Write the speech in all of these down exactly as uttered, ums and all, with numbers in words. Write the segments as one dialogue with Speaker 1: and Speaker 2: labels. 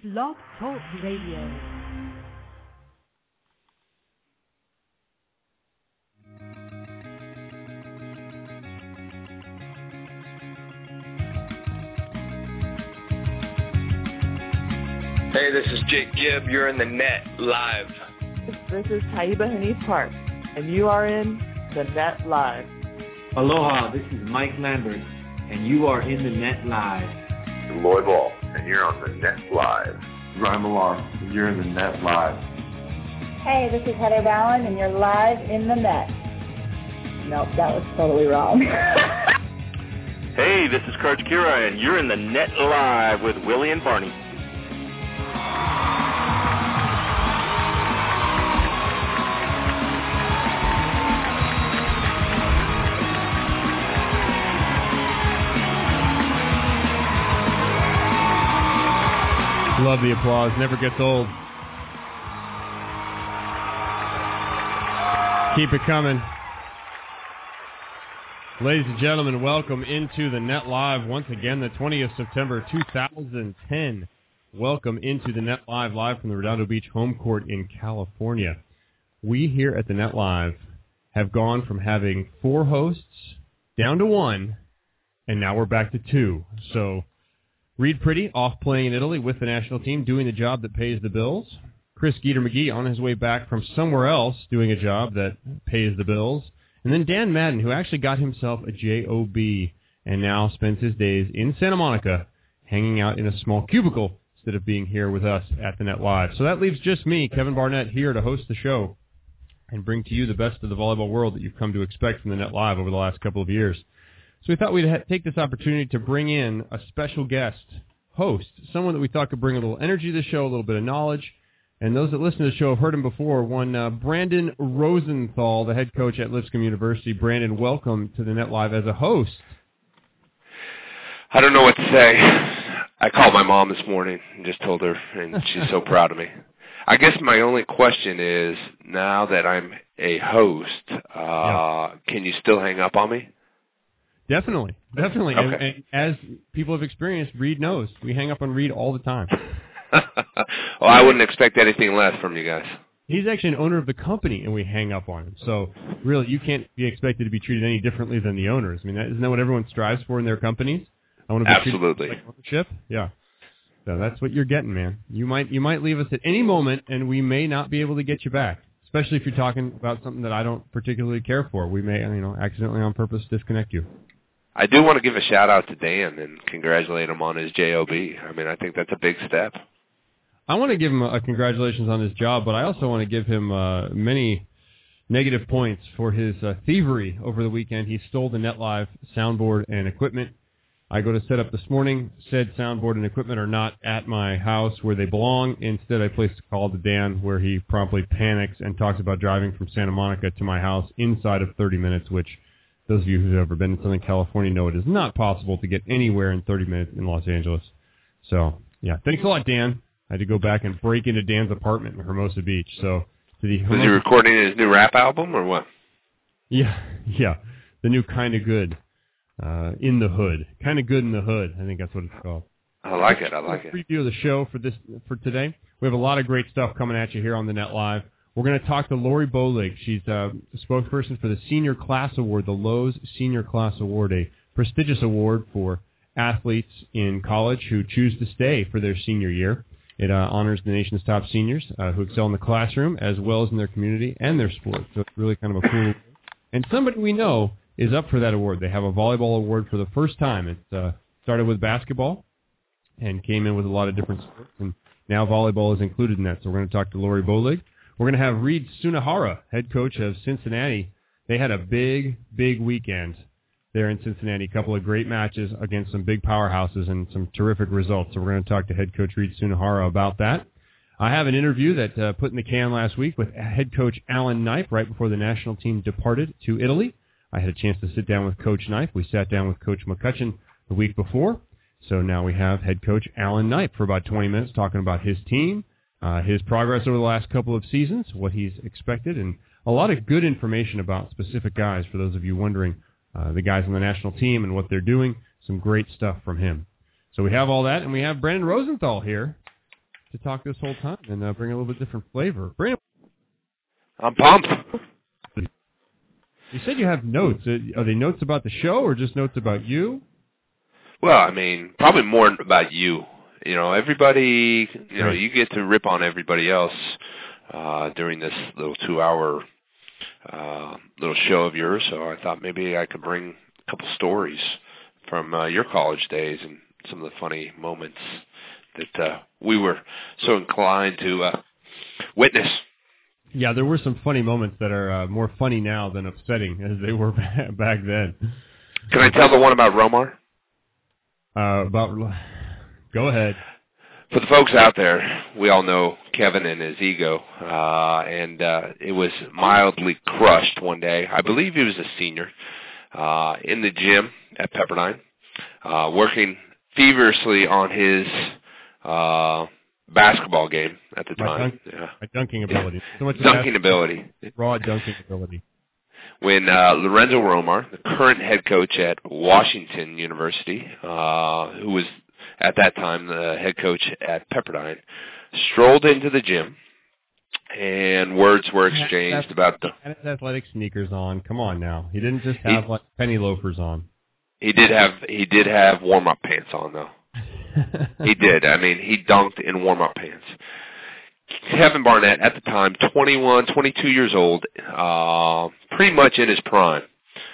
Speaker 1: Blog Talk Radio.
Speaker 2: Hey, this is Jake Gibb. You're in the net live.
Speaker 3: This is Taiba Hanif Park, and you are in the net live.
Speaker 4: Aloha, this is Mike Lambert, and you are in the net live.
Speaker 5: Lloyd Ball, and you're on the net live.
Speaker 6: Ryan Millar, and you're in the net live.
Speaker 7: Hey, this is Heather Ballin, and you're live in the net. Nope, that was totally wrong.
Speaker 8: Hey, this is Coach Kira, and you're in the net live with Willie and Barney.
Speaker 9: Love the applause. Never gets old. Keep it coming. Ladies and gentlemen, welcome into the Net Live. Once again, the twentieth of September, two thousand ten. Welcome into the Net Live, live from the Redondo Beach home court in California. We here at the Net Live have gone from having four hosts down to one, and now we're back to two. So Reed Pretty off playing in Italy with the national team, doing the job that pays the bills. Chris Geeter-McGee on his way back from somewhere else, doing a job that pays the bills. And then Dan Madden, who actually got himself a job and now spends his days in Santa Monica, hanging out in a small cubicle instead of being here with us at the Net Live. So that leaves just me, Kevin Barnett, here to host the show and bring to you the best of the volleyball world that you've come to expect from the Net Live over the last couple of years. So we thought we'd ha- take this opportunity to bring in a special guest host, someone that we thought could bring a little energy to the show, a little bit of knowledge. And those that listen to the show have heard him before. One, uh, Brandon Rosenthal, the head coach at Lipscomb University. Brandon, welcome to the Net Live as a host.
Speaker 2: I don't know what to say. I called my mom this morning and just told her, and she's so proud of me. I guess my only question is, now that I'm a host, uh, yeah. can you still hang up on me?
Speaker 9: Definitely, definitely.
Speaker 2: Okay.
Speaker 9: And, and as people have experienced, Reed knows. We hang up on Reed all the time.
Speaker 2: Well, I wouldn't expect anything less from you guys.
Speaker 9: He's actually an owner of the company, and we hang up on him. So, really, you can't be expected to be treated any differently than the owners. I mean, that, isn't that what everyone strives for in their companies? I want to be
Speaker 2: Absolutely.
Speaker 9: treated like ownership. Yeah. So that's what you're getting, man. You might you might leave us at any moment, and we may not be able to get you back. Especially if you're talking about something that I don't particularly care for. We may, you know, accidentally on purpose disconnect you.
Speaker 2: I do want to give a shout-out to Dan and congratulate him on his job. I mean, I think that's a big step.
Speaker 9: I want to give him a, a congratulations on his job, but I also want to give him uh, many negative points for his uh, thievery over the weekend. He stole the Net Live soundboard and equipment. I go to set up this morning. Said soundboard and equipment are not at my house where they belong. Instead, I placed a call to Dan where he promptly panics and talks about driving from Santa Monica to my house inside of thirty minutes, which those of you who've ever been to Southern California know it is not possible to get anywhere in thirty minutes in Los Angeles. So, yeah, thanks a lot, Dan. I had to go back and break into Dan's apartment in Hermosa Beach. So, to the
Speaker 2: Was he recording his new rap album or what?
Speaker 9: Yeah, yeah, the new Kinda Good, uh, in the Hood. Kinda Good in the Hood, I think that's what it's called.
Speaker 2: I like it, I like it.
Speaker 9: Preview of the show for this for today. We have a lot of great stuff coming at you here on the Net Live. We're going to talk to Lori Bolig. She's uh, the spokesperson for the Senior Class Award, the Lowe's Senior Class Award, a prestigious award for athletes in college who choose to stay for their senior year. It uh, honors the nation's top seniors uh, who excel in the classroom as well as in their community and their sport. So it's really kind of a cool award. And somebody we know is up for that award. They have a volleyball award for the first time. It uh, started with basketball and came in with a lot of different sports, and now volleyball is included in that. So we're going to talk to Lori Bolig. We're going to have Reed Sunahara, head coach of Cincinnati. They had a big, big weekend there in Cincinnati. A couple of great matches against some big powerhouses and some terrific results. So we're going to talk to head coach Reed Sunahara about that. I have an interview that uh, put in the can last week with head coach Alan Knipe right before the national team departed to Italy. I had a chance to sit down with Coach Knipe. We sat down with Coach McCutcheon the week before. So now we have head coach Alan Knipe for about twenty minutes talking about his team, Uh, his progress over the last couple of seasons, what he's expected, and a lot of good information about specific guys for those of you wondering, uh, the guys on the national team and what they're doing. Some great stuff from him. So we have all that, and we have Brandon Rosenthal here to talk this whole time and uh, bring a little bit different flavor. Bring
Speaker 2: I'm pumped.
Speaker 9: You said you have notes. Are they notes about the show or just notes about you?
Speaker 2: Well, I mean, probably more about you. You know, everybody, you know, you get to rip on everybody else uh, during this little two-hour uh, little show of yours, so I thought maybe I could bring a couple stories from uh, your college days and some of the funny moments that uh, we were so inclined to uh, witness.
Speaker 9: Yeah, there were some funny moments that are uh, more funny now than upsetting as they were back then.
Speaker 2: Can I tell the one about Romar?
Speaker 9: Uh, about, go ahead.
Speaker 2: For the folks out there, we all know Kevin and his ego, uh, and uh, it was mildly crushed one day. I believe he was a senior uh, in the gym at Pepperdine, uh, working feverishly on his uh, basketball game at the
Speaker 9: my
Speaker 2: time.
Speaker 9: Dunk,
Speaker 2: yeah.
Speaker 9: My dunking ability. So much
Speaker 2: dunking ability.
Speaker 9: Raw dunking ability.
Speaker 2: When uh, Lorenzo Romar, the current head coach at Washington University, uh, who was at that time the head coach at Pepperdine, strolled into the gym, and words were exchanged
Speaker 9: That's,
Speaker 2: about the...
Speaker 9: He had his athletic sneakers on. Come on now. He didn't just have, he, like, penny loafers on.
Speaker 2: He did have he did have warm-up pants on, though. He did. I mean, he dunked in warm-up pants. Kevin Barnett, at the time, twenty-one, twenty-two years old, uh, pretty much in his prime,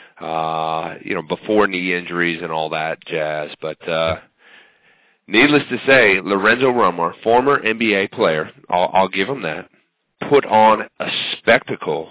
Speaker 2: uh, you know, before knee injuries and all that jazz. But uh, needless to say, Lorenzo Romar, former N B A player, I'll, I'll give him that, put on a spectacle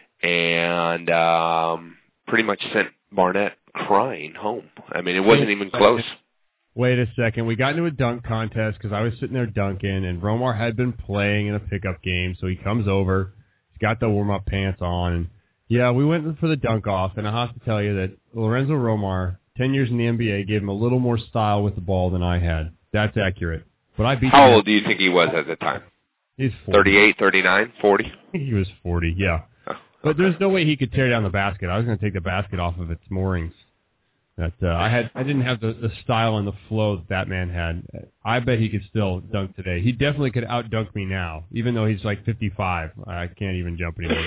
Speaker 2: and um, pretty much sent Barnett crying home. I mean, it wasn't even close.
Speaker 9: Wait a second. We got into a dunk contest because I was sitting there dunking, and Romar had been playing in a pickup game, so he comes over. He's got the warm-up pants on. And yeah, we went for the dunk-off, and I have to tell you that Lorenzo Romar, ten years in the N B A, gave him a little more style with the ball than I had. That's accurate. But I beat
Speaker 2: How
Speaker 9: him.
Speaker 2: old do you think he was at the time?
Speaker 9: He's forty.
Speaker 2: thirty-eight, thirty-nine, forty?
Speaker 9: He was forty, yeah.
Speaker 2: Oh, okay.
Speaker 9: But there's no way he could tear down the basket. I was going to take the basket off of its moorings. That uh, I had, I didn't have the, the style and the flow that that man had. I bet he could still dunk today. He definitely could out-dunk me now, even though he's like fifty-five. I can't even jump anymore.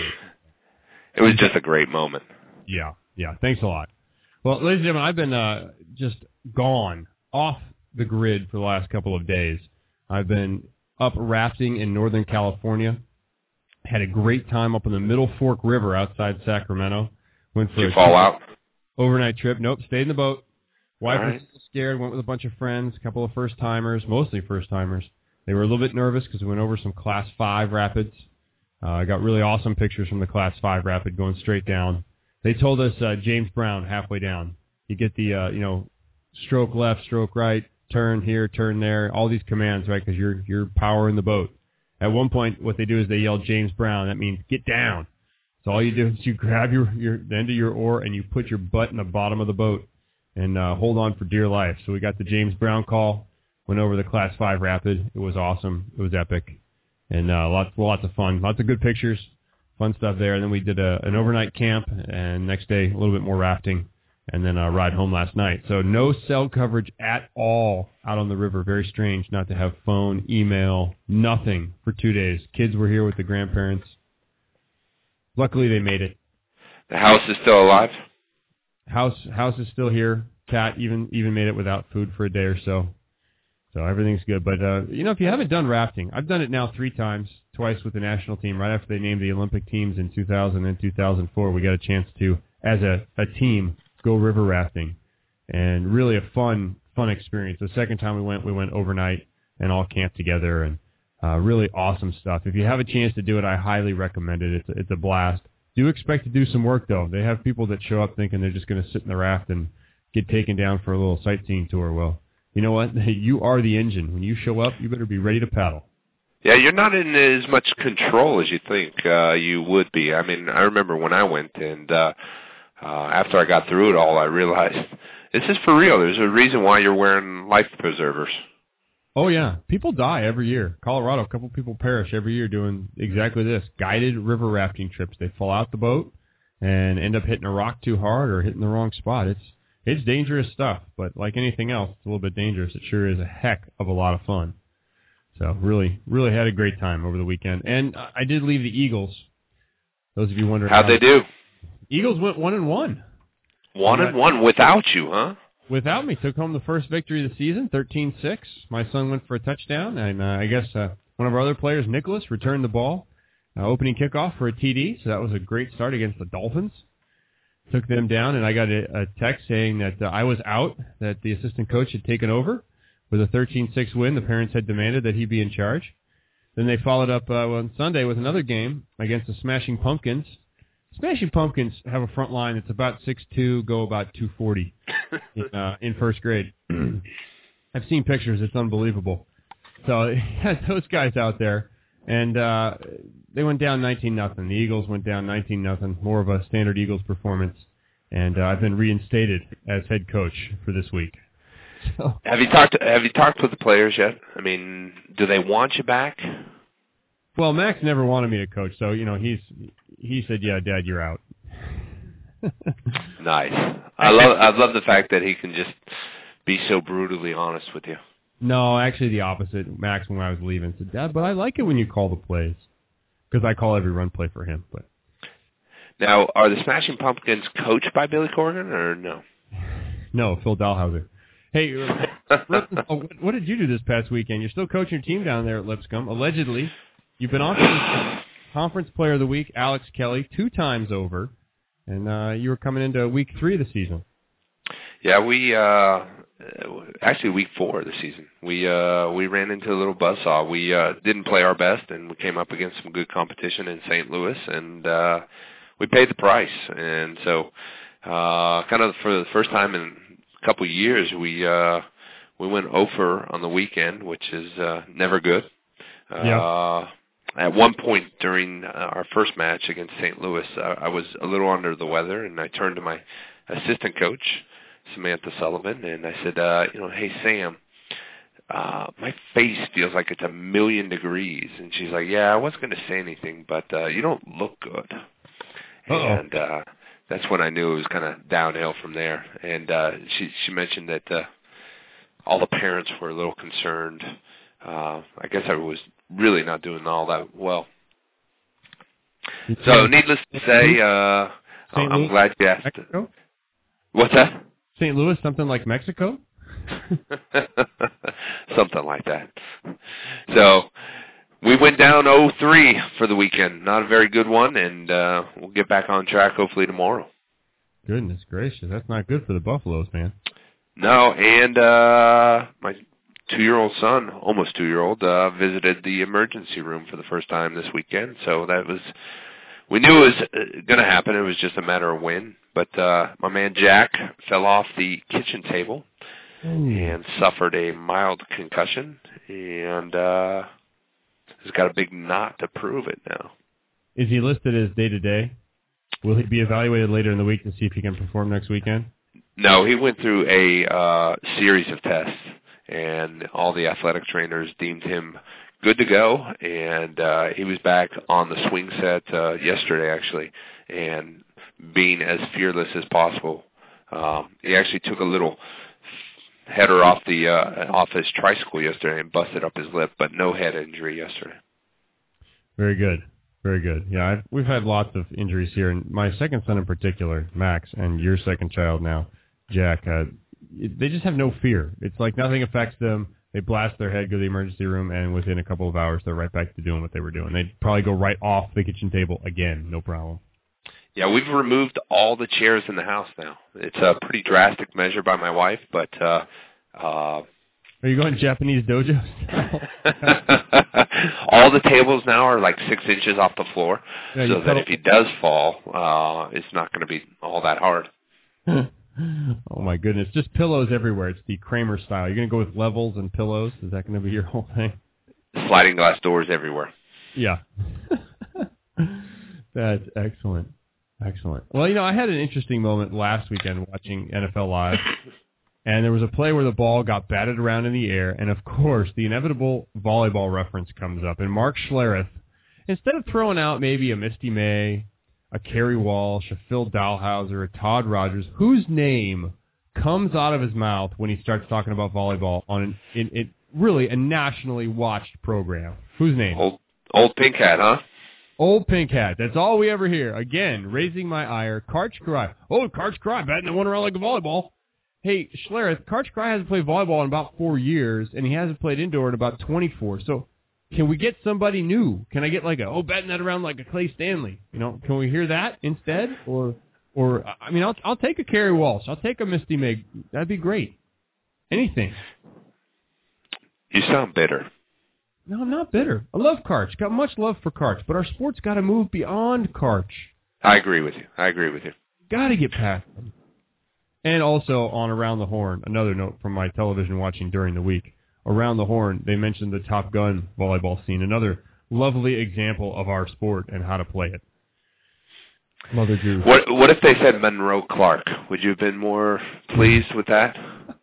Speaker 2: It was just a great moment.
Speaker 9: Yeah, yeah. Thanks a lot. Well, ladies and gentlemen, I've been uh, just gone off the grid for the last couple of days. I've been up rafting in Northern California. Had a great time up on the Middle Fork River outside Sacramento. Went for
Speaker 2: Did you
Speaker 9: a
Speaker 2: fall out?
Speaker 9: Overnight trip. Nope, stayed in the boat. Wife
Speaker 2: All
Speaker 9: was
Speaker 2: right.
Speaker 9: scared. Went with a bunch of friends, a couple of first-timers, mostly first-timers. They were a little bit nervous because we went over some Class five rapids. Uh, I got really awesome pictures from the Class five rapid going straight down. They told us uh, James Brown halfway down. You get the, uh, you know, stroke left, stroke right, turn here, turn there, all these commands, right, because you're, you're powering the boat. At one point, what they do is they yell James Brown. That means get down. So all you do is you grab your, your the end of your oar and you put your butt in the bottom of the boat and uh, hold on for dear life. So we got the James Brown call, went over the Class five rapid. It was awesome. It was epic. And uh, lots lots of fun. Lots of good pictures, fun stuff there. And then we did a, an overnight camp, and next day a little bit more rafting, and then a ride home last night. So no cell coverage at all out on the river. Very strange not to have phone, email, nothing for two days. Kids were here with the grandparents. Luckily, they made it.
Speaker 2: The house is still alive?
Speaker 9: House house is still here. Cat even even made it without food for a day or so. So everything's good. But, uh, you know, if you haven't done rafting, I've done it now three times, twice with the national team. Right after they named the Olympic teams in two thousand and two thousand four, we got a chance to, as a, a team, go river rafting. And really a fun, fun experience. The second time we went, we went overnight and all camped together, and uh, really awesome stuff. If you have a chance to do it, I highly recommend it. It's a, it's a blast. Do expect to do some work, though. They have people that show up thinking they're just going to sit in the raft and get taken down for a little sightseeing tour. Well, you know what? You are the engine. When you show up, you better be ready to paddle.
Speaker 2: Yeah, you're not in as much control as you think uh, you would be. I mean, I remember when I went, and uh, uh, after I got through it all, I realized this is for real. There's a reason why you're wearing life preservers.
Speaker 9: Oh, yeah. People die every year. Colorado, a couple people perish every year doing exactly this, guided river rafting trips. They fall out the boat and end up hitting a rock too hard or hitting the wrong spot. It's it's dangerous stuff, but like anything else, it's a little bit dangerous. It sure is a heck of a lot of fun. So really, really had a great time over the weekend. And I did leave the Eagles. Those of you wondering
Speaker 2: how'd
Speaker 9: how
Speaker 2: they do?
Speaker 9: Eagles went one and one.
Speaker 2: One and one without you, huh?
Speaker 9: Without me, took home the first victory of the season, thirteen six. My son went for a touchdown, and uh, I guess uh, one of our other players, Nicholas, returned the ball, uh, opening kickoff for a T D. So that was a great start against the Dolphins. Took them down, and I got a, a text saying that uh, I was out, that the assistant coach had taken over. With a thirteen six win, the parents had demanded that he be in charge. Then they followed up uh, on Sunday with another game against the Smashing Pumpkins. Smashing Pumpkins have a front line that's about six two, go about two forty in, uh, in first grade. I've seen pictures. It's unbelievable. So they had those guys out there, and uh, they went down nineteen nothing. The Eagles went down nineteen nothing, more of a standard Eagles performance. And uh, I've been reinstated as head coach for this week. So. Have you talked?
Speaker 2: Have you talked with the players yet? I mean, do they want you back?
Speaker 9: Well, Max never wanted me to coach, so you know he's he said, "Yeah, Dad, you're out."
Speaker 2: Nice. I love I love the fact that he can just be so brutally honest with you.
Speaker 9: No, actually, the opposite. Max, when I was leaving, said, "Dad, but I like it when you call the plays because I call every run play for him." But
Speaker 2: now, are the Smashing Pumpkins coached by Billy Corgan or no?
Speaker 9: No, Phil Dahlhauser. Hey, what did you do this past weekend? You're still coaching your team down there at Lipscomb. Allegedly, you've been offered Conference Player of the Week, Alex Kelly, two times over, and uh, you were coming into week three of the season.
Speaker 2: Yeah, we uh, actually week four of the season. We uh, we ran into a little buzzsaw. We uh, didn't play our best, and we came up against some good competition in Saint Louis, and uh, we paid the price. And so, uh, kind of for the first time in couple of years, we uh, we went over on the weekend, which is uh, never good. Uh,
Speaker 9: yeah.
Speaker 2: At one point during uh, our first match against Saint Louis, uh, I was a little under the weather, and I turned to my assistant coach, Samantha Sullivan, and I said, uh, you know, hey, Sam, uh, my face feels like it's a million degrees. And she's like, yeah, I wasn't going to say anything, but uh, you don't look good.
Speaker 9: Uh-oh.
Speaker 2: And uh that's when I knew it was kind of downhill from there. And uh, she she mentioned that uh, all the parents were a little concerned. Uh, I guess I was really not doing all that well. So needless to say, uh,
Speaker 9: Saint
Speaker 2: I'm
Speaker 9: Louis,
Speaker 2: glad you asked.
Speaker 9: Mexico?
Speaker 2: What's that?
Speaker 9: Saint Louis, something like Mexico?
Speaker 2: Something like that. So we went down oh three for the weekend. Not a very good one, and uh, we'll get back on track hopefully tomorrow.
Speaker 9: Goodness gracious, that's not good for the Buffaloes, man.
Speaker 2: No, and uh, my two-year-old son, almost two-year-old, uh, visited the emergency room for the first time this weekend. So that was, we knew it was going to happen. It was just a matter of when. But uh, my man Jack fell off the kitchen table mm. and suffered a mild concussion, and uh, he's got a big knot to prove it now.
Speaker 9: Is he listed as day-to-day? Will he be evaluated later in the week to see if he can perform next weekend?
Speaker 2: No, he went through a uh, series of tests, and all the athletic trainers deemed him good to go, and uh, he was back on the swing set uh, yesterday, actually, and being as fearless as possible. Um, he actually took a little header off the uh, off his tricycle yesterday and busted up his lip, but no head injury yesterday.
Speaker 9: Very good. Very good. Yeah, I've, we've had lots of injuries here, and my second son in particular, Max, and your second child now, Jack, uh, it, they just have no fear. It's like nothing affects them. They blast their head, go to the emergency room, and within a couple of hours, they're right back to doing what they were doing. They'd probably go right off the kitchen table again, no problem.
Speaker 2: Yeah, we've removed all the chairs in the house now. It's a pretty drastic measure by my wife, but... Uh, uh,
Speaker 9: Are you going Japanese dojo style?
Speaker 2: All the tables now are like six inches off the floor,
Speaker 9: yeah,
Speaker 2: so that if he does fall, uh, it's not going to be all that hard.
Speaker 9: Oh, my goodness. Just pillows everywhere. It's the Kramer style. You're going to go with levels and pillows? Is that going to be your whole thing?
Speaker 2: Sliding glass doors everywhere.
Speaker 9: Yeah. That's excellent. Excellent. Well, you know, I had an interesting moment last weekend watching N F L Live, and there was a play where the ball got batted around in the air, and of course, the inevitable volleyball reference comes up, and Mark Schlereth, instead of throwing out maybe a Misty May, a Kerry Walsh, a Phil Dahlhauser, a Todd Rogers, whose name comes out of his mouth when he starts talking about volleyball on an, in, in, really a nationally watched program. Whose name?
Speaker 2: Old, old Pink Hat, huh?
Speaker 9: Old Pink Hat. That's all we ever hear. Again, raising my ire. Karch Krai. Oh, Karch Krai, batting that one around like a volleyball. Hey, Schlereth, Karch Krai hasn't played volleyball in about four years, and he hasn't played indoor in about twenty-four. So can we get somebody new? Can I get like a, oh, batting that around like a Clay Stanley? You know, can we hear that instead? Or, or I mean, I'll I'll take a Kerry Walsh. I'll take a Misty Meg. That'd be great. Anything.
Speaker 2: You sound bitter.
Speaker 9: No, I'm not bitter. I love Karch. Got much love for Karch, but our sport's got to move beyond Karch.
Speaker 2: I agree with you. I agree with you.
Speaker 9: Got to get past them. And also on Around the Horn, another note from my television watching during the week. Around the Horn, they mentioned the Top Gun volleyball scene, another lovely example of our sport and how to play it. Mother Drew.
Speaker 2: What What if they said Monroe Clark? Would you have been more pleased with that?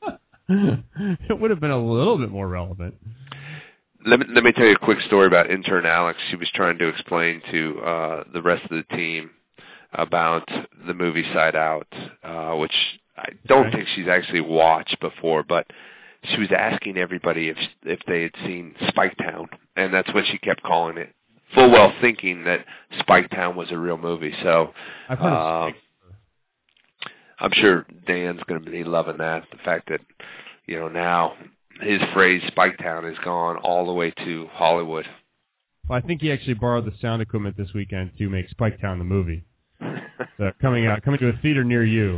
Speaker 9: It would have been a little bit more relevant.
Speaker 2: Let me let me tell you a quick story about intern Alex. She was trying to explain to uh, the rest of the team about the movie Side Out, uh, which I don't
Speaker 9: okay.
Speaker 2: think she's actually watched before, but she was asking everybody if if they had seen Spiketown, and that's what she kept calling it, full well thinking that Spiketown was a real movie. So
Speaker 9: I've heard
Speaker 2: uh,
Speaker 9: of
Speaker 2: I'm sure Dan's going to be loving that, the fact that, you know, now his phrase Spiketown has gone all the way to Hollywood.
Speaker 9: Well, I think he actually borrowed the sound equipment this weekend to make Spiketown the movie. So coming out, coming to a theater near you.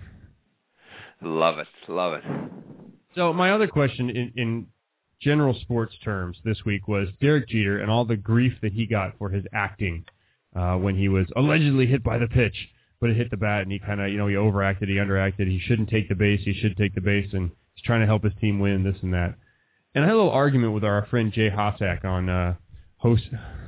Speaker 2: Love it, love it.
Speaker 9: So my other question in, in general sports terms this week was Derek Jeter and all the grief that he got for his acting uh, when he was allegedly hit by the pitch, but it hit the bat and he kind of, you know, he overacted, he underacted, he shouldn't take the base, he should take the base, and he's trying to help his team win, this and that. And I had a little argument with our friend Jay Hossack on uh, host.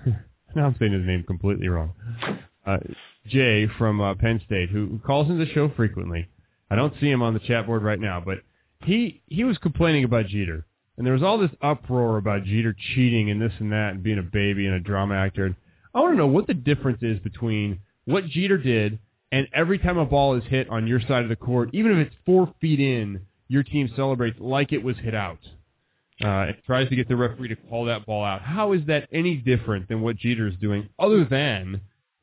Speaker 9: Now I'm saying his name completely wrong. Uh, Jay from uh, Penn State, who, who calls into the show frequently. I don't see him on the chat board right now, but he he was complaining about Jeter. And there was all this uproar about Jeter cheating and this and that and being a baby and a drama actor. And I want to know what the difference is between what Jeter did and every time a ball is hit on your side of the court, even if it's four feet in, your team celebrates like it was hit out. Uh, it tries to get the referee to call that ball out. How is that any different than what Jeter is doing, other than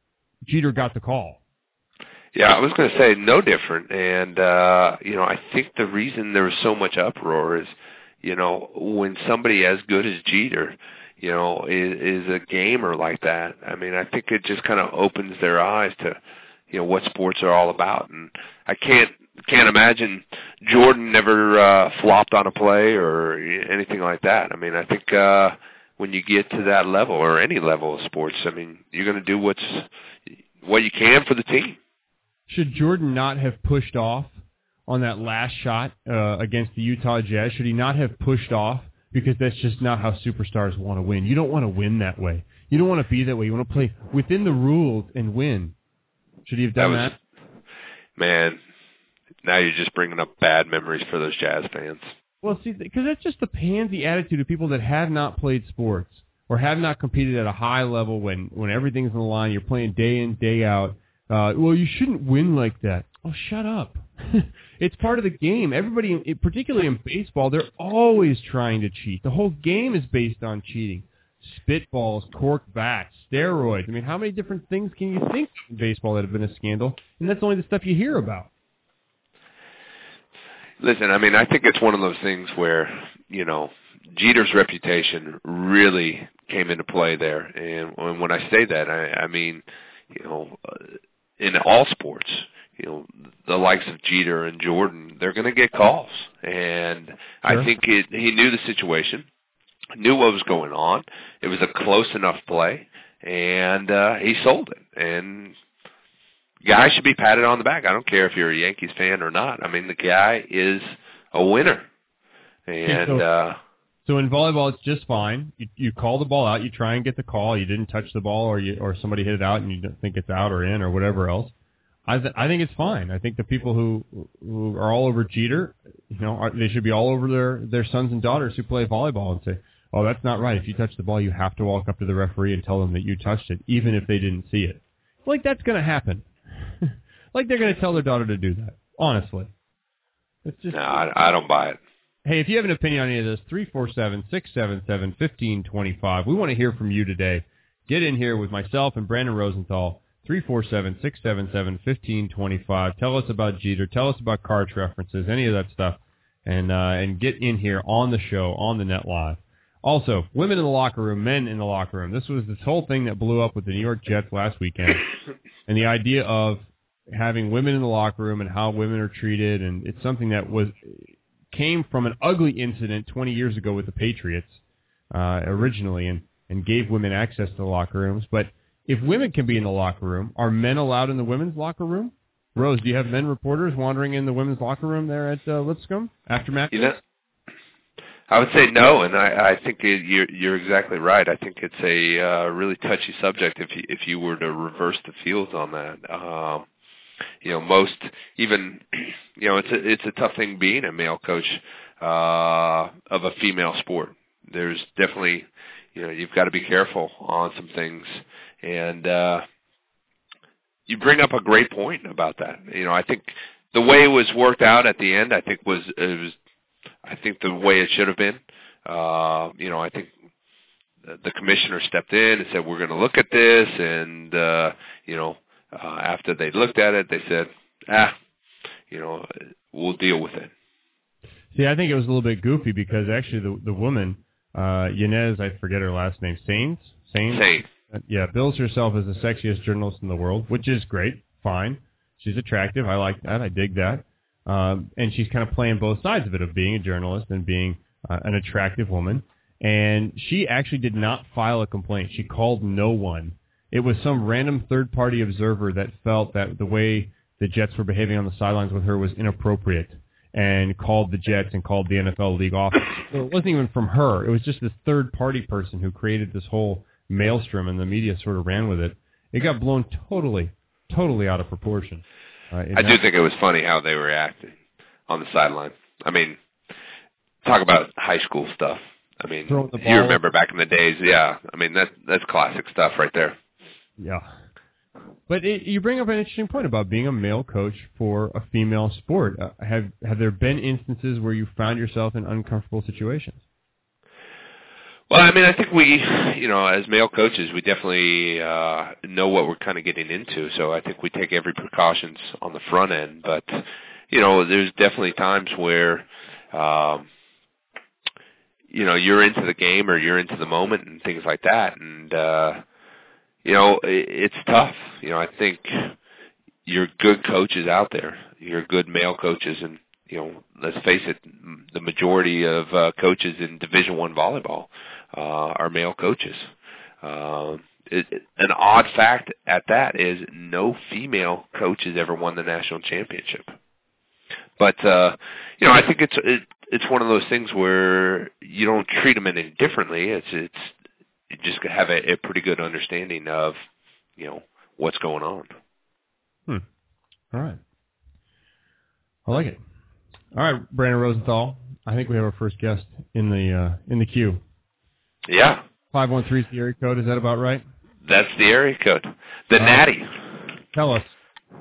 Speaker 9: Jeter got the call?
Speaker 2: Yeah, I was going to say no different. And, uh, you know, I think the reason there was so much uproar is, you know, when somebody as good as Jeter, you know, is, is a gamer like that, I mean, I think it just kind of opens their eyes to, you know, what sports are all about. And I can't can't imagine Jordan never uh, flopped on a play or anything like that. I mean, I think uh, when you get to that level or any level of sports, I mean, you're going to do what's what you can for the team.
Speaker 9: Should Jordan not have pushed off on that last shot uh, against the Utah Jazz? Should he not have pushed off? Because that's just not how superstars want to win. You don't want to win that way. You don't want to be that way. You want to play within the rules and win. Should he have done that? Was,
Speaker 2: that? Man, now you're just bringing up bad memories for those Jazz fans.
Speaker 9: Well, see, because that's just the pansy attitude of people that have not played sports or have not competed at a high level when, when everything's on the line. You're playing day in, day out. Uh, well, you shouldn't win like that. Oh, shut up. It's part of the game. Everybody, particularly in baseball, they're always trying to cheat. The whole game is based on cheating. Spitballs, cork bats, steroids. I mean, how many different things can you think in baseball that have been a scandal? And that's only the stuff you hear about.
Speaker 2: Listen, I mean, I think it's one of those things where, you know, Jeter's reputation really came into play there. And when I say that, I, I mean, you know, in all sports, you know, the likes of Jeter and Jordan, they're going to get calls. And sure. I think it, he knew the situation, knew what was going on. It was a close enough play, and uh, he sold it. And guy should be patted on the back. I don't care if you're a Yankees fan or not. I mean, the guy is a winner. And
Speaker 9: so,
Speaker 2: uh,
Speaker 9: so in volleyball, it's just fine. You, you call the ball out. You try and get the call. You didn't touch the ball, or you, or somebody hit it out, and you don't think it's out or in or whatever else. I th- I think it's fine. I think the people who who are all over Jeter, you know, are, they should be all over their, their sons and daughters who play volleyball and say, oh, that's not right. If you touch the ball, you have to walk up to the referee and tell them that you touched it, even if they didn't see it. Like, that's going to happen. Like, they're going to tell their daughter to do that, honestly. It's just,
Speaker 2: no, I, I don't buy it.
Speaker 9: Hey, if you have an opinion on any of this, three four seven, six seven seven, one five two five. We want to hear from you today. Get in here with myself and Brandon Rosenthal, three four seven, six seven seven, one five two five. Tell us about Jeter. Tell us about Karch references, any of that stuff, and uh, and get in here on the show, on the Net Live. Also, women in the locker room, men in the locker room. This was this whole thing that blew up with the New York Jets last weekend, and the idea of having women in the locker room and how women are treated, and it's something that was came from an ugly incident twenty years ago with the Patriots uh, originally, and, and gave women access to the locker rooms. But if women can be in the locker room, are men allowed in the women's locker room? Rose, do you have men reporters wandering in the women's locker room there at uh, Lipscomb after matches?
Speaker 2: You know, I would say no, and I, I think it, you're, you're exactly right. I think it's a uh, really touchy subject if you, if you were to reverse the fields on that. Um, you know, most even, you know, it's a, it's a tough thing being a male coach uh, of a female sport. There's definitely, you know, you've got to be careful on some things, and uh, you bring up a great point about that. You know, I think the way it was worked out at the end, I think was it was. I think the way it should have been. Uh, you know, I think the commissioner stepped in and said, we're going to look at this. And, uh, you know, uh, after they looked at it, they said, ah, you know, we'll deal with it.
Speaker 9: See, I think it was a little bit goofy because actually the the woman, uh, Yanez, I forget her last name, Sainz? Sainz?
Speaker 2: Sainz.
Speaker 9: Yeah, bills herself as the sexiest journalist in the world, which is great, fine. She's attractive. I like that. I dig that. Um, and she's kind of playing both sides of it, of being a journalist and being uh, an attractive woman. And she actually did not file a complaint. She called no one. It was some random third-party observer that felt that the way the Jets were behaving on the sidelines with her was inappropriate and called the Jets and called the N F L league office. So it wasn't even from her. It was just this third-party person who created this whole maelstrom, and the media sort of ran with it. It got blown totally, totally out of proportion. Uh,
Speaker 2: I do think it was funny how they reacted on the sideline. I mean, talk about high school stuff. I mean, you remember back in the days, yeah. I mean, that, that's classic stuff right there.
Speaker 9: Yeah. But it, you bring up an interesting point about being a male coach for a female sport. Uh, have have there been instances where you found yourself in uncomfortable situations?
Speaker 2: Well, I mean, I think we, you know, as male coaches, we definitely uh, know what we're kind of getting into. So I think we take every precautions on the front end. But, you know, there's definitely times where, um, you know, you're into the game or you're into the moment and things like that. And, uh, you know, it, it's tough. You know, I think you're good coaches out there. You're good male coaches. And, you know, let's face it, the majority of uh, coaches in Division One volleyball uh, are male coaches. Uh, it, it, an odd fact at that is no female coach has ever won the national championship. But uh, you know, I think it's it, it's one of those things where you don't treat them any differently. It's it's you just have a, a pretty good understanding of, you know, what's going on.
Speaker 9: Hmm. All right. I like it. All right, Brandon Rosenthal. I think we have our first guest in the uh, in the queue.
Speaker 2: Yeah.
Speaker 9: five one three is the area code. Is that about right?
Speaker 2: That's the area code. The
Speaker 9: uh,
Speaker 2: Natty.
Speaker 9: Tell us.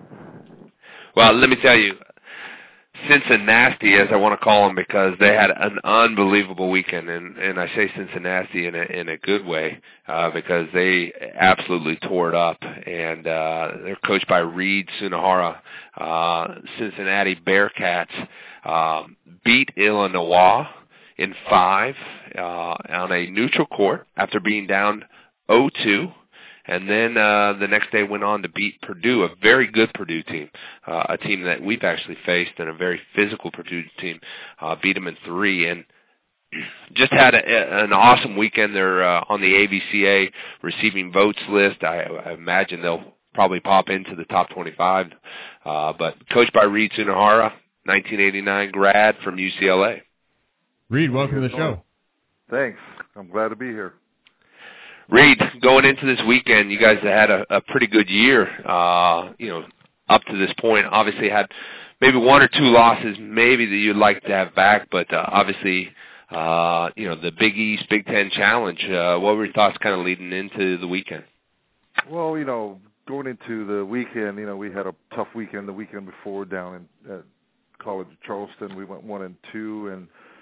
Speaker 2: Well, let me tell you, Cincinnati, as I want to call them, because they had an unbelievable weekend, and, and I say Cincinnati in a, in a good way uh, because they absolutely tore it up, and uh, they're coached by Reed Sunahara. Uh, Cincinnati Bearcats um, beat Illinois in five uh, on a neutral court after being down oh two. And then uh, the next day went on to beat Purdue, a very good Purdue team, uh, a team that we've actually faced, and a very physical Purdue team. Uh, beat them in three, and just had a, an awesome weekend. They're uh, on the A V C A receiving votes list. I, I imagine they'll probably pop into the top twenty-five. Uh, but coached by Reed Sunahara, nineteen eighty-nine grad from U C L A.
Speaker 9: Reed, welcome to the show.
Speaker 6: Thanks. I'm glad to be here.
Speaker 2: Reed, going into this weekend, you guys have had a, a pretty good year, uh, you know, up to this point. Obviously had maybe one or two losses maybe that you'd like to have back, but uh, obviously, uh, you know, the Big East Big Ten Challenge, uh, what were your thoughts kind of leading into the weekend?
Speaker 6: Well, you know, going into the weekend, you know, we had a tough weekend the weekend before down in at College of Charleston. We went one and two, and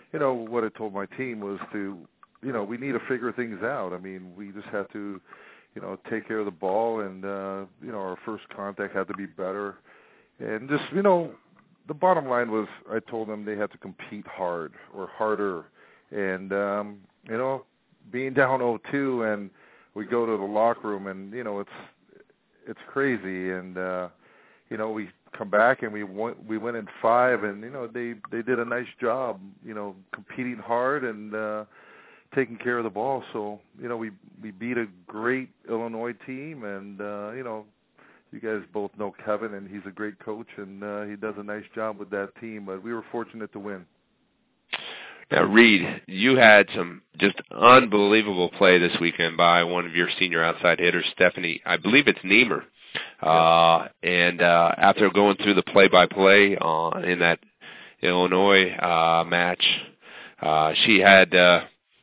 Speaker 6: you know, what I told my team was to, you know, we need to figure things out. I mean, we just had to, you know, take care of the ball, and, uh, you know, our first contact had to be better. And just, you know, the bottom line was I told them they had to compete hard or harder. And, um, you know, being down oh two and we go to the locker room and, you know, it's it's crazy. And, uh, you know, we come back and we went, we went in five, and, you know, they, they did a nice job, you know, competing hard and uh, taking care of the ball. So, you know, we, we beat a great Illinois team, and, uh, you know, you guys both know Kevin, and he's a great coach, and uh, he does a nice job with that team. But we were fortunate to win.
Speaker 2: Now, Reed, you had some just unbelievable play this weekend by one of your senior outside hitters, Stephanie. I believe it's Niemer. Uh, and uh, after going through the play-by-play uh, in that Illinois uh, match, uh, she had, uh,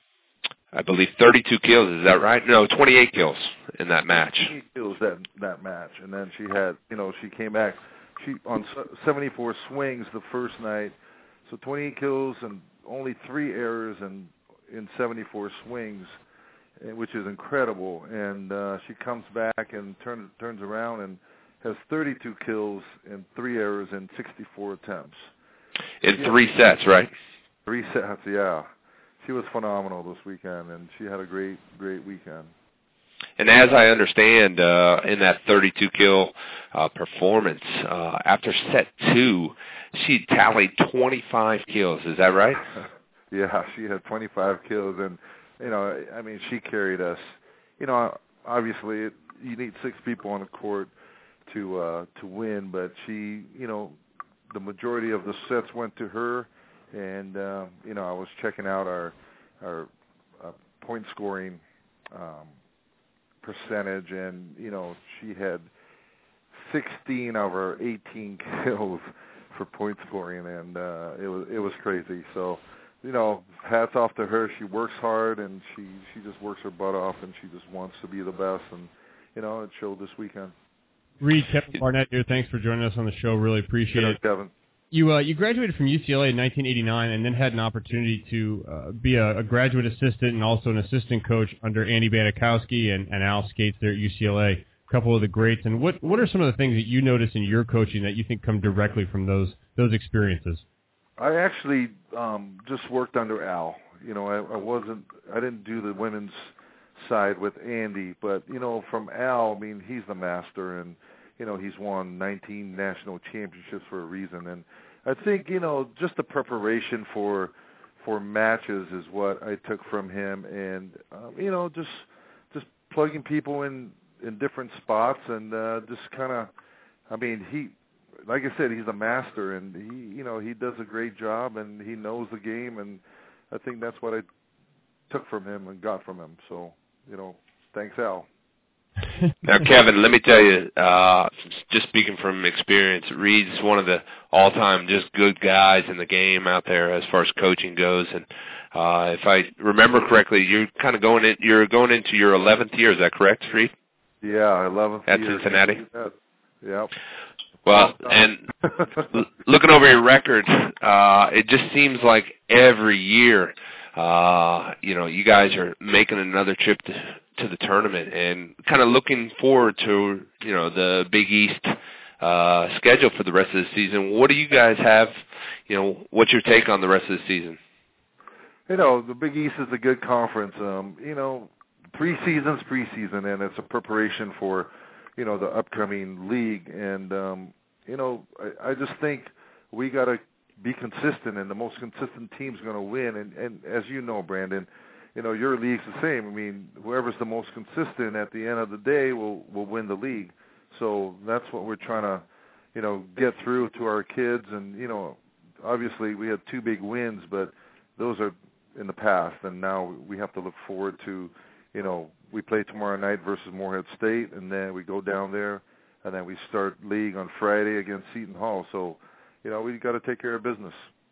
Speaker 2: I believe, thirty-two kills. Is that right? No, twenty-eight kills in that match.
Speaker 6: twenty-eight kills that that match, and then she had, you know, she came back. She on seventy-four swings the first night, so twenty-eight kills and only three errors in in seventy-four swings, which is incredible. And uh, she comes back and turns turns around and has thirty-two kills and three errors in sixty-four attempts.
Speaker 2: In three sets, right?
Speaker 6: Three sets, yeah. She was phenomenal this weekend, and she had a great, great weekend.
Speaker 2: And as I understand, uh, in that thirty-two kill uh, performance, uh, after set two, she tallied twenty-five kills. Is that right?
Speaker 6: Yeah, she had twenty-five kills, and, you know, I mean, she carried us. You know, obviously, it, you need six people on the court to uh, to win, but she, you know, the majority of the sets went to her, and, uh, you know, I was checking out our, our uh, point scoring um percentage, and, you know, she had sixteen of her eighteen kills for point scoring, and uh, it was it was crazy. So, you know, hats off to her. She works hard, and she she just works her butt off, and she just wants to be the best, and, you know, it showed this weekend.
Speaker 9: Reed, Kevin Barnett here. Thanks for joining us on the show. Really appreciate
Speaker 6: Good
Speaker 9: it.
Speaker 6: Kevin.
Speaker 9: You uh, you graduated from U C L A in nineteen eighty-nine, and then had an opportunity to uh, be a, a graduate assistant and also an assistant coach under Andy Banikowski and, and Al Skates there at U C L A, a couple of the greats. And what what are some of the things that you notice in your coaching that you think come directly from those those experiences?
Speaker 6: I actually um, just worked under Al. You know, I, I wasn't I didn't do the women's side with Andy, but, you know, from Al, I mean, he's the master, and, you know, he's won nineteen national championships for a reason. And I think, you know, just the preparation for for matches is what I took from him. And, um, you know, just just plugging people in, in different spots, and uh, just kind of, I mean, he, like I said, he's a master, and he, you know, he does a great job, and he knows the game. And I think that's what I took from him and got from him. So, you know, thanks, Al.
Speaker 2: Now, Kevin, let me tell you, uh, just speaking from experience, Reed's one of the all-time just good guys in the game out there as far as coaching goes. And uh, if I remember correctly, you're kind of going in, you're going into your eleventh year. Is that correct, Reed?
Speaker 6: Yeah, eleventh
Speaker 2: at
Speaker 6: year.
Speaker 2: Cincinnati.
Speaker 6: Yeah.
Speaker 2: Well, and looking over your record, uh, it just seems like every year, uh, you know, you guys are making another trip to, to the tournament and kind of looking forward to, you know, the Big East uh, schedule for the rest of the season. What do you guys have, you know, what's your take on the rest of the season?
Speaker 6: You know, the Big East is a good conference. Um, you know, preseason's preseason, and it's a preparation for, you know, the upcoming league. And, um, you know, I, I just think we got to be consistent, and the most consistent team's going to win. And, and as you know, Brandon, you know, your league's the same. I mean, whoever's the most consistent at the end of the day will, will win the league. So that's what we're trying to, you know, get through to our kids. And, you know, obviously we had two big wins, but those are in the past. And now we have to look forward to, you know, we play tomorrow night versus Morehead State, and then we go down there, and then we start league on Friday against Seton Hall. So, you know, we got to take care of business.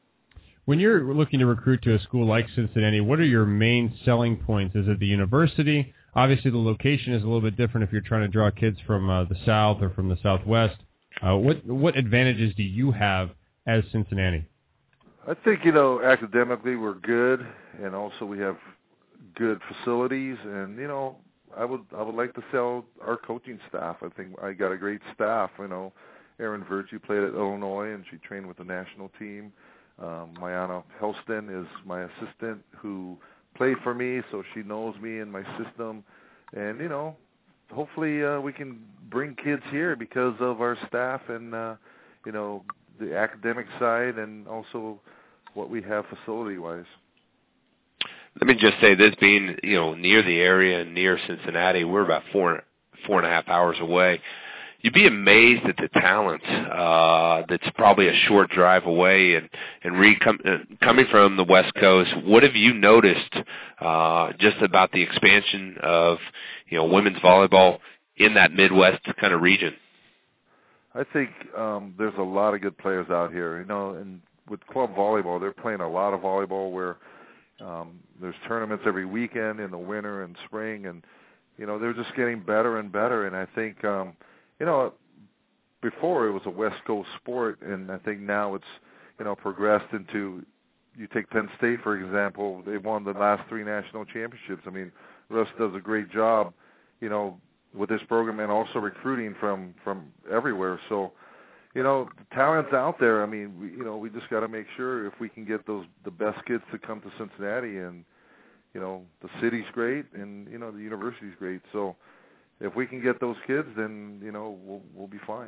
Speaker 9: When you're looking to recruit to a school like Cincinnati, what are your main selling points? Is it the university? Obviously, the location is a little bit different if you're trying to draw kids from uh, the South or from the Southwest. Uh, what what advantages do you have as Cincinnati?
Speaker 6: I think, you know, academically we're good, and also we have good facilities, and, you know, I would I would like to sell our coaching staff. I think I got a great staff. You know, Erin Virtue played at Illinois, and she trained with the national team. Um, Mayana Helston is my assistant who played for me, so she knows me and my system. And, you know, hopefully uh, we can bring kids here because of our staff and, uh, you know, the academic side and also what we have facility-wise.
Speaker 2: Let me just say this, being, you know, near the area and near Cincinnati, we're about four, four and a half hours away. You'd be amazed at the talent uh, that's probably a short drive away. And, and Reed, com- uh, coming from the West Coast, what have you noticed uh, just about the expansion of, you know, women's volleyball in that Midwest kind of region?
Speaker 6: I think um, there's a lot of good players out here. You know, and with club volleyball, they're playing a lot of volleyball where um, there's tournaments every weekend in the winter and spring, and, you know, they're just getting better and better. And I think, um, you know, before it was a West Coast sport, and I think now it's, you know, progressed into, you take Penn State, for example, they won the last three national championships. I mean, Russ does a great job, you know, with this program and also recruiting from, from everywhere. So, you know, the talent's out there. I mean, we, you know, we just got to make sure if we can get those the best kids to come to Cincinnati, and, you know, the city's great and, you know, the university's great. So if we can get those kids, then, you know, we'll we'll be fine.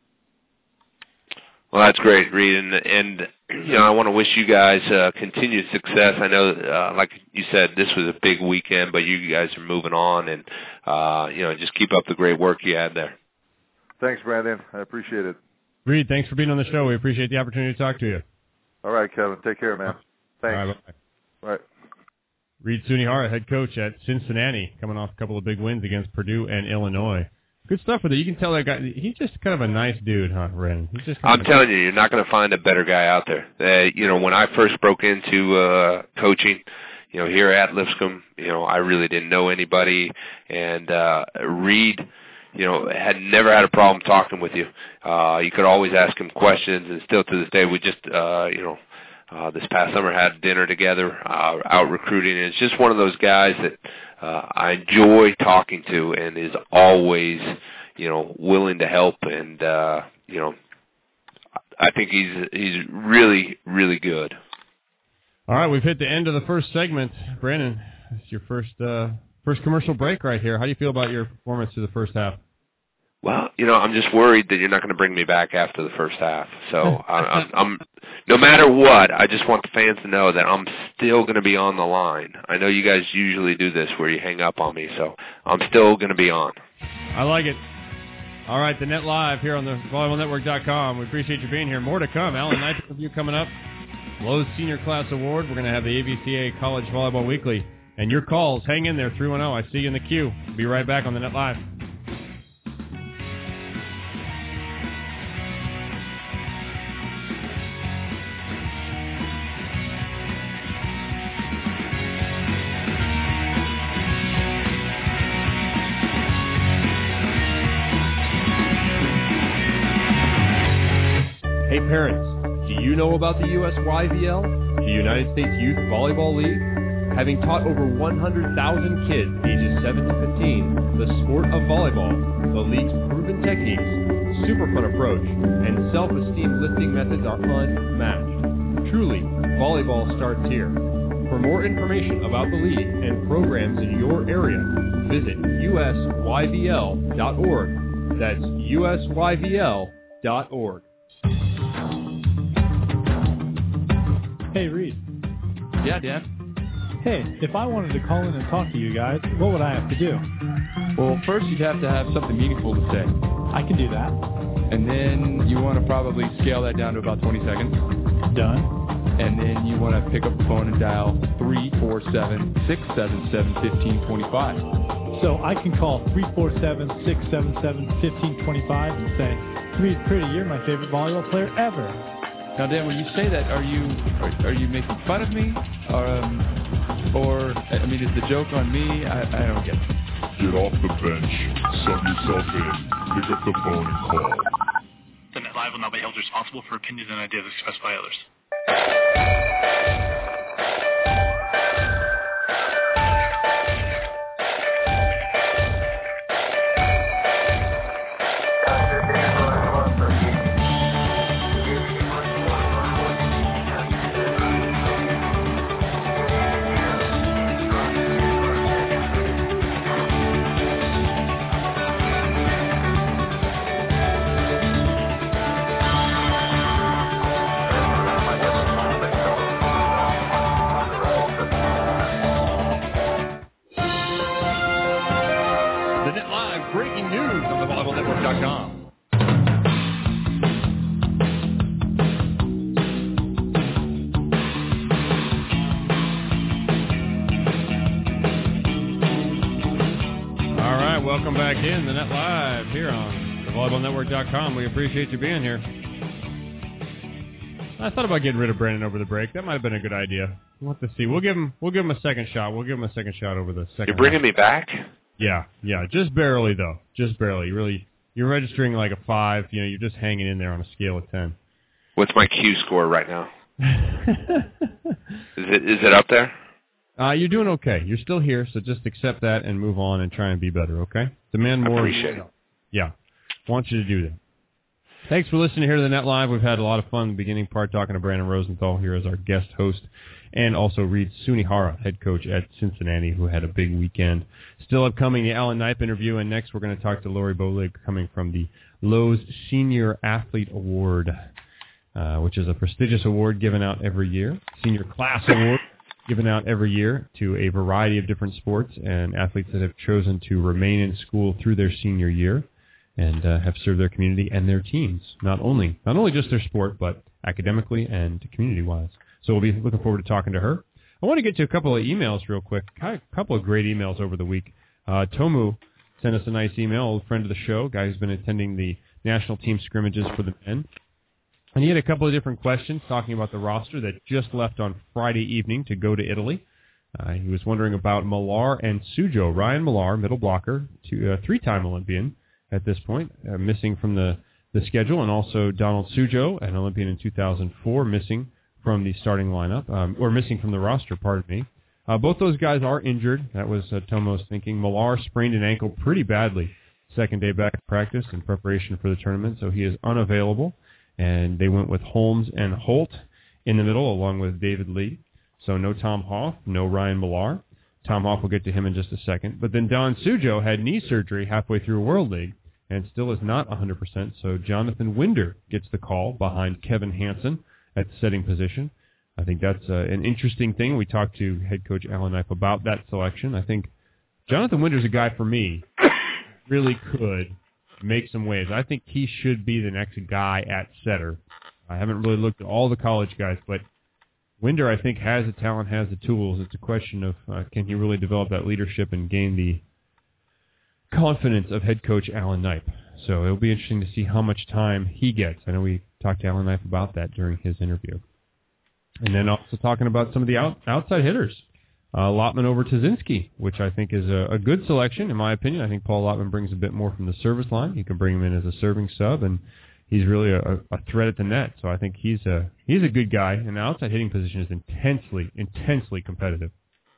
Speaker 2: Well, that's great, Reed, and, and you know, I want to wish you guys uh, continued success. I know, uh, like you said, this was a big weekend, but you guys are moving on, and uh, you know, just keep up the great work you had there.
Speaker 6: Thanks, Brandon. I appreciate it.
Speaker 9: Reed, thanks for being on the show. We appreciate the opportunity to talk to you.
Speaker 6: All right, Kevin. Take care, man. Thanks.
Speaker 9: All right, bye-bye.
Speaker 6: All right.
Speaker 9: Reed Sunihara, head coach at Cincinnati, coming off a couple of big wins against Purdue and Illinois. Good stuff with it. You can tell that guy, he's just kind of a nice dude, huh, Ren? He's just
Speaker 2: I'm telling you, you're not going to find a better guy out there. Uh, you know, when I first broke into uh, coaching, you know, here at Lipscomb, you know, I really didn't know anybody, and uh, Reed, you know, had never had a problem talking with you. Uh, you could always ask him questions, and still to this day, we just, uh, you know, Uh, this past summer had dinner together, uh, out recruiting, and it's just one of those guys that uh, I enjoy talking to and is always, you know, willing to help, and, uh, you know, I think he's he's really, really good.
Speaker 9: All right, we've hit the end of the first segment. Brandon, it's your first uh, first commercial break right here. How do you feel about your performance through the first half?
Speaker 2: Well, you know, I'm just worried that you're not going to bring me back after the first half. So I, I'm, I'm, no matter what, I just want the fans to know that I'm still going to be on the line. I know you guys usually do this where you hang up on me, so I'm still going to be on.
Speaker 9: I like it. All right, the Net Live here on the volleyball network dot com. We appreciate you being here. More to come. Alan Knight review coming up. Lowe's Senior Class Award. We're going to have the A V C A College Volleyball Weekly. And your calls, hang in there, three one zero. I see you in the queue. Be right back on the Net Live. Hey parents, do you know about the U S Y V L, the United States Youth Volleyball League? Having taught over one hundred thousand kids ages seven to fifteen the sport of volleyball, the league's proven techniques, super fun approach, and self-esteem lifting methods are unmatched. Truly, volleyball starts here. For more information about the league and programs in your area, visit U S Y V L dot org. That's U S Y V L dot org.
Speaker 10: Hey, Reed.
Speaker 11: Yeah, Dan?
Speaker 10: Hey, if I wanted to call in and talk to you guys, what would I have to do?
Speaker 11: Well, first you'd have to have something meaningful to say.
Speaker 10: I can do that.
Speaker 11: And then you want to probably scale that down to about twenty seconds.
Speaker 10: Done.
Speaker 11: And then you want to pick up the phone and dial three four seven, six seven seven, one five two five.
Speaker 10: So I can call three four seven, six seven seven, one five two five and say, Reed Pretty, you're my favorite volleyball player ever.
Speaker 11: Now, Dan, when you say that, are you are, are you making fun of me? Or, um, or, I mean, is the joke on me? I, I don't get it.
Speaker 12: Get off the bench, sub yourself in, pick up the phone and call.
Speaker 13: The Net Live will not be held responsible for opinions and ideas expressed by others.
Speaker 9: We appreciate you being here. I thought about getting rid of Brandon over the break. That might have been a good idea. We'll have to see. We'll give him. We'll give him a second shot. We'll give him a second shot over the second.
Speaker 2: You're bringing
Speaker 9: half.
Speaker 2: me back?
Speaker 9: Yeah, yeah, just barely though. Just barely. You really, you're registering like a five. You know, you're just hanging in there on a scale of ten.
Speaker 2: What's my Q score right now? is it is it up there?
Speaker 9: Uh, you're doing okay. You're still here, so just accept that and move on and try and be better. Okay? Demand more.
Speaker 2: I appreciate it.
Speaker 9: Yeah, I want you to do that. Thanks for listening here to the Net Live. We've had a lot of fun in the beginning part talking to Brandon Rosenthal here as our guest host, and also Reed Sunihara, head coach at Cincinnati, who had a big weekend. Still upcoming, the Alan Knipe interview, and next we're going to talk to Lori Bolig coming from the Lowe's Senior Athlete Award, uh, which is a prestigious award given out every year, Senior Class Award given out every year to a variety of different sports and athletes that have chosen to remain in school through their senior year and uh, have served their community and their teams, not only not only just their sport, but academically and community-wise. So we'll be looking forward to talking to her. I want to get to a couple of emails real quick, a couple of great emails over the week. Uh, Tomu sent us a nice email, old friend of the show, guy who's been attending the national team scrimmages for the men. And he had a couple of different questions talking about the roster that just left on Friday evening to go to Italy. Uh, he was wondering about Millar and Sujo. Ryan Millar, middle blocker, two, uh, three-time Olympian at this point, uh, missing from the, the schedule, and also Donald Sujo, an Olympian in two thousand four, missing from the starting lineup, um, or missing from the roster, pardon me. Uh, both those guys are injured. That was uh, Tomo's thinking. Millar sprained an ankle pretty badly second day back at practice in preparation for the tournament, so he is unavailable. And they went with Holmes and Holt in the middle, along with David Lee. So no Tom Hoff, no Ryan Millar. Tom Hoff will get to him in just a second. But then Don Sujo had knee surgery halfway through World League and still is not one hundred percent. So Jonathan Winder gets the call behind Kevin Hansen at the setting position. I think that's uh, an interesting thing. We talked to head coach Alan Knipe about that selection. I think Jonathan Winder's a guy for me really could make some waves. I think he should be the next guy at setter. I haven't really looked at all the college guys, but Winder, I think, has the talent, has the tools. It's a question of uh, can he really develop that leadership and gain the confidence of head coach Alan Knipe. So it'll be interesting to see how much time he gets. I know we talked to Alan Knipe about that during his interview. And then also talking about some of the out, outside hitters. Uh, Lotman over Tazinski, which I think is a, a good selection, in my opinion. I think Paul Lotman brings a bit more from the service line. You can bring him in as a serving sub, and he's really a, a threat at the net. So I think he's a he's a good guy, and the outside hitting position is intensely, intensely competitive.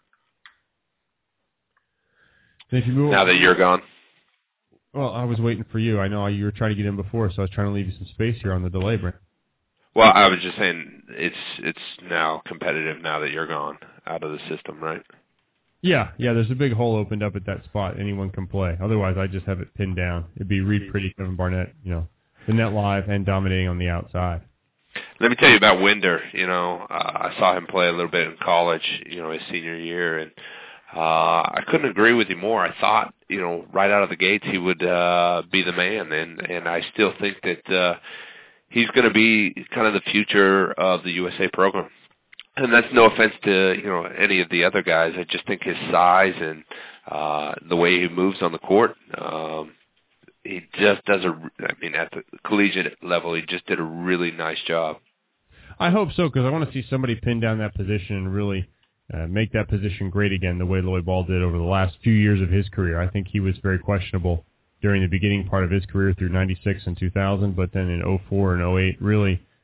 Speaker 9: If you move
Speaker 2: now that you're gone.
Speaker 9: Well, I was waiting for you. I know you were trying to get in before, so I was trying to leave you some space here on the delay, Brent.
Speaker 2: Well, I was just saying it's it's now competitive now that you're gone out of the system, right?
Speaker 9: Yeah, yeah. There's a big hole opened up at that spot. Anyone can play. Otherwise, I just have it pinned down. It'd be Reed Pretty, Kevin Barnett, you know, the net live and dominating on the outside.
Speaker 2: Let me tell you about Winder. You know, uh, I saw him play a little bit in college, you know, his senior year, and uh, I couldn't agree with you more. I thought, you know, right out of the gates he would uh, be the man, and and I still think that. Uh, He's going to be kind of the future of the U S A program. And that's no offense to, you know, any of the other guys. I just think his size and uh, the way he moves on the court, um, he just does a, I mean, at the collegiate level, he just did a really nice job.
Speaker 9: I hope so, because I want to see somebody pin down that position and really uh, make that position great again the way Lloyd Ball did over the last few years of his career. I think he was very questionable during the beginning part of his career through ninety-six and two thousand, but then in oh four and oh eight really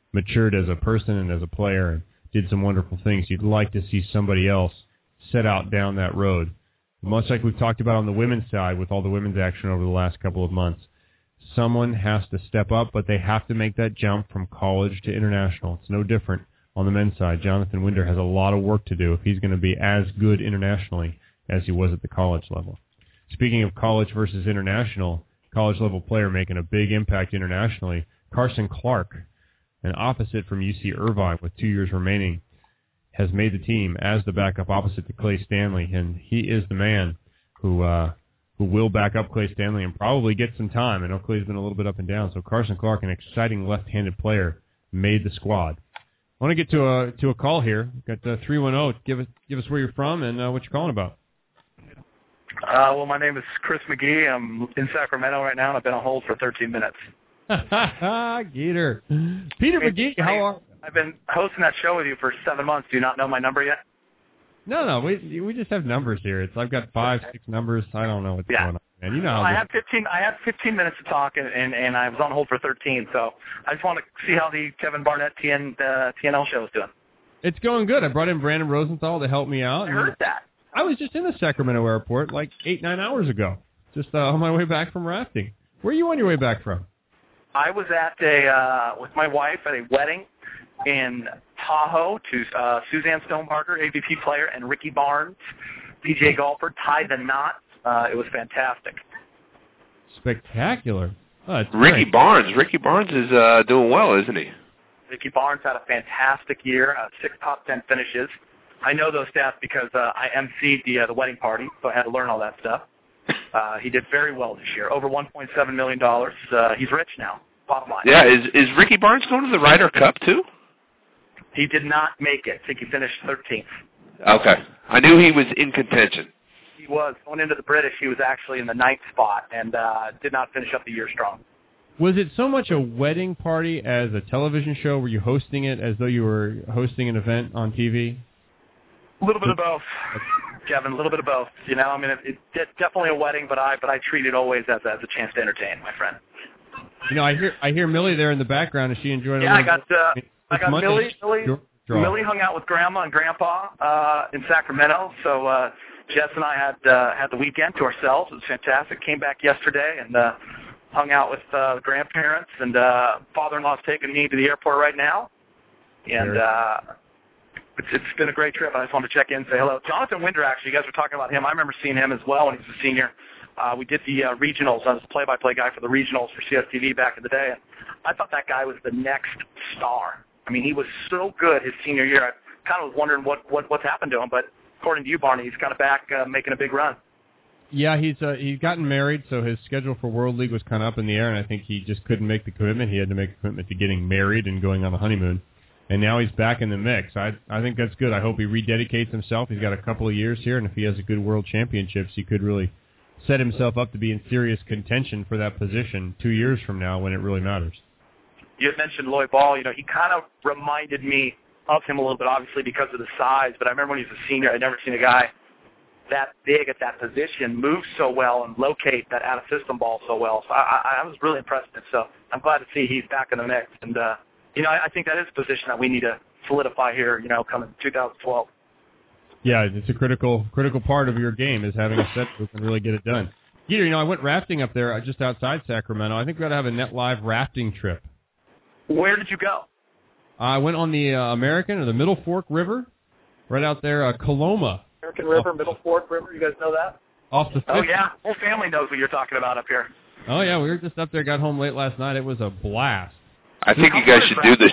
Speaker 9: matured as a person and as a player and did some wonderful things. You'd like to see somebody else set out down that road. Much like we've talked about on the women's side with all the women's action over the last couple of months. Someone has to step up, but they have to make that jump from college to international. It's no different on the men's side. Jonathan Winder has a lot of work to do if he's going to be as good internationally as he was at the college level. Speaking of college versus international, college-level player making a big impact internationally, Carson Clark, an opposite from U C Irvine with two years remaining, has made the team as the backup opposite to Clay Stanley, and he is the man who uh, who will back up Clay Stanley and probably get some time. I know Clay's been a little bit up and down, so Carson Clark, an exciting left-handed player, made the squad. I want to get to a to a call here. We've got uh, three one zero. Give us give us where you're from and uh, what you're calling about.
Speaker 13: Uh, well, my name is Chris McGee. I'm in Sacramento right now, and I've been on hold for thirteen minutes.
Speaker 9: Geeter. Peter McGee, how are
Speaker 13: I've been hosting that show with you for seven months. Do you not know my number yet?
Speaker 9: No, no, we we just have numbers here. It's I've got five, six numbers. I don't know what's
Speaker 13: yeah.
Speaker 9: going on, man. You know how
Speaker 13: well, I have fifteen. I have fifteen minutes to talk, and, and, and I was on hold for thirteen. So I just want to see how the Kevin Barnett T N uh, T N L show is doing.
Speaker 9: It's going good. I brought in Brandon Rosenthal to help me out.
Speaker 13: I heard that.
Speaker 9: I was just in the Sacramento airport like eight, nine hours ago, just uh, on my way back from rafting. Where are you on your way back from?
Speaker 13: I was at a uh, with my wife at a wedding in Tahoe to uh, Suzanne Stonebarger, A V P player, and Ricky Barnes, D J golfer, tied the knot. Uh, it was fantastic.
Speaker 9: Spectacular. Oh,
Speaker 2: Ricky
Speaker 9: great.
Speaker 2: Barnes. Ricky Barnes is uh, doing well, isn't he?
Speaker 13: Ricky Barnes had a fantastic year, uh, six top ten finishes. I know those stats because uh, I emceed the uh, the wedding party, so I had to learn all that stuff. Uh, he did very well this year, over one point seven million dollars. Uh, he's rich now, bottom line.
Speaker 2: Yeah, is is Ricky Barnes going to the Ryder Cup too?
Speaker 13: He did not make it. I think he finished thirteenth.
Speaker 2: Okay. I knew he was in contention.
Speaker 13: He was. Going into the British, he was actually in the ninth spot and uh, did not finish up the year strong.
Speaker 9: Was it so much a wedding party as a television show? Were you hosting it as though you were hosting an event on T V?
Speaker 13: A little bit of both, Kevin. A little bit of both. You know, I mean, it, it's definitely a wedding, but I but I treat it always as as a chance to entertain, my friend.
Speaker 9: You know, I hear I hear Millie there in the background. Is she enjoying?
Speaker 13: Yeah,
Speaker 9: a
Speaker 13: I got uh,
Speaker 9: it's
Speaker 13: I got
Speaker 9: Monday.
Speaker 13: Millie. Millie,
Speaker 9: Draw.
Speaker 13: Millie hung out with Grandma and Grandpa uh, in Sacramento. So uh, Jess and I had uh, had the weekend to ourselves. It was fantastic. Came back yesterday and uh, hung out with uh, the grandparents. And uh, father-in-law's taking me to the airport right now. And uh, it's, it's been a great trip. I just wanted to check in and say hello. Jonathan Winder, actually, you guys were talking about him. I remember seeing him as well when he was a senior. Uh, we did the uh, regionals. I was the play-by-play guy for the regionals for C S T V back in the day. And I thought that guy was the next star. I mean, he was so good his senior year. I kind of was wondering what, what what's happened to him. But according to you, Barney, he's kind of back uh, making a big run.
Speaker 9: Yeah, he's uh, he's gotten married, so his schedule for World League was kind of up in the air, and I think he just couldn't make the commitment. He had to make a commitment to getting married and going on a honeymoon. And now he's back in the mix. I I think that's good. I hope he rededicates himself. He's got a couple of years here, and if he has a good World Championships, he could really set himself up to be in serious contention for that position two years from now when it really matters.
Speaker 13: You had mentioned Lloyd Ball. You know, he kind of reminded me of him a little bit, obviously, because of the size. But I remember when he was a senior, I'd never seen a guy that big at that position move so well and locate that out-of-system ball so well. So I, I was really impressed with it. So I'm glad to see he's back in the mix. And, uh, you know, I, I think that is a position that we need to solidify here, you know, coming two thousand twelve.
Speaker 9: Yeah, it's a critical critical part of your game is having a set who can really get it done. Peter, you know, I went rafting up there just outside Sacramento. I think we got to have a Net Live rafting trip.
Speaker 13: Where did you go?
Speaker 9: I went on the uh, American or the Middle Fork River, right out there, uh, Coloma.
Speaker 13: American River, Middle Fork River. You guys know that?
Speaker 9: Off the.
Speaker 13: Oh yeah, whole family knows what you're talking about up here.
Speaker 9: Oh yeah, we were just up there. Got home late last night. It was a blast.
Speaker 2: I think you guys should do this.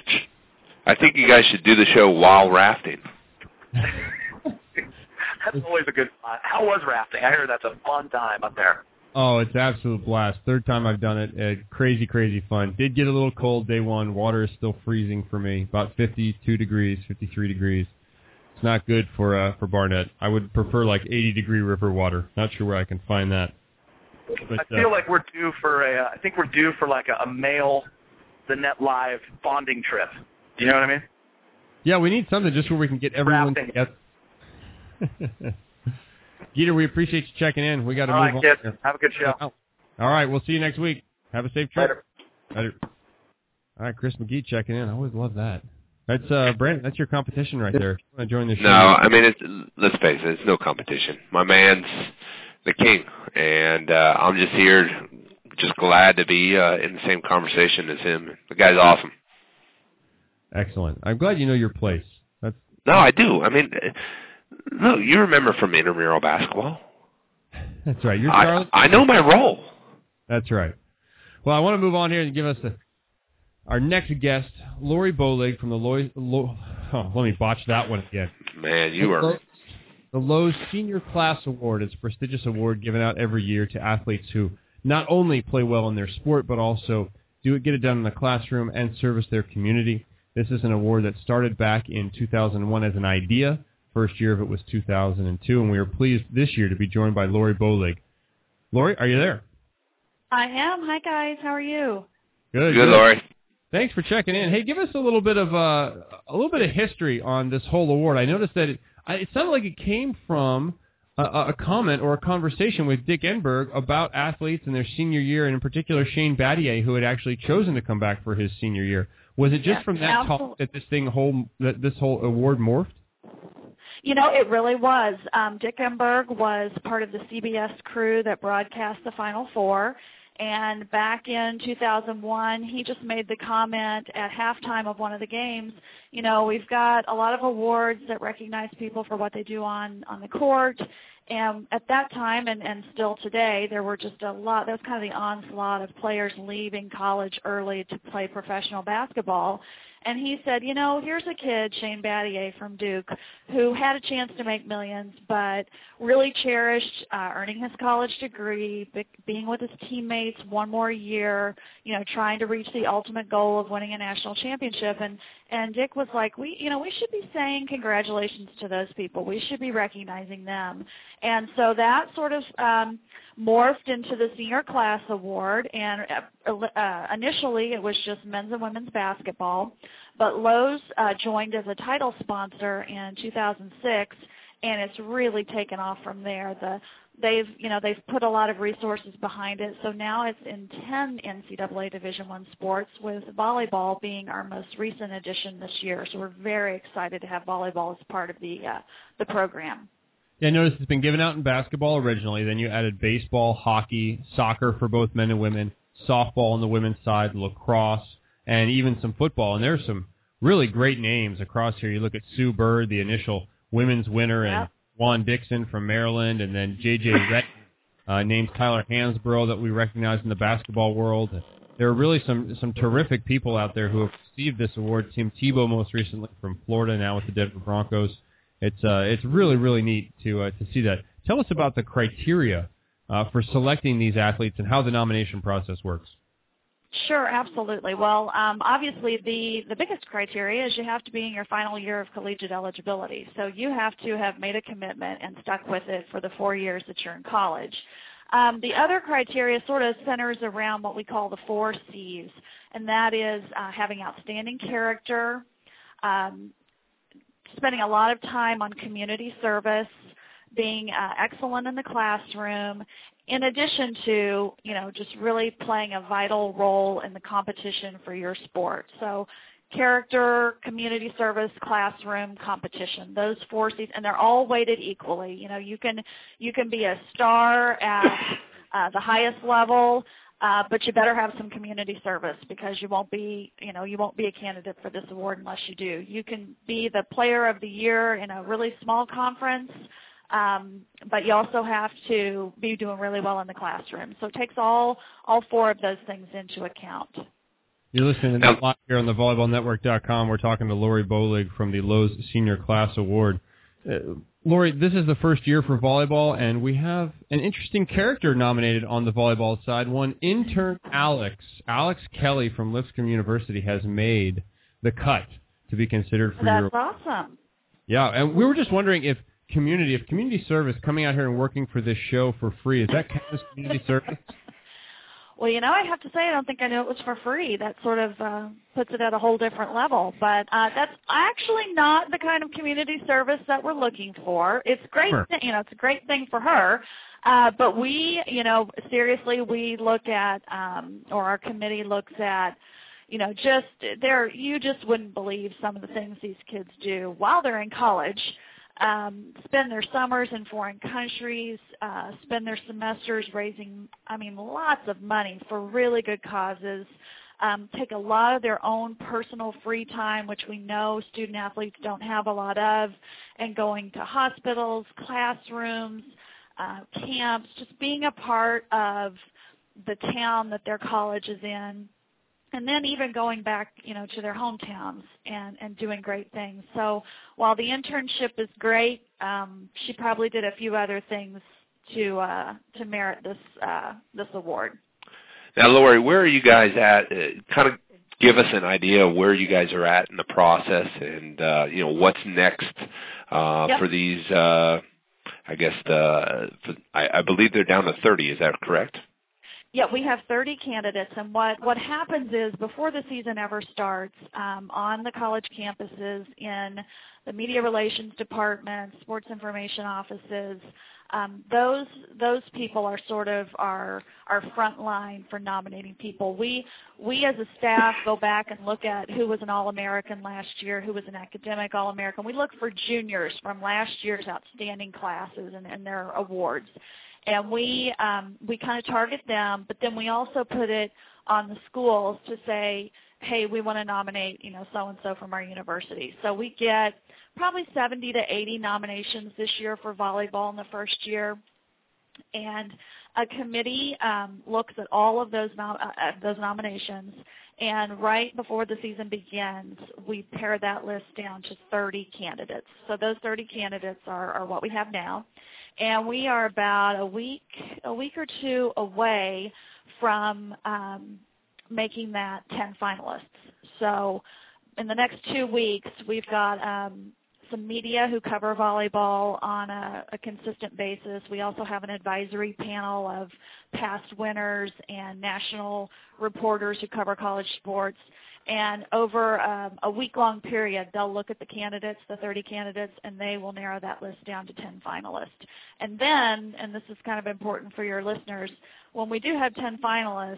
Speaker 2: I think you guys should do the show while rafting.
Speaker 13: That's always a good spot. How was rafting? I heard that's a fun time up there.
Speaker 9: Oh, it's absolute blast. Third time I've done it. Uh, crazy, crazy fun. Did get a little cold day one. Water is still freezing for me. About fifty-two degrees, fifty-three degrees. It's not good for uh, for Barnett. I would prefer like eighty degree river water. Not sure where I can find that. But,
Speaker 13: I feel
Speaker 9: uh,
Speaker 13: like we're due for a. I think we're due for like a, a male, the Net Live bonding trip. Do you know what I mean?
Speaker 9: Yeah, we need something just where we can get everyone
Speaker 13: Rafting.
Speaker 9: together. Geeter, we appreciate you checking in. We got to
Speaker 13: All
Speaker 9: move
Speaker 13: right,
Speaker 9: on.
Speaker 13: kids.
Speaker 9: Here.
Speaker 13: Have a good show.
Speaker 9: All right, we'll see you next week. Have a safe trip.
Speaker 13: Later.
Speaker 9: Later. All right, Chris McGee checking in. I always love that. That's uh, Brent. That's your competition right there. If you want to join the show?
Speaker 2: No, I mean, it's, let's face it, it's no competition. My man's the king, and uh, I'm just here, just glad to be uh, in the same conversation as him. The guy's awesome.
Speaker 9: Excellent. I'm glad you know your place. That's
Speaker 2: no, I do. I mean, look, you remember from intramural basketball.
Speaker 9: That's right. You're
Speaker 2: I,
Speaker 9: Charlie.
Speaker 2: I know my role.
Speaker 9: That's right. Well, I want to move on here and give us a, our next guest, Lori Bolig from the Lowe's. Lo, oh, let me botch that one again.
Speaker 2: Man, you are.
Speaker 9: The, the Lowe's Senior Class Award is a prestigious award given out every year to athletes who not only play well in their sport, but also do it, get it done in the classroom and service their community. This is an award that started back in two thousand one as an idea. First year of it was two thousand two, and we are pleased this year to be joined by Lori Bolig. Lori, are you there?
Speaker 14: I am. Hi, guys. How are you?
Speaker 9: Good.
Speaker 2: Good, Lori.
Speaker 9: Thanks for checking in. Hey, give us a little bit of uh, a little bit of history on this whole award. I noticed that it, it sounded like it came from a, a comment or a conversation with Dick Enberg about athletes in their senior year, and in particular Shane Battier, who had actually chosen to come back for his senior year. Was it just
Speaker 14: yeah,
Speaker 9: from that
Speaker 14: absolutely.
Speaker 9: talk that this thing whole that this whole award morphed?
Speaker 14: You know, it really was. Um, Dick Enberg was part of the C B S crew that broadcast the Final Four. And back in two thousand one, he just made the comment at halftime of one of the games, you know, we've got a lot of awards that recognize people for what they do on, on the court. And at that time, and, and still today, there were just a lot, that was kind of the onslaught of players leaving college early to play professional basketball. And he said, you know, here's a kid, Shane Battier from Duke, who had a chance to make millions, but really cherished uh, earning his college degree, be- being with his teammates one more year, you know, trying to reach the ultimate goal of winning a national championship. And, and Dick was like, we, you know, we should be saying congratulations to those people. We should be recognizing them. And so that sort of um, morphed into the Senior Class Award, and uh, initially it was just men's and women's basketball, but Lowe's uh, joined as a title sponsor in two thousand six, and it's really taken off from there. The they've you know they've put a lot of resources behind it, so now it's in ten N C double A Division I sports, with volleyball being our most recent addition this year. So we're very excited to have volleyball as part of the uh, the program.
Speaker 9: Yeah, I noticed it's been given out in basketball originally. Then you added baseball, hockey, soccer for both men and women, softball on the women's side, lacrosse, and even some football. And there's some really great names across here. You look at Sue Bird, the initial women's winner, and
Speaker 14: yep.
Speaker 9: Juan Dixon from Maryland, and then J J Rett uh, named Tyler Hansborough that we recognize in the basketball world. There are really some some terrific people out there who have received this award. Tim Tebow most recently from Florida, now with the Denver Broncos. It's uh, it's really, really neat to uh, to see that. Tell us about the criteria uh, for selecting these athletes and how the nomination process works.
Speaker 14: Sure, absolutely. Well, um, obviously the, the biggest criteria is you have to be in your final year of collegiate eligibility. So you have to have made a commitment and stuck with it for the four years that you're in college. Um, the other criteria sort of centers around what we call the four C's, and that is uh, having outstanding character, um, spending a lot of time on community service, being uh, excellent in the classroom, in addition to, you know, just really playing a vital role in the competition for your sport. So character, community service, classroom, competition, those four C's, and they're all weighted equally. You know, you can you can be a star at uh, the highest level, Uh, but you better have some community service, because you won't be, you know, you won't be a candidate for this award unless you do. You can be the player of the year in a really small conference, um, but you also have to be doing really well in the classroom. So it takes all all four of those things into account.
Speaker 9: You're listening to that live here on the volleyball network dot com. We're talking to Lori Bolig from the Lowe's Senior Class Award. Uh, Lori, this is the first year for volleyball, and we have an interesting character nominated on the volleyball side. One intern, Alex. Alex Kelly from Lipscomb University has made the cut to be considered for
Speaker 14: That's
Speaker 9: your...
Speaker 14: That's awesome.
Speaker 9: Yeah, and we were just wondering if community, if community service, coming out here and working for this show for free, is that kind of community service?
Speaker 14: Well, you know, I have to say I don't think I knew it was for free. That sort of uh, puts it at a whole different level. But uh, that's actually not the kind of community service that we're looking for. It's great,
Speaker 9: Sure.
Speaker 14: th- you know, it's a great thing for her. Uh, but we, you know, seriously, we look at, um, or our committee looks at, you know, just they're you just wouldn't believe some of the things these kids do while they're in college. Um, spend their summers in foreign countries, uh, spend their semesters raising, I mean, lots of money for really good causes. Um, take a lot of their own personal free time, which we know student athletes don't have a lot of, and going to hospitals, classrooms, uh, camps, just being a part of the town that their college is in, and then even going back, you know, to their hometowns and, and doing great things. So while the internship is great, um, she probably did a few other things to uh, to merit this uh, this award.
Speaker 2: Now, Lori, where are you guys at? Uh, kind of give us an idea of where you guys are at in the process, and uh, you know what's next uh,
Speaker 14: yep.
Speaker 2: for these. Uh, I guess the for, I, I believe they're down to thirty. Is that correct?
Speaker 14: Yeah, we have thirty candidates, and what, what happens is before the season ever starts, um, on the college campuses, in the media relations departments, sports information offices, um, those those people are sort of our our front line for nominating people. We we as a staff go back and look at who was an All-American last year, who was an academic All-American. We look for juniors from last year's outstanding classes and, and their awards. And we um, we kind of target them, but then we also put it on the schools to say, hey, we want to nominate, you know, so-and-so from our university. So we get probably seventy to eighty nominations this year for volleyball in the first year. And a committee um, looks at all of those, nom- uh, those nominations, and right before the season begins, we pare that list down to thirty candidates. So those thirty candidates are, are what we have now. And we are about a week, a week or two away from um, making that ten finalists. So in the next two weeks, we've got um, some media who cover volleyball on a, a consistent basis. We also have an advisory panel of past winners and national reporters who cover college sports. And over um, a week-long period, they'll look at the candidates, the thirty candidates, and they will narrow that list down to ten finalists. And then, and this is kind of important for your listeners, when we do have ten finalists,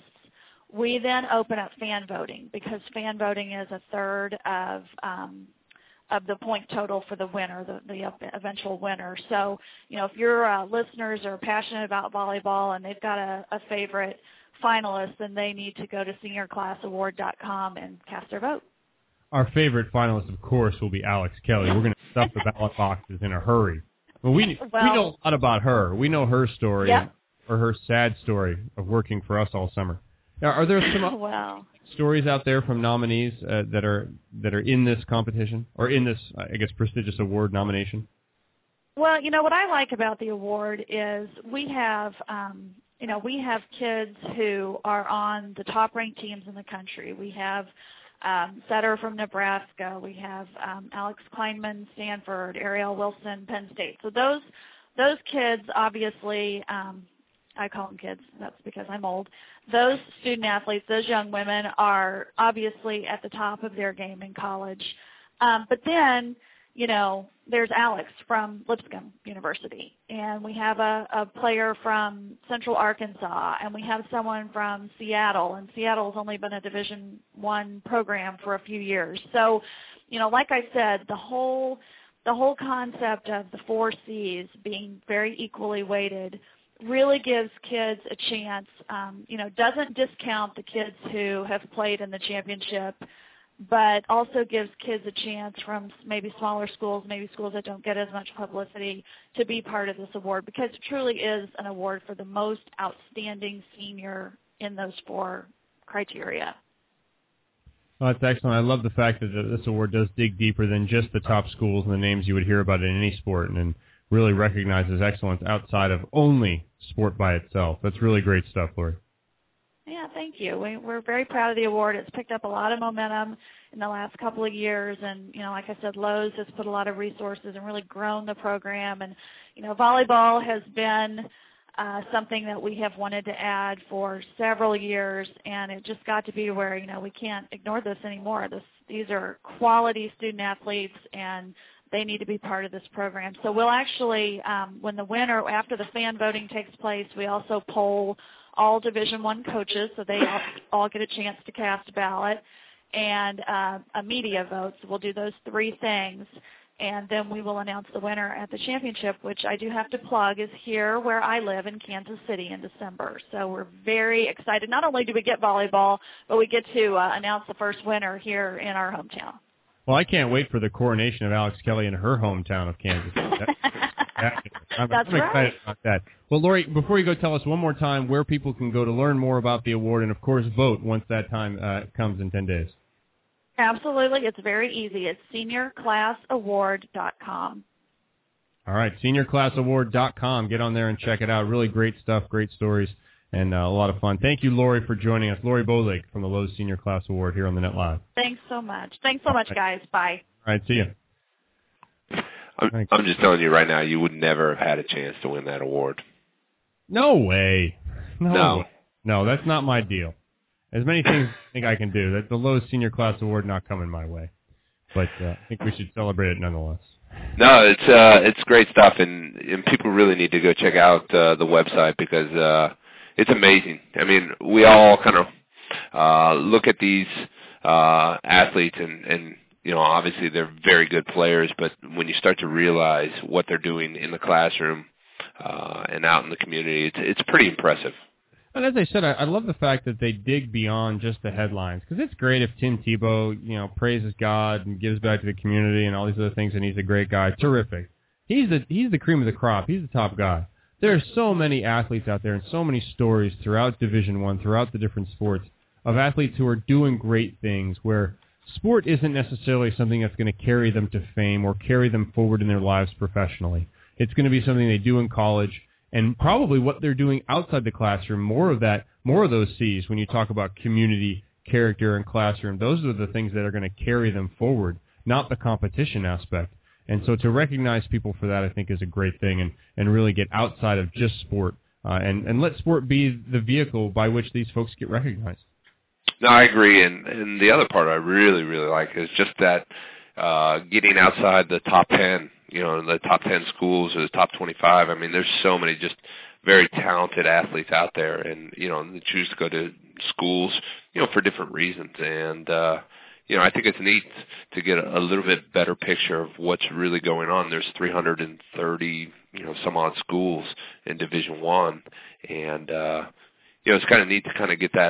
Speaker 14: we then open up fan voting, because fan voting is a third of um, of the point total for the winner, the, the eventual winner. So, you know, if your uh, listeners are passionate about volleyball and they've got a, a favorite finalists, then they need to go to senior class award dot com and cast their vote.
Speaker 9: Our favorite finalist, of course, will be Alex Kelly. We're going to stuff the ballot boxes in a hurry. Well, we
Speaker 14: well,
Speaker 9: we know a lot about her. We know her story,
Speaker 14: yep.
Speaker 9: or her sad story of working for us all summer. Now, are there some
Speaker 14: well.
Speaker 9: stories out there from nominees uh, that are that are in this competition, or in this, I guess, prestigious award nomination?
Speaker 14: Well, you know, what I like about the award is we have um, – You know, we have kids who are on the top-ranked teams in the country. We have um, Setter from Nebraska. We have um, Alex Kleinman, Stanford, Ariel Wilson, Penn State. So those those kids, obviously, um, I call them kids. That's because I'm old. Those student athletes, those young women, are obviously at the top of their game in college. Um, but then, you know, there's Alex from Lipscomb University, and we have a, a player from Central Arkansas, and we have someone from Seattle, and Seattle's only been a Division One program for a few years. So, you know, like I said, the whole the whole concept of the four C's being very equally weighted really gives kids a chance, um, you know, doesn't discount the kids who have played in the championship, but also gives kids a chance from maybe smaller schools, maybe schools that don't get as much publicity, to be part of this award, because it truly is an award for the most outstanding senior in those four criteria.
Speaker 9: Well, that's excellent. I love the fact that this award does dig deeper than just the top schools and the names you would hear about in any sport, and, and really recognizes excellence outside of only sport by itself. That's really great stuff, Lori.
Speaker 14: Yeah, thank you. We, we're very proud of the award. It's picked up a lot of momentum in the last couple of years, and, you know, like I said, Lowe's has put a lot of resources and really grown the program. And, you know, volleyball has been uh, something that we have wanted to add for several years, and it just got to be where, you know, we can't ignore this anymore. This, these are quality student athletes, and they need to be part of this program. So we'll actually, um, when the winner, after the fan voting takes place, we also poll all Division One coaches, so they all, all get a chance to cast a ballot, and uh, a media vote. So we'll do those three things, and then we will announce the winner at the championship, which I do have to plug is here where I live in Kansas City in December. So we're very excited. Not only do we get volleyball, but we get to uh, announce the first winner here in our hometown.
Speaker 9: Well, I can't wait for the coronation of Alex Kelly in her hometown of Kansas. That, that, I'm,
Speaker 14: That's
Speaker 9: I'm
Speaker 14: right.
Speaker 9: excited about that. Well, Lori, before you go, tell us one more time where people can go to learn more about the award and, of course, vote once that time uh, comes in ten days.
Speaker 14: Absolutely. It's very easy. It's senior class award dot com.
Speaker 9: All right, senior class award dot com. Get on there and check it out. Really great stuff, great stories, and uh, a lot of fun. Thank you, Lori, for joining us. Lori Bowlake from the Lowe's Senior Class Award here on the Net Live.
Speaker 14: Thanks so much. Thanks so much, guys. Bye.
Speaker 9: All right, see you.
Speaker 2: I'm, I'm just telling you right now, you would never have had a chance to win that award.
Speaker 9: No way. No.
Speaker 2: No.
Speaker 9: Way. No, that's not my deal. As many things I think I can do. That the Lowe's Senior Class Award not coming my way. But uh, I think we should celebrate it nonetheless.
Speaker 2: No, it's uh, it's great stuff, and, and people really need to go check out uh, the website because uh, it's amazing. I mean, we all kind of uh, look at these uh, athletes, and, and you know, obviously they're very good players, but when you start to realize what they're doing in the classroom uh, and out in the community, it's it's pretty impressive.
Speaker 9: And as I said, I, I love the fact that they dig beyond just the headlines, because it's great if Tim Tebow, you know, praises God and gives back to the community and all these other things, and he's a great guy. Terrific. He's the he's the cream of the crop. He's the top guy. There are so many athletes out there and so many stories throughout Division One, throughout the different sports, of athletes who are doing great things where sport isn't necessarily something that's going to carry them to fame or carry them forward in their lives professionally. It's going to be something they do in college, and probably what they're doing outside the classroom, more of that, more of those C's when you talk about community, character, and classroom. Those are the things that are going to carry them forward, not the competition aspect. And so to recognize people for that, I think, is a great thing, and, and really get outside of just sport uh, and, and let sport be the vehicle by which these folks get recognized.
Speaker 2: No, I agree, and, and the other part I really, really like is just that uh, getting outside the top ten, you know, the top ten schools or the top twenty-five. I mean, there's so many just very talented athletes out there, and, you know, they choose to go to schools, you know, for different reasons. And, uh, you know, I think it's neat to get a, a little bit better picture of what's really going on. There's three hundred thirty, you know, some odd schools in Division One, and, uh, you know, it's kind of neat to kind of get that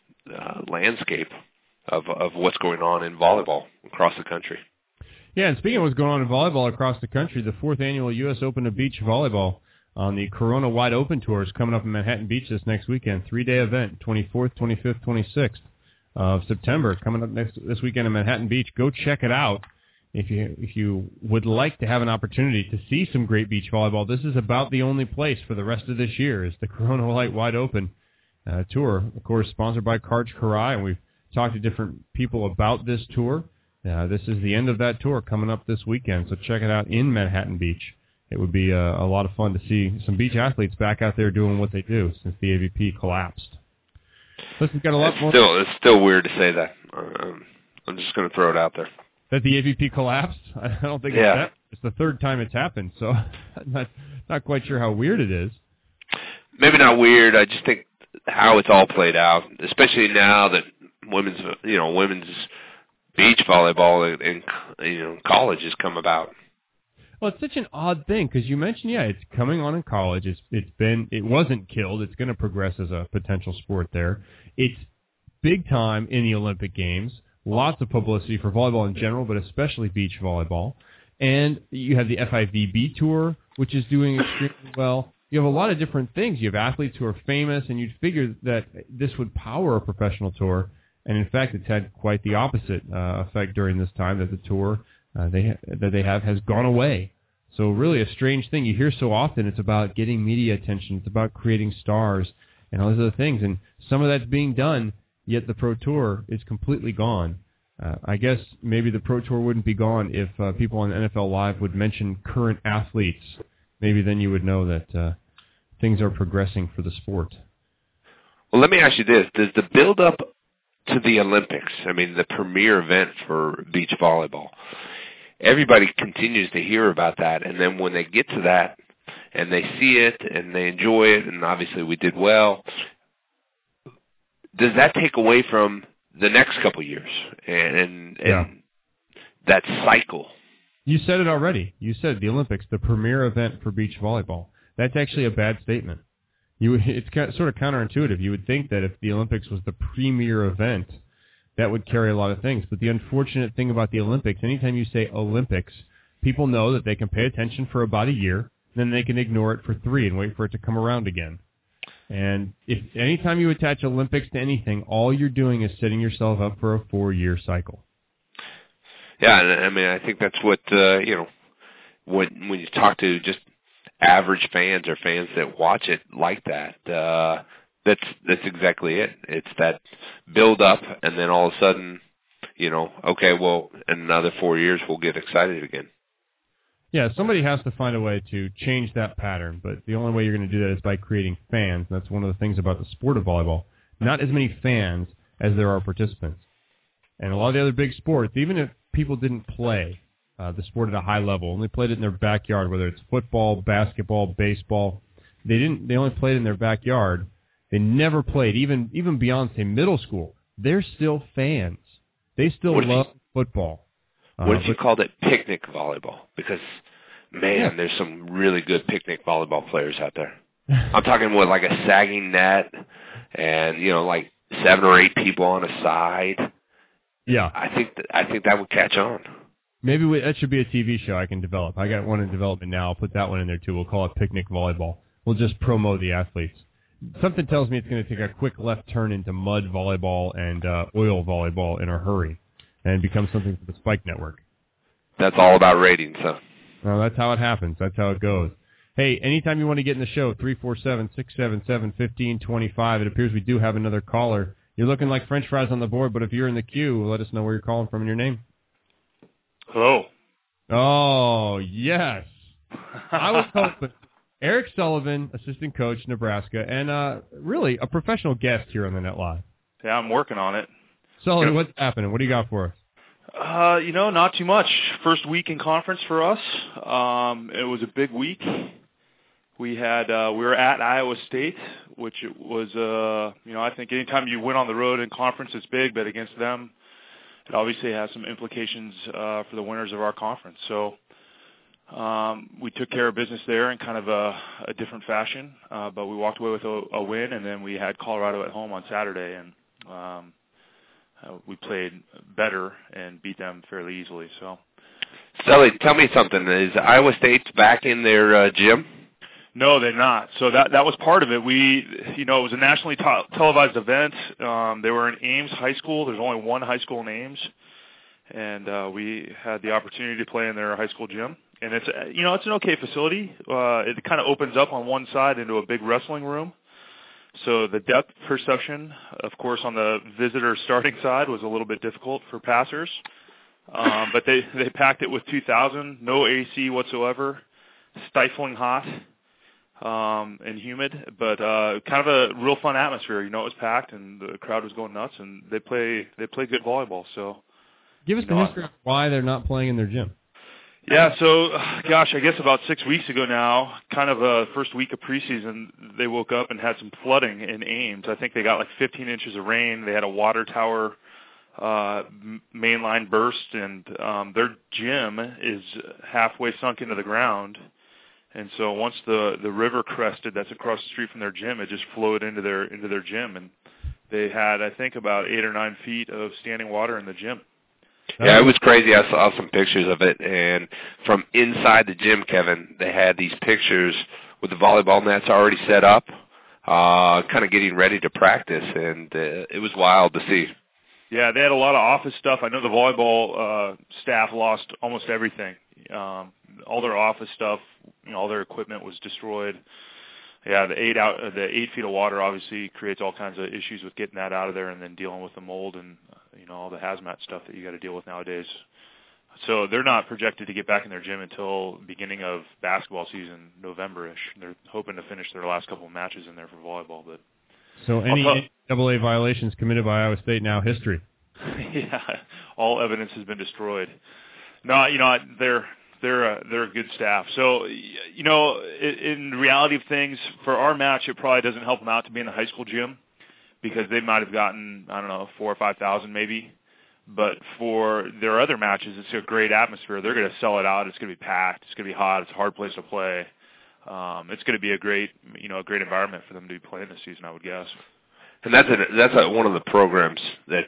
Speaker 2: uh, landscape of of what's going on in volleyball across the country.
Speaker 9: Yeah, and speaking of what's going on in volleyball across the country, the fourth annual U S Open of Beach Volleyball on the Corona Wide Open Tour is coming up in Manhattan Beach this next weekend. Three-day event, twenty-fourth, twenty-fifth, twenty-sixth of September, coming up next this weekend in Manhattan Beach. Go check it out if you if you would like to have an opportunity to see some great beach volleyball. This is about the only place for the rest of this year is the Corona Light Wide Open uh, Tour, of course, sponsored by Karch Kiraly, and we've talked to different people about this tour. Uh, this is the end of that tour coming up this weekend, so check it out in Manhattan Beach. It would be uh, a lot of fun to see some beach athletes back out there doing what they do since the A V P collapsed. Listen, got a lot
Speaker 2: it's
Speaker 9: more.
Speaker 2: Still, it's still weird to say that. Um, I'm just going to throw it out there.
Speaker 9: That the A V P collapsed? I don't think
Speaker 2: yeah.
Speaker 9: it's that. It's the third time it's happened, so I'm not, not quite sure how weird it is.
Speaker 2: Maybe not weird. I just think how it's all played out, especially now that women's, you know, women's beach volleyball in, in you know college has come about.
Speaker 9: Well, it's such an odd thing because you mentioned, yeah, it's coming on in college. It's it's been it wasn't killed. It's going to progress as a potential sport there. It's big time in the Olympic Games. Lots of publicity for volleyball in general, but especially beach volleyball. And you have the F I V B tour, which is doing extremely well. You have a lot of different things. You have athletes who are famous, and you'd figure that this would power a professional tour. And in fact, it's had quite the opposite uh, effect during this time, that the tour uh, they ha- that they have has gone away. So really a strange thing. You hear so often it's about getting media attention. It's about creating stars and all these other things. And some of that's being done, yet the Pro Tour is completely gone. Uh, I guess maybe the Pro Tour wouldn't be gone if uh, people on N F L Live would mention current athletes. Maybe then you would know that uh, things are progressing for the sport.
Speaker 2: Well, let me ask you this. Does the build-up to the Olympics, I mean, the premier event for beach volleyball, everybody continues to hear about that, and then when they get to that and they see it and they enjoy it, and obviously we did well, does that take away from the next couple of years and, and,
Speaker 9: yeah.
Speaker 2: and that cycle?
Speaker 9: You said it already. You said the Olympics, the premier event for beach volleyball. That's actually a bad statement. You, it's kind of, sort of counterintuitive. You would think that if the Olympics was the premier event, that would carry a lot of things. But the unfortunate thing about the Olympics, anytime you say Olympics, people know that they can pay attention for about a year, then they can ignore it for three and wait for it to come around again. And if anytime you attach Olympics to anything, all you're doing is setting yourself up for a four-year cycle.
Speaker 2: Yeah, and I mean, I think that's what, uh, you know, when, when you talk to just average fans or fans that watch it like that, uh, that's that's exactly it. It's that build up, and then all of a sudden, you know, okay, well, in another four years, we'll get excited again.
Speaker 9: Yeah, somebody has to find a way to change that pattern, but the only way you're going to do that is by creating fans. That's one of the things about the sport of volleyball. Not as many fans as there are participants. And a lot of the other big sports, even if people didn't play uh, the sport at a high level, only played it in their backyard, whether it's football, basketball, baseball, they didn't. They only played in their backyard. They never played, even even beyond, say, middle school. They're still fans. They still
Speaker 2: what
Speaker 9: love
Speaker 2: you,
Speaker 9: football.
Speaker 2: What
Speaker 9: uh,
Speaker 2: if you called it picnic volleyball? Because, man,
Speaker 9: yeah.
Speaker 2: there's some really good picnic volleyball players out there. I'm talking with like a sagging net and, you know, like seven or eight people on a side.
Speaker 9: Yeah.
Speaker 2: I think that, I think that would catch on.
Speaker 9: Maybe we, that should be a T V show I can develop. I got one in development now. I'll put that one in there, too. We'll call it Picnic Volleyball. We'll just promote the athletes. Something tells me it's going to take a quick left turn into mud volleyball and uh, oil volleyball in a hurry and become something for the Spike Network.
Speaker 2: That's all about ratings, so.
Speaker 9: Well, that's how it happens. That's how it goes. Hey, anytime you want to get in the show, three four seven, six seven seven, one five two five. It appears we do have another caller. You're looking like French fries on the board, but if you're in the queue, let us know where you're calling from and your name.
Speaker 15: Hello.
Speaker 9: Oh, yes. I was hoping. Eric Sullivan, assistant coach, Nebraska, and uh, really a professional guest here on the Net Live.
Speaker 15: Yeah, I'm working on it.
Speaker 9: Sullivan, what's happening? What do you got for us?
Speaker 15: Uh, you know, not too much. First week in conference for us. Um, it was a big week. We had uh, we were at Iowa State, which was uh, you know I think anytime you win on the road in conference, it's big, but against them, it obviously has some implications uh, for the winners of our conference. So. Um, we took care of business there in kind of a, a different fashion, uh, but we walked away with a, a win, and then we had Colorado at home on Saturday, and um, uh, we played better and beat them fairly easily. So,
Speaker 2: Sully, tell me something. Is Iowa State back in their uh, gym?
Speaker 15: No, they're not. So that that was part of it. We, you know, it was a nationally te- televised event. Um, they were in Ames High School. There's only one high school in Ames, and uh, we had the opportunity to play in their high school gym. And it's, you know, it's an okay facility. Uh, it kind of opens up on one side into a big wrestling room. So the depth perception, of course, on the visitor starting side was a little bit difficult for passers. Um, but they, they packed it with two thousand, no A C whatsoever, stifling hot um, and humid, but uh, kind of a real fun atmosphere. You know, it was packed and the crowd was going nuts, and they play they play good volleyball. So,
Speaker 9: give us the history of why they're not playing in their gym.
Speaker 15: Yeah, so, gosh, I guess about six weeks ago now, kind of a first week of preseason, they woke up and had some flooding in Ames. I think they got like fifteen inches of rain. They had a water tower uh, main line burst, and um, their gym is halfway sunk into the ground. And so once the, the river crested that's across the street from their gym, it just flowed into their into their gym. And they had, I think, about eight or nine feet of standing water in the gym.
Speaker 2: Yeah, it was crazy. I saw some pictures of it, and from inside the gym, Kevin, they had these pictures with the volleyball nets already set up, uh, kind of getting ready to practice, and uh, it was wild to see.
Speaker 15: Yeah, they had a lot of office stuff. I know the volleyball uh, staff lost almost everything. Um, all their office stuff, you know, all their equipment was destroyed. Yeah, the eight out, the eight feet of water obviously creates all kinds of issues with getting that out of there and then dealing with the mold and you know all the hazmat stuff that you got to deal with nowadays. So they're not projected to get back in their gym until beginning of basketball season, November-ish. They're hoping to finish their last couple of matches in there for volleyball. But
Speaker 9: so any N C double A violations committed by Iowa State now history.
Speaker 15: Yeah, all evidence has been destroyed. No, you know they're they're a, they're a good staff. So you know, in, in reality of things, for our match, it probably doesn't help them out to be in the high school gym because they might have gotten I don't know four or five thousand maybe. But for their other matches, it's a great atmosphere. They're going to sell it out. It's going to be packed. It's going to be hot. It's a hard place to play. Um, it's going to be a great, you know, a great environment for them to be playing this season, I would guess.
Speaker 2: And that's a, that's a, one of the programs that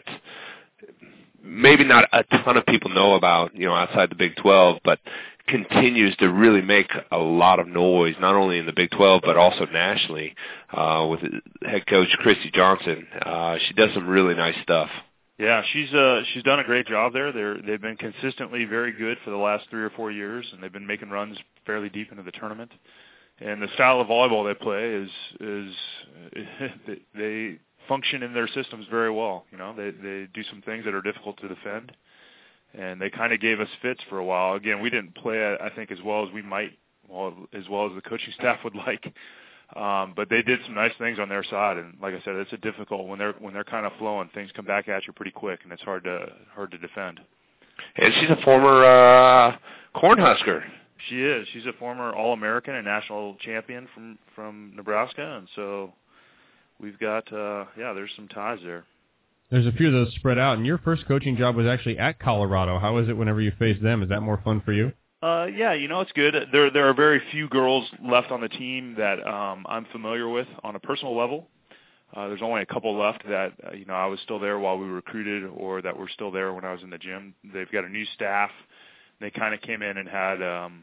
Speaker 2: maybe not a ton of people know about, you know, outside the Big twelve, but continues to really make a lot of noise, not only in the Big twelve, but also nationally uh, with head coach Christy Johnson. Uh, she does some really nice stuff.
Speaker 15: Yeah, she's uh she's done a great job there. They're they've been consistently very good for the last three or four years, and they've been making runs fairly deep into the tournament. And the style of volleyball they play is is they function in their systems very well. You know, they they do some things that are difficult to defend, and they kind of gave us fits for a while. Again, we didn't play I think as well as we might, well as well as the coaching staff would like. Um, but they did some nice things on their side, and like I said, it's a difficult when they're when they're kind of flowing. Things come back at you pretty quick, and it's hard to hard to defend.
Speaker 2: And she's a former uh, Cornhusker.
Speaker 15: She is. She's a former All-American and national champion from from Nebraska, and so we've got uh, yeah, there's some ties there.
Speaker 9: There's a few of those spread out, and your first coaching job was actually at Colorado. How is it whenever you face them? Is that more fun for you?
Speaker 15: Uh, yeah, you know, it's good. There there are very few girls left on the team that um, I'm familiar with on a personal level. Uh, there's only a couple left that, uh, you know, I was still there while we recruited or that were still there when I was in the gym. They've got a new staff. They kind of came in and had, um,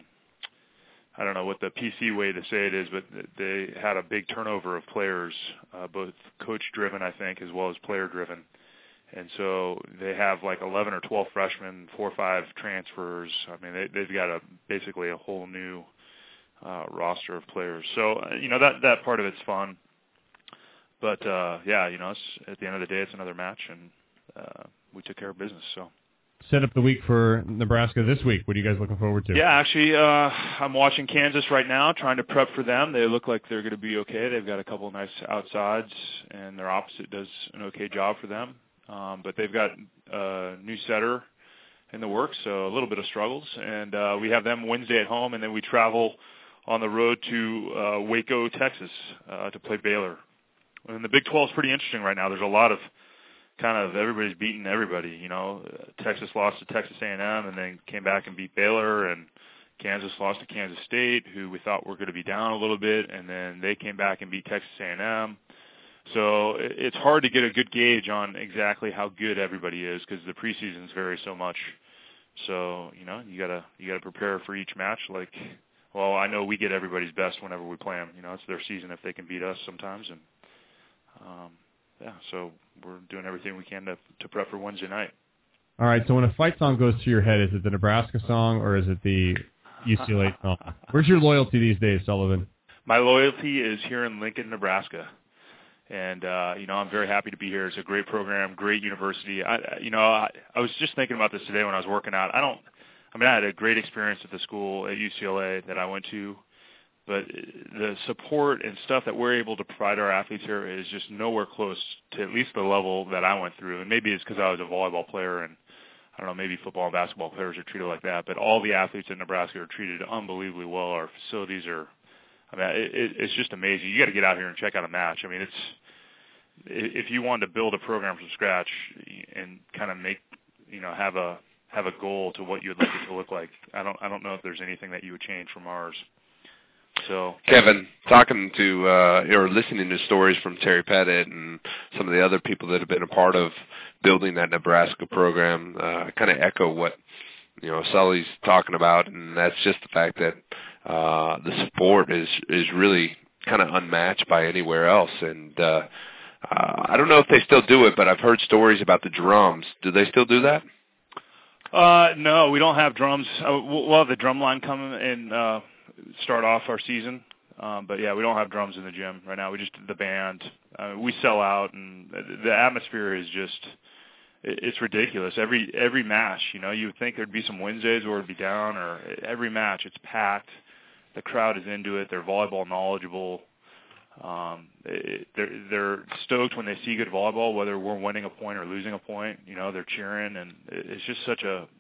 Speaker 15: I don't know what the P C way to say it is, but they had a big turnover of players, uh, both coach-driven, I think, as well as player-driven. And so they have like eleven or twelve freshmen, four or five transfers. I mean, they, they've got a basically a whole new uh, roster of players. So, uh, you know, that that part of it's fun. But, uh, yeah, you know, it's, at the end of the day, it's another match, and uh, we took care of business. So.
Speaker 9: Set up the week for Nebraska this week. What are you guys looking forward to?
Speaker 15: Yeah, actually, uh, I'm watching Kansas right now, trying to prep for them. They look like they're going to be okay. They've got a couple of nice outsides, and their opposite does an okay job for them. Um, but they've got a new setter in the works, so a little bit of struggles. And uh, we have them Wednesday at home, and then we travel on the road to uh, Waco, Texas, uh, to play Baylor. And the Big twelve is pretty interesting right now. There's a lot of kind of everybody's beating everybody. You know, Texas lost to Texas A and M, and then came back and beat Baylor, and Kansas lost to Kansas State, who we thought were going to be down a little bit, and then they came back and beat Texas A and M. So it's hard to get a good gauge on exactly how good everybody is because the preseasons vary so much. So you know, you gotta you gotta prepare for each match. Like, well, I know we get everybody's best whenever we play them. You know, it's their season if they can beat us sometimes, and um, yeah. So we're doing everything we can to to prep for Wednesday night.
Speaker 9: All right. So when a fight song goes through your head, is it the Nebraska song or is it the U C L A song? Where's your loyalty these days, Sullivan?
Speaker 15: My loyalty is here in Lincoln, Nebraska. And, uh, you know, I'm very happy to be here. It's a great program, great university. I, you know, I, I was just thinking about this today when I was working out. I don't, I mean, I had a great experience at the school at U C L A that I went to, but the support and stuff that we're able to provide our athletes here is just nowhere close to at least the level that I went through. And maybe it's because I was a volleyball player and, I don't know, maybe football and basketball players are treated like that, but all the athletes in Nebraska are treated unbelievably well. Our facilities are, I mean, it, it, it's just amazing. You got to get out here and check out a match. I mean, it's, if you wanted to build a program from scratch and kind of make, you know, have a have a goal to what you would like it to look like, I don't I don't know if there's anything that you would change from ours. So
Speaker 2: Kevin, talking to uh, or listening to stories from Terry Pettit and some of the other people that have been a part of building that Nebraska program, uh, kind of echo what you know Sully's talking about, and that's just the fact that uh, the support is is really kind of unmatched by anywhere else, and. Uh, Uh, I don't know if they still do it, but I've heard stories about the drums. Do they still do that?
Speaker 15: Uh, no, we don't have drums. Uh, we'll have the drum line come and uh, start off our season. Um, but, yeah, we don't have drums in the gym right now. We just did the band. Uh, we sell out, and the atmosphere is just it, it's ridiculous. Every every match, you know, you would think there'd be some Wednesdays where it'd be down, or every match it's packed. The crowd is into it. They're volleyball knowledgeable. Um, it, they're, they're stoked when they see good volleyball, whether we're winning a point or losing a point. You know, they're cheering, and it's just such a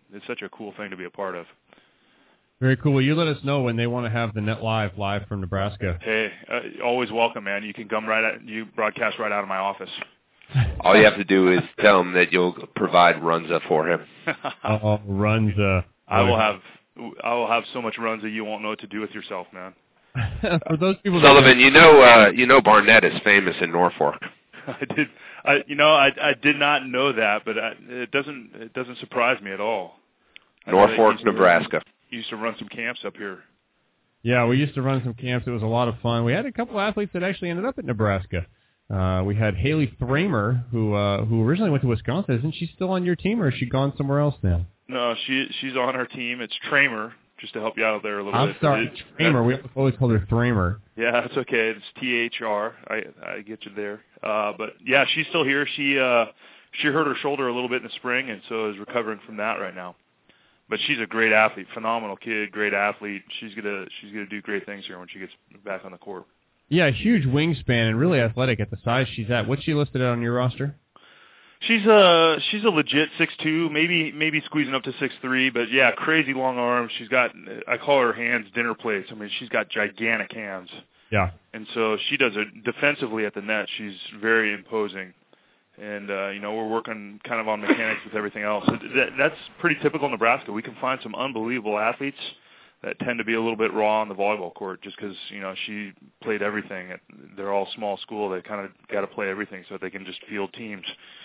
Speaker 15: it's such a cool thing to be a part of.
Speaker 9: Very cool. Well, you let us know when they want to have the Net Live live from Nebraska.
Speaker 15: Hey, uh, always welcome, man. You can come right at, you broadcast right out of my office.
Speaker 2: All you have to do is tell him that you'll provide Runza for him.
Speaker 9: Oh, Runza.
Speaker 15: I will have I will have so much Runza you won't know what to do with yourself, man.
Speaker 9: For those people,
Speaker 2: Sullivan, you know, uh, you know, Barnett is famous in Norfolk.
Speaker 15: I did, I you know, I I did not know that, but I, it doesn't it doesn't surprise me at all.
Speaker 2: Norfolk, Nebraska.
Speaker 15: Used to run some camps up here.
Speaker 9: Yeah, we used to run some camps. It was a lot of fun. We had a couple athletes that actually ended up at Nebraska. Uh, we had Haley Thramer, who uh, who originally went to Wisconsin. Isn't she still on your team, or has she gone somewhere else now?
Speaker 15: No, she she's on our team. It's Tramer, just to help you out there a little
Speaker 9: I'm
Speaker 15: bit.
Speaker 9: I'm sorry,
Speaker 15: it's,
Speaker 9: Tramer. We always called her Thramer.
Speaker 15: Yeah, that's okay. It's T H R. I I get you there. Uh, but yeah, she's still here. She uh, she hurt her shoulder a little bit in the spring, and so is recovering from that right now. But she's a great athlete, phenomenal kid, great athlete. She's gonna she's gonna do great things here when she gets back on the court.
Speaker 9: Yeah, huge wingspan and really athletic at the size she's at. What's she listed at on your roster?
Speaker 15: She's a she's a legit six two, maybe maybe squeezing up to six three, but yeah, crazy long arms. She's got, I call her hands dinner plates. I mean, she's got gigantic hands.
Speaker 9: Yeah.
Speaker 15: And so she does it defensively at the net. She's very imposing. And, uh, you know, we're working kind of on mechanics with everything else. That, that's pretty typical Nebraska. We can find some unbelievable athletes that tend to be a little bit raw on the volleyball court just because, you know, she played everything. They're all small school. They kind of got to play everything so that they can just field teams.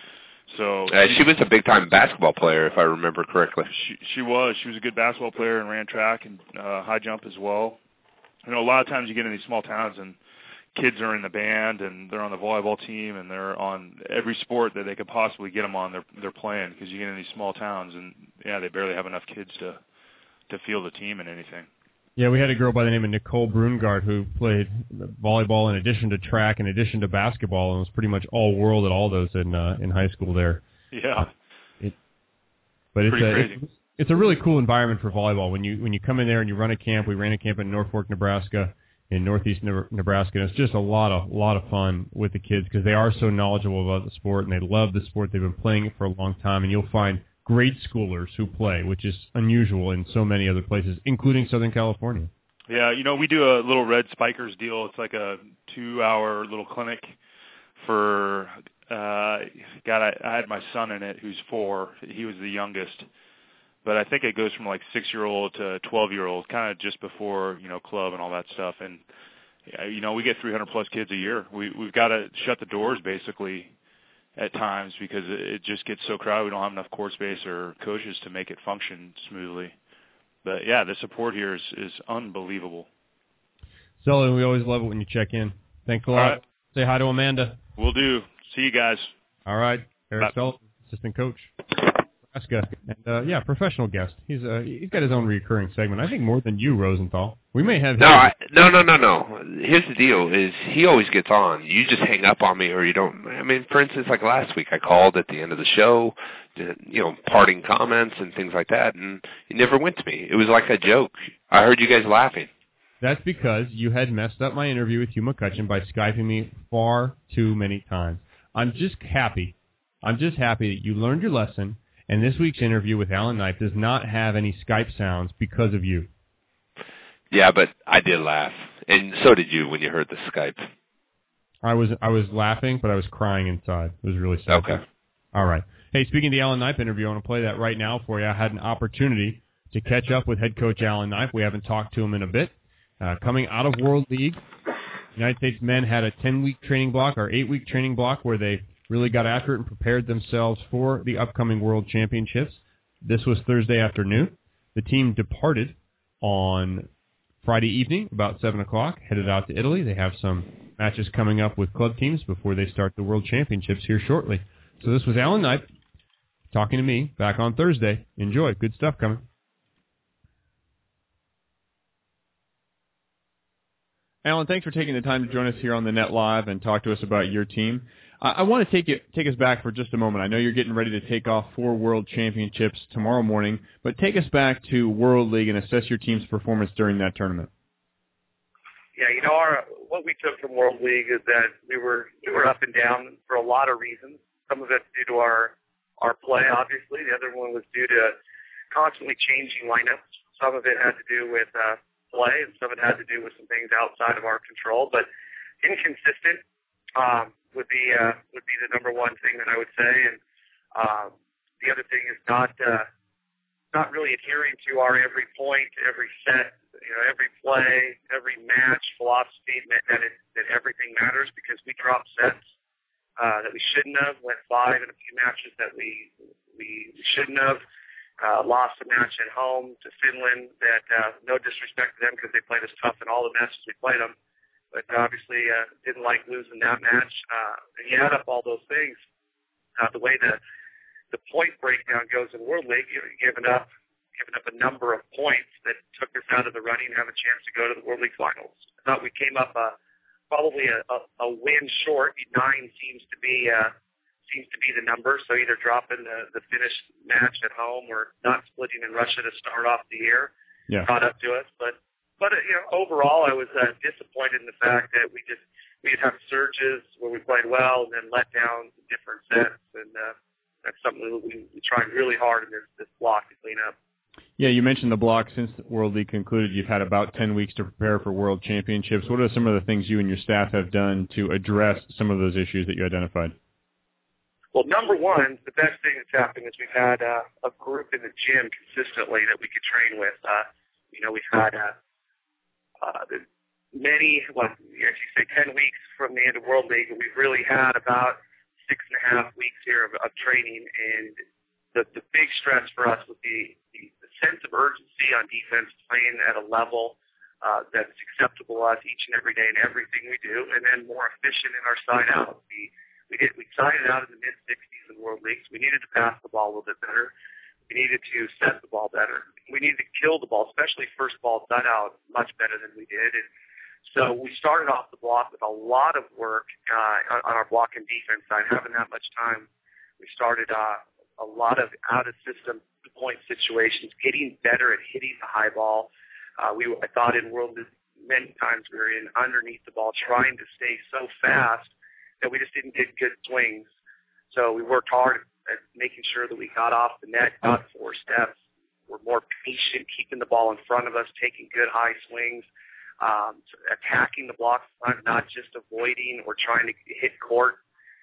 Speaker 15: So
Speaker 2: uh, she was a big-time basketball player, if I remember correctly.
Speaker 15: She, she was. She was a good basketball player and ran track and uh, high jump as well. You know, a lot of times you get in these small towns and kids are in the band and they're on the volleyball team and they're on every sport that they could possibly get them on. They're they're playing because you get in these small towns and yeah, they barely have enough kids to to field a team in anything.
Speaker 9: Yeah, we had a girl by the name of Nicole Brungard who played volleyball in addition to track, in addition to basketball, and was pretty much all world at all those in uh, in high school there.
Speaker 15: Yeah,
Speaker 9: it, but it's
Speaker 15: pretty
Speaker 9: a
Speaker 15: crazy.
Speaker 9: It's, it's a really cool environment for volleyball. When you when you come in there and you run a camp, we ran a camp in Norfolk, Nebraska. In northeast Nebraska, and it's just a lot of lot of fun with the kids because they are so knowledgeable about the sport and they love the sport. They've been playing it for a long time, and you'll find grade schoolers who play, which is unusual in so many other places, including Southern California.
Speaker 15: Yeah, you know, we do a little Red Spikers deal. It's like a two-hour little clinic for. Uh, God, I, I had my son in it, who's four. He was the youngest. But I think it goes from like six-year-old to twelve-year-old, kind of just before, you know, club and all that stuff. And, you know, we get three hundred plus kids a year. We, we've got to shut the doors basically at times because it just gets so crowded. We don't have enough court space or coaches to make it function smoothly. But, yeah, the support here is, is unbelievable.
Speaker 9: Sullivan, we always love it when you check in. Thanks a lot.
Speaker 15: All right.
Speaker 9: Say hi to Amanda.
Speaker 15: Will do. See you guys.
Speaker 9: All right. Eric
Speaker 15: Bye.
Speaker 9: Sullivan, assistant coach. Nebraska. And, uh, yeah, professional guest. He's uh, he's got his own recurring segment. I think more than you, Rosenthal. We may have.
Speaker 2: No, I, no, no, no, no. Here's the deal: is he always gets on. You just hang up on me, or you don't. I mean, for instance, like last week, I called at the end of the show, to, you know, parting comments and things like that, and he never went to me. It was like a joke. I heard you guys laughing.
Speaker 9: That's because you had messed up my interview with Hugh McCutcheon by Skyping me far too many times. I'm just happy. I'm just happy that you learned your lesson. And this week's interview with Alan Knipe does not have any Skype sounds because of you.
Speaker 2: Yeah, but I did laugh, and so did you when you heard the Skype.
Speaker 9: I was I was laughing, but I was crying inside. It was really sad.
Speaker 2: Okay.
Speaker 9: All right. Hey, speaking of the Alan Knipe interview, I want to play that right now for you. I had an opportunity to catch up with head coach Alan Knipe. We haven't talked to him in a bit. Uh, coming out of World League, United States men had a ten-week training block or eight-week training block where they really got after it and prepared themselves for the upcoming World Championships. This was Thursday afternoon. The team departed on Friday evening, about seven o'clock, headed out to Italy. They have some matches coming up with club teams before they start the World Championships here shortly. So this was Alan Knipe talking to me back on Thursday. Enjoy. Good stuff coming. Alan, thanks for taking the time to join us here on the Net Live and talk to us about your team. I want to take you, take us back for just a moment. I know you're getting ready to take off for World Championships tomorrow morning, but take us back to World League and assess your team's performance during that tournament.
Speaker 13: Yeah, you know, our what we took from World League is that we were we were up and down for a lot of reasons. Some of it due to our our play, obviously. The other one was due to
Speaker 16: constantly changing lineups. Some of it had to do with uh, play, and some of it had to do with some things outside of our control. But inconsistent um, would be uh, would be the number one thing that I would say. And um, the other thing is not uh, not really adhering to our every point, every set, you know, every play, every match philosophy that that, it, that everything matters, because we dropped sets uh, that we shouldn't have, went five in a few matches that we we, we shouldn't have. Uh, lost a match at home to Finland that, uh, no disrespect to them because they played us tough in all the matches we played them, but obviously uh, didn't like losing that match. Uh, and you add up all those things, uh, the way the the point breakdown goes in World League, you're giving up, giving up a number of points that took us out of the running and have a chance to go to the World League Finals. I thought we came up uh, probably a, a, a win short. Nine seems to be uh, seems to be the number. So either dropping the, the Finnish match at home or not splitting in Russia to start off the year
Speaker 9: yeah.
Speaker 16: caught up to us. But but uh, you know, overall, I was uh, disappointed in the fact that we just we'd have surges where we played well and then let down different sets, and uh, that's something that we, we tried really hard in this this block to clean up.
Speaker 9: Yeah, you mentioned the block. Since the World League concluded, you've had about ten weeks to prepare for World Championships. What are some of the things you and your staff have done to address some of those issues that you identified?
Speaker 16: Well, number one, the best thing that's happened is we've had uh, a group in the gym consistently that we could train with. Uh, you know, we've had uh, uh, many, well, as you say, ten weeks from the end of World League, and we've really had about six and a half weeks here of, of training. And the, the big stress for us would be the, the sense of urgency on defense, playing at a level uh, that's acceptable to us each and every day in everything we do, and then more efficient in our side out. We, We did. We sided out in the mid sixties in World Leagues. We needed to pass the ball a little bit better. We needed to set the ball better. We needed to kill the ball, especially first ball side out, much better than we did. And so we started off the block with a lot of work uh, on our block and defense side. Having that much time, we started uh, a lot of out of system point situations, getting better at hitting the high ball. Uh, we I thought in World Leagues many times we were in underneath the ball, trying to stay so fast that we just didn't get good swings. So we worked hard at making sure that we got off the net, got four steps. We're more patient, keeping the ball in front of us, taking good high swings, um, attacking the block front, not just avoiding or trying to hit court.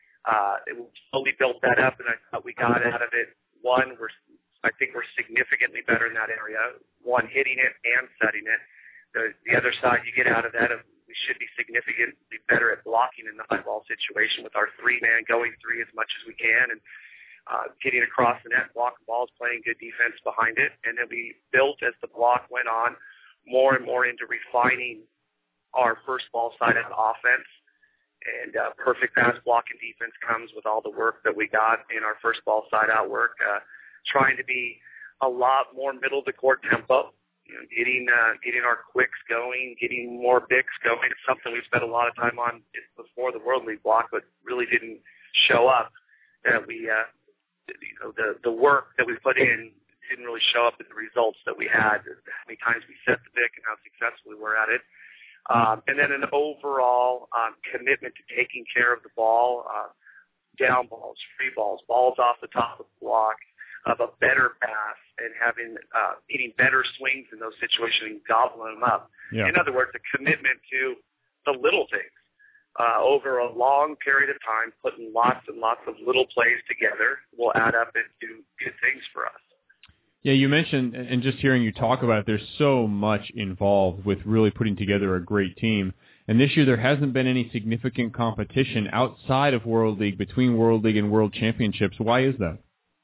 Speaker 16: Uh, it slowly built that up, and I thought we got out of it. One, we're, I think we're significantly better in that area. One, hitting it and setting it. The, the other side, you get out of that of we should be significantly better at blocking in the high ball situation with our three-man going three as much as we can and uh, getting across the net, blocking balls, playing good defense behind it. And then we built, as the block went on, more and more into refining our first ball side of the offense. And uh, perfect pass blocking defense comes with all the work that we got in our first ball side out work, uh, trying to be a lot more middle to court tempo. You know, getting uh, getting our quicks going, getting more bigs going. It's something we spent a lot of time on before the World League block, but really didn't show up. That we, uh, you know, the the work that we put in didn't really show up in the results that we had. How many times we set the big and how successful we were at it. Um, and then an overall um, commitment to taking care of the ball, uh, down balls, free balls, balls off the top of the block, of a better pass, and having uh, getting better swings in those situations and gobbling them up.
Speaker 9: Yeah.
Speaker 16: In other words, a commitment to the little things uh, over a long period of time, putting lots and lots of little plays together will add up into good things for us.
Speaker 9: Yeah, you mentioned, and just hearing you talk about it, there's so much involved with really putting together a great team. And this year there hasn't been any significant competition outside of World League, between World League and World Championships. Why is that?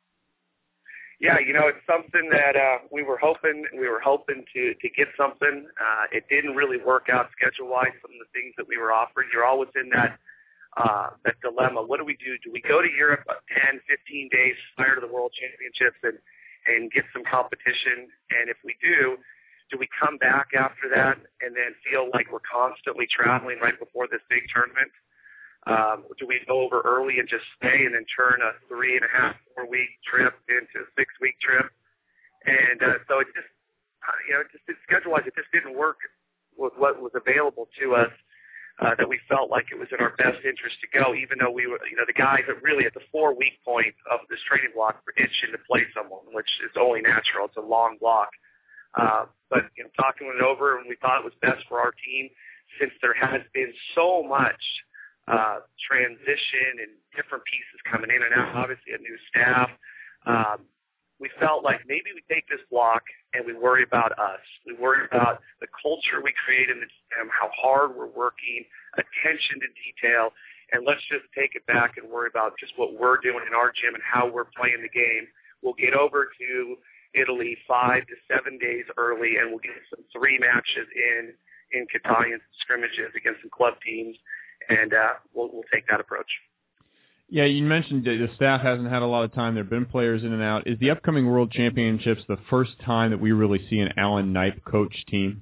Speaker 16: Yeah, you know, it's something that uh, we were hoping we were hoping to to get something. Uh, it didn't really work out schedule-wise. Some of the things that we were offered, you're always in that uh, that dilemma. What do we do? Do we go to Europe ten, fifteen days prior to the World Championships and and get some competition? And if we do, do we come back after that and then feel like we're constantly traveling right before this big tournament? Um, do we go over early and just stay and then turn a three and a half, four week trip into a six week trip? And uh, so it just, uh, you know, just schedule wise, it just didn't work with what was available to us. uh, that we felt like it was in our best interest to go, even though we were, you know, the guys that really at the four-week point of this training block were itching to play someone, which is only natural. It's a long block. Uh, but, you know, talking it over, and we thought it was best for our team since there has been so much uh, transition and different pieces coming in and out, obviously a new staff. Um, we felt like maybe we take this block and we worry about us. We worry about the culture we create in the gym, how hard we're working, attention to detail, and let's just take it back and worry about just what we're doing in our gym and how we're playing the game. We'll get over to Italy five to seven days early, and we'll get some three matches in in Catania scrimmages against some club teams, and uh, we'll, we'll take that approach.
Speaker 9: Yeah, you mentioned the staff hasn't had a lot of time. There have been players in and out. Is the upcoming World Championships the first time that we really see an Alan Knipe coach team?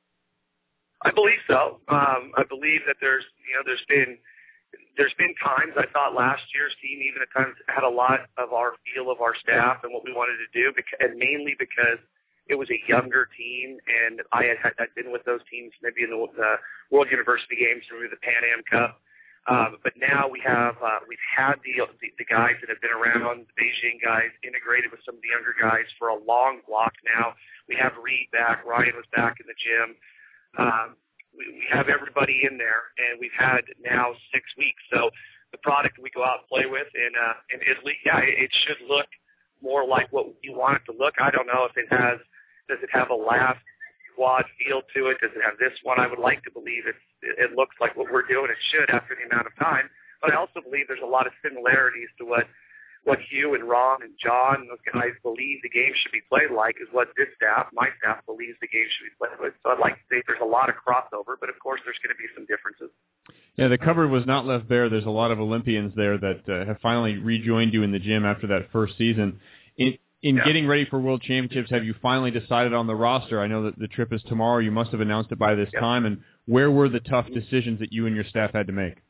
Speaker 16: I believe so. Um, I believe that there's, you know, there's been there's been times I thought last year's team even at times had a lot of our feel of our staff and what we wanted to do, because, and mainly because it was a younger team, and I had, had been with those teams maybe in the uh, World University Games or maybe the Pan Am Cup. Um, but now we have uh, we've had the, the the guys that have been around, the Beijing guys, integrated with some of the younger guys for a long block now. We have Reed back. Ryan was back in the gym. Um, we, we have everybody in there, and we've had now six weeks. So the product we go out and play with in uh, in Italy, yeah, it, it should look more like what you want it to look. I don't know if it has. Does it have a last squad feel to it? Does it have this one? I would like to believe it's, it looks like what we're doing. It should after the amount of time. But I also believe there's a lot of similarities to what what Hugh and Ron and John, those guys, believe the game should be played like is what this staff, my staff, believes the game should be played with. So I'd like to say there's a lot of crossover, but of course there's going to be some differences.
Speaker 9: Yeah, the cupboard was not left bare. There's a lot of Olympians there that uh, have finally rejoined you in the gym after that first season. In, In yeah. getting ready for World Championships, have you finally decided on the roster? I know that the trip is tomorrow. You must have announced it by this yeah. time. And where were the tough decisions that you and your staff had to make?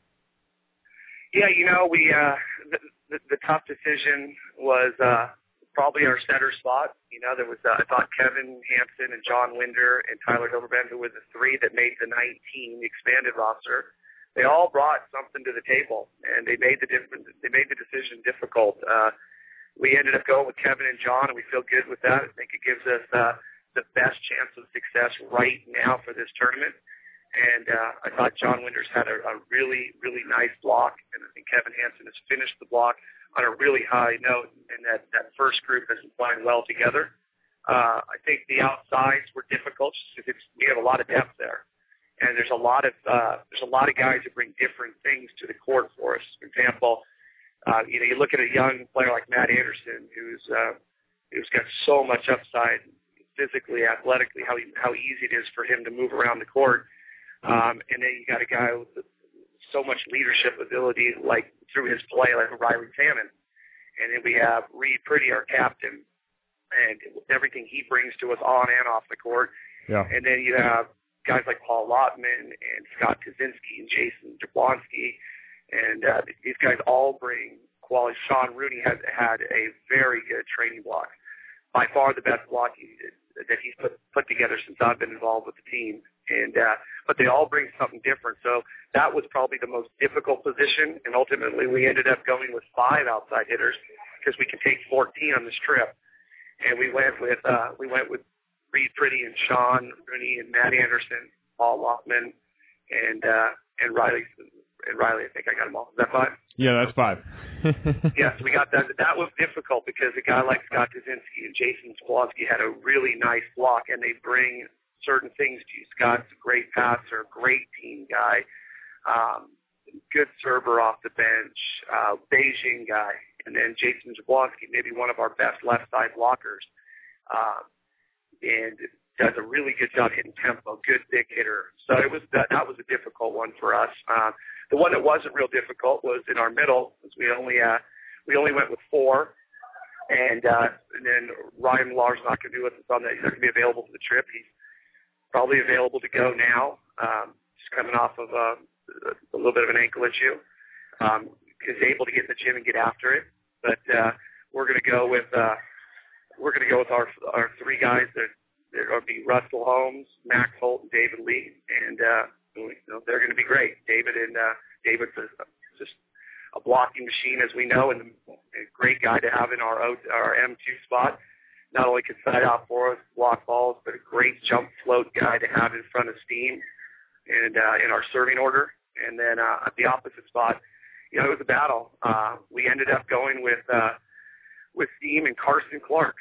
Speaker 16: Yeah, you know, we uh, the, the, the tough decision was uh, probably our setter spot. You know, there was uh, I thought Kevin Hansen and John Winder and Tyler Hildebrand, who were the three that made the nineteen, the expanded roster. They all brought something to the table, and they made the difference. They made the decision difficult. Uh, We ended up going with Kevin and John, and we feel good with that. I think it gives us uh, the best chance of success right now for this tournament. And uh, I thought John Winters had a, a really, really nice block, and I think Kevin Hansen has finished the block on a really high note, and that, that first group has been playing well together. Uh, I think the outsides were difficult because it's, we have a lot of depth there, and there's a lot of uh, there's a lot of guys who bring different things to the court for us. For example, Uh, you know, you look at a young player like Matt Anderson, who's uh, who's got so much upside, physically, athletically, how he, how easy it is for him to move around the court. Um, and then you got a guy with so much leadership ability, like through his play, like Riley Salmon. And then we have Reed Pretty, our captain, and everything he brings to us on and off the court.
Speaker 9: Yeah.
Speaker 16: And then you have guys like Paul Lotman and Scott Kaczynski and Jason Jablonski. And uh, these guys all bring quality. Sean Rooney has had a very good training block, by far the best block he, that he's put put together since I've been involved with the team. And uh, but they all bring something different. So that was probably the most difficult position. And ultimately, we ended up going with five outside hitters because we can take fourteen on this trip. And we went with uh, we went with Reed Pretty and Sean Rooney and Matt Anderson, Paul Lockman, and uh, and Riley. And Riley, I think I got them all. Is that five?
Speaker 9: Yeah, that's five.
Speaker 16: Yes, we got that. That was difficult because a guy like Scott Kaczynski and Jason Jablonski had a really nice block, and they bring certain things to you. Scott's a great passer, great team guy, um, good server off the bench, uh, Beijing guy, and then Jason Jablonski, maybe one of our best left side blockers, uh, and does a really good job hitting tempo, good big hitter. So it was that, that was a difficult one for us. Uh, the one that wasn't real difficult was in our middle, because we only uh, we only went with four, and uh, and then Ryan Millar's not going to be with us on that. He's not going to be available for the trip. He's probably available to go now. Um, just coming off of uh, a little bit of an ankle issue. Um, he's able to get in the gym and get after it. But uh, we're going to go with uh, we're going to go with our our three guys that. There'll be Russell Holmes, Max Holt, and David Lee, and uh, you know, they're going to be great. David and uh, David's a, just a blocking machine, as we know, and a great guy to have in our O, our M two spot. Not only can side out for us, block balls, but a great jump float guy to have in front of Steam and uh, in our serving order. And then uh, at the opposite spot, you know, it was a battle. Uh, we ended up going with uh, with Steam and Carson Clark.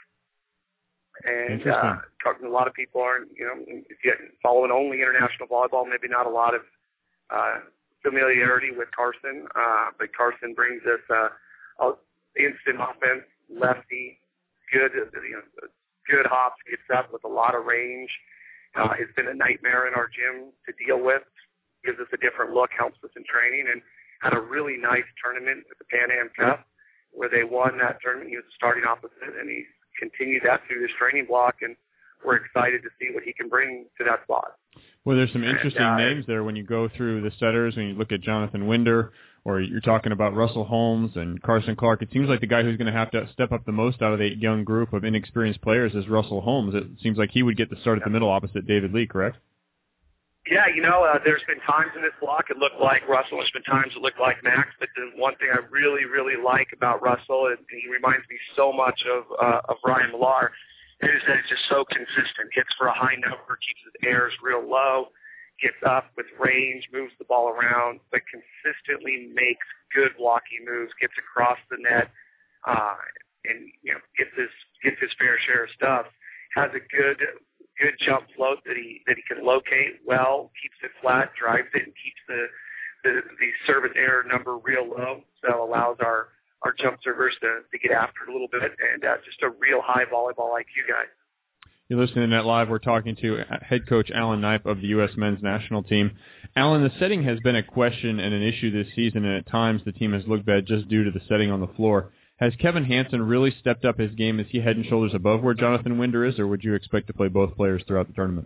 Speaker 16: And uh, a lot of people aren't, you know, if you following only international volleyball, maybe not a lot of uh, familiarity with Carson. Uh, but Carson brings us uh, instant offense, lefty, good, you know, good hops, gets up with a lot of range. Uh, has been a nightmare in our gym to deal with. Gives us a different look, helps us in training, and had a really nice tournament at the Pan Am Cup where they won that tournament. He was a starting opposite, and he continued that through this training block, and we're excited to see what he can bring to that spot.
Speaker 9: Well, there's some interesting
Speaker 16: and, uh,
Speaker 9: names there when you go through the setters, when you look at Jonathan Winder, or you're talking about Russell Holmes and Carson Clark. It seems like the guy who's going to have to step up the most out of that young group of inexperienced players is Russell Holmes. It seems like he would get the start at the middle opposite David Lee, correct?
Speaker 16: Yeah, you know, uh, there's been times in this block it looked like Russell. There's been times it looked like Max. But the one thing I really, really like about Russell, and he reminds me so much of uh, of Ryan Millar, is that he's just so consistent. Hits for a high number, keeps his airs real low, gets up with range, moves the ball around, but consistently makes good blocking moves, gets across the net, uh, and you know gets his gets his fair share of stuff. Has a good good jump float that he that he can locate well, keeps it flat, drives it, and keeps the the, the service error number real low, so allows our our jump servers to, to get after it a little bit, and uh, just a real high volleyball I Q guy.
Speaker 9: You're listening to Net Live. We're talking to head coach Alan Knipe of the U S men's national team. Alan, the setting has been a question and an issue this season, and at times the team has looked bad just due to the setting on the floor. Has Kevin Hansen really stepped up his game? Is he head and shoulders above where Jonathan Winder is, or would you expect to play both players throughout the tournament?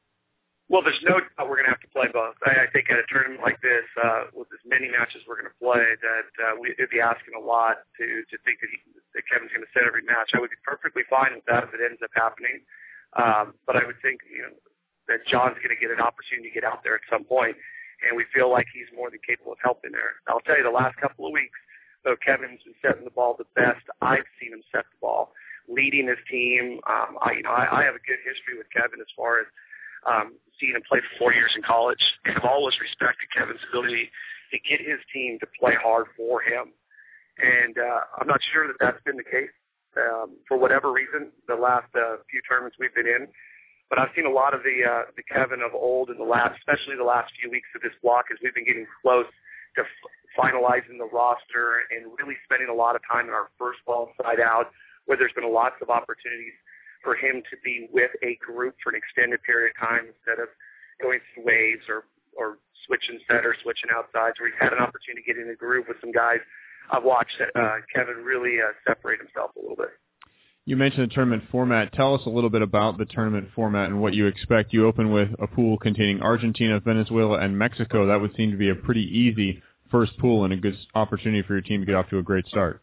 Speaker 16: Well, there's no doubt we're going to have to play both. I, I think at a tournament like this, uh, with as many matches we're going to play, that uh, we'd be asking a lot to to think that, he, that Kevin's going to set every match. I would be perfectly fine with that if it ends up happening. Um, but I would think, you know, that John's going to get an opportunity to get out there at some point, and we feel like he's more than capable of helping there. I'll tell you, the last couple of weeks, though, Kevin's been setting the ball the best I've seen him set the ball, leading his team. Um, I, you know, I, I have a good history with Kevin as far as um, seeing him play for four years in college, and I've always respected Kevin's ability to get his team to play hard for him. And uh, I'm not sure that that's been the case um, for whatever reason the last uh, few tournaments we've been in. But I've seen a lot of the uh, the Kevin of old in the last, especially the last few weeks of this block, as we've been getting close to f- finalizing the roster and really spending a lot of time in our first ball side out, where there's been lots of opportunities for him to be with a group for an extended period of time instead of going through waves or, or switching set or switching outsides, where he's had an opportunity to get in a groove with some guys. I've watched uh, Kevin really uh, separate himself a little bit.
Speaker 9: You mentioned the tournament format. Tell us a little bit about the tournament format and what you expect. You open with a pool containing Argentina, Venezuela, and Mexico. That would seem to be a pretty easy first pool and a good opportunity for your team to get off to a great start.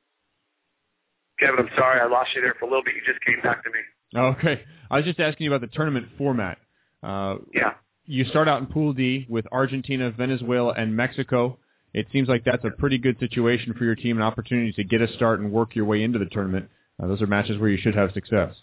Speaker 16: Kevin, I'm sorry. I lost you there for a little bit. You just came back to me.
Speaker 9: Okay. I was just asking you about the tournament format. Uh,
Speaker 16: yeah.
Speaker 9: You start out in Pool D with Argentina, Venezuela, and Mexico. It seems like that's a pretty good situation for your team, an opportunity to get a start and work your way into the tournament. Uh, those are matches where you should have success.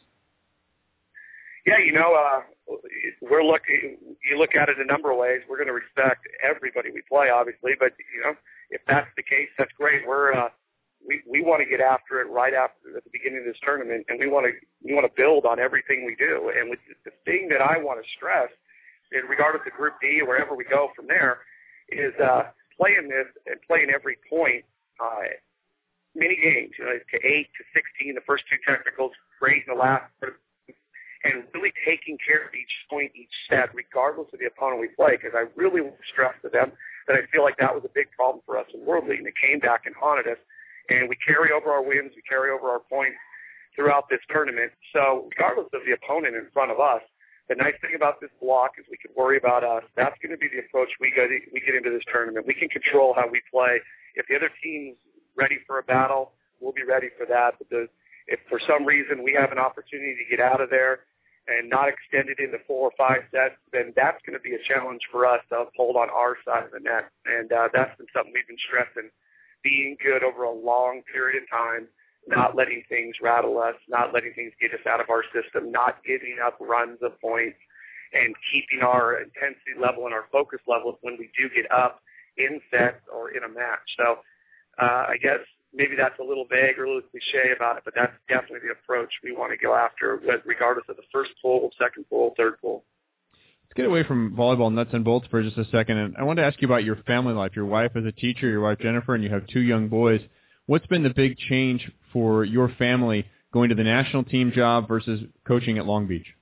Speaker 16: Yeah, you know, uh, we're looking. You look at it a number of ways. We're going to respect everybody we play, obviously, but you know, if that's the case, that's great. We're uh, we we want to get after it right after at the beginning of this tournament, and we want to we want to build on everything we do. And with the thing that I want to stress, is regardless of Group D or wherever we go from there, is uh, playing this and playing every point. Uh, many games, you know, to eight to sixteen, the first two technicals, great in the last, and really taking care of each point, each set, regardless of the opponent we play, because I really want to stress to them that I feel like that was a big problem for us in World League, and it came back and haunted us, and we carry over our wins, we carry over our points throughout this tournament. So regardless of the opponent in front of us, the nice thing about this block is we can worry about us. That's going to be the approach we get, we get into this tournament. We can control how we play. If the other team's ready for a battle, we'll be ready for that. But the, if for some reason we have an opportunity to get out of there and not extend it into four or five sets, then that's going to be a challenge for us to uphold on our side of the net. And uh, that's been something we've been stressing, being good over a long period of time, not letting things rattle us, not letting things get us out of our system, not giving up runs of points, and keeping our intensity level and our focus level when we do get up in sets or in a match. So uh, I guess maybe that's a little vague or a little cliche about it, but that's definitely the approach we want to go after, regardless of the first pull, second pull, third pull.
Speaker 9: Let's get away from volleyball nuts and bolts for just a second, and I wanted to ask you about your family life. Your wife is a teacher, your wife Jennifer, and you have two young boys. What's been the big change for your family going to the national team job versus coaching at Long Beach?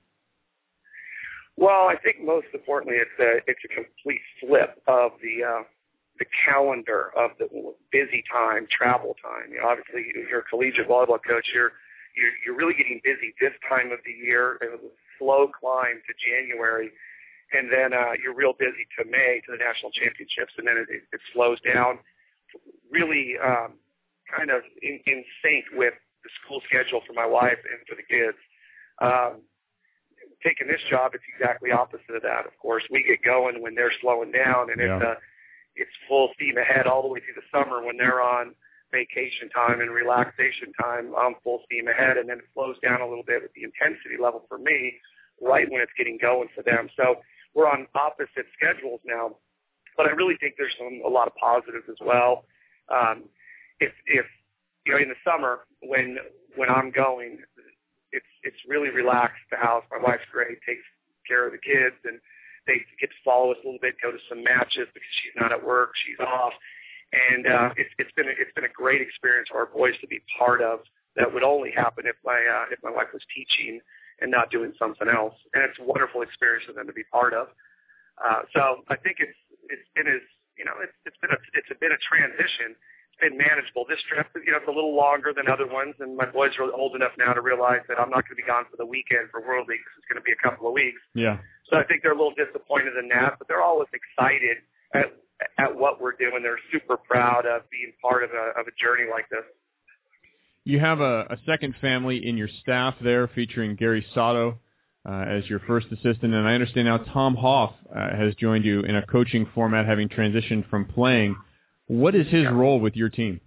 Speaker 16: Well, I think most importantly, it's a it's a complete flip of the uh, the calendar of the busy time, travel time. You know, obviously, you're a collegiate volleyball coach. You're you're, you're really getting busy this time of the year, and a slow climb to January, and then uh, you're real busy to May to the national championships, and then it, it, it slows down. Really, um, kind of in, in sync with the school schedule for my wife and for the kids. Um, taking this job, it's exactly opposite of that. Of course, we get going when they're slowing down, and
Speaker 9: yeah.
Speaker 16: it's uh, it's full steam ahead all the way through the summer when they're on vacation time and relaxation time. I'm full steam ahead, and then it slows down a little bit with the intensity level for me right when it's getting going for them. So we're on opposite schedules now, but I really think there's some a lot of positives as well. Um, if if you know in the summer when when I'm going, it's it's really relaxed at the house. My wife's great, takes care of the kids, and they get to follow us a little bit, go to some matches because she's not at work, she's off, and uh, it's it's been a, it's been a great experience for our boys to be part of. That would only happen if my uh, if my wife was teaching and not doing something else, and it's a wonderful experience for them to be part of. Uh, so I think it's it's been as you know it's it's been a it's been a transition. Been manageable. This trip, you know, it's a little longer than other ones, and my boys are old enough now to realize that I'm not going to be gone for the weekend for World League. It's going to be a couple of weeks.
Speaker 9: Yeah.
Speaker 16: So I think they're a little disappointed in that, but they're always excited at at what we're doing. They're super proud of being part of a of a journey like this.
Speaker 9: You have a, a second family in your staff there, featuring Gary Sato uh, as your first assistant, and I understand now Tom Hoff uh, has joined you in a coaching format, having transitioned from playing. What is his role with your team?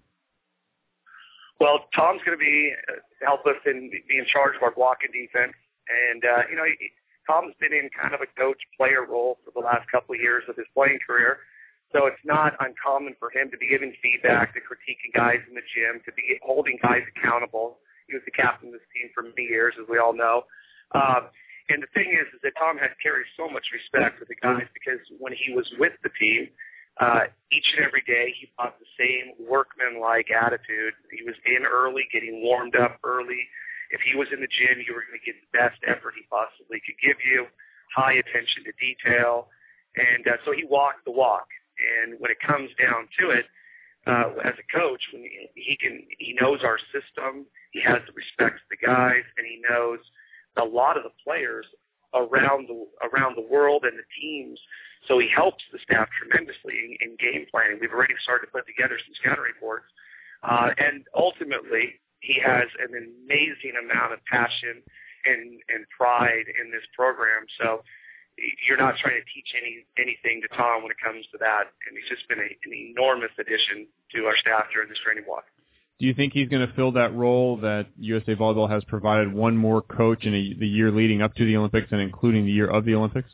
Speaker 16: Well, Tom's going to be uh, help us and be in charge of our block and defense. And, uh, you know, he, Tom's been in kind of a coach-player role for the last couple of years of his playing career. So it's not uncommon for him to be giving feedback, to critiquing guys in the gym, to be holding guys accountable. He was the captain of this team for many years, as we all know. Um, and the thing is, is that Tom has carried so much respect for the guys because when he was with the team, Uh, each and every day, he brought the same workman-like attitude. He was in early, getting warmed up early. If he was in the gym, you were going to get the best effort he possibly could give you, high attention to detail. And uh, so he walked the walk. And when it comes down to it, uh, as a coach, when he, he can, he knows our system, he has the respect for the guys, and he knows a lot of the players around the around the world and the teams. So he helps the staff tremendously in, in game planning. We've already started to put together some scouting reports. Uh, and ultimately, he has an amazing amount of passion and, and pride in this program. So you're not trying to teach any anything to Tom when it comes to that. And he's just been a, an enormous addition to our staff during this training block.
Speaker 9: Do you think he's going to fill that role that U S A Volleyball has provided one more coach in a, the year leading up to the Olympics and including the year of the Olympics?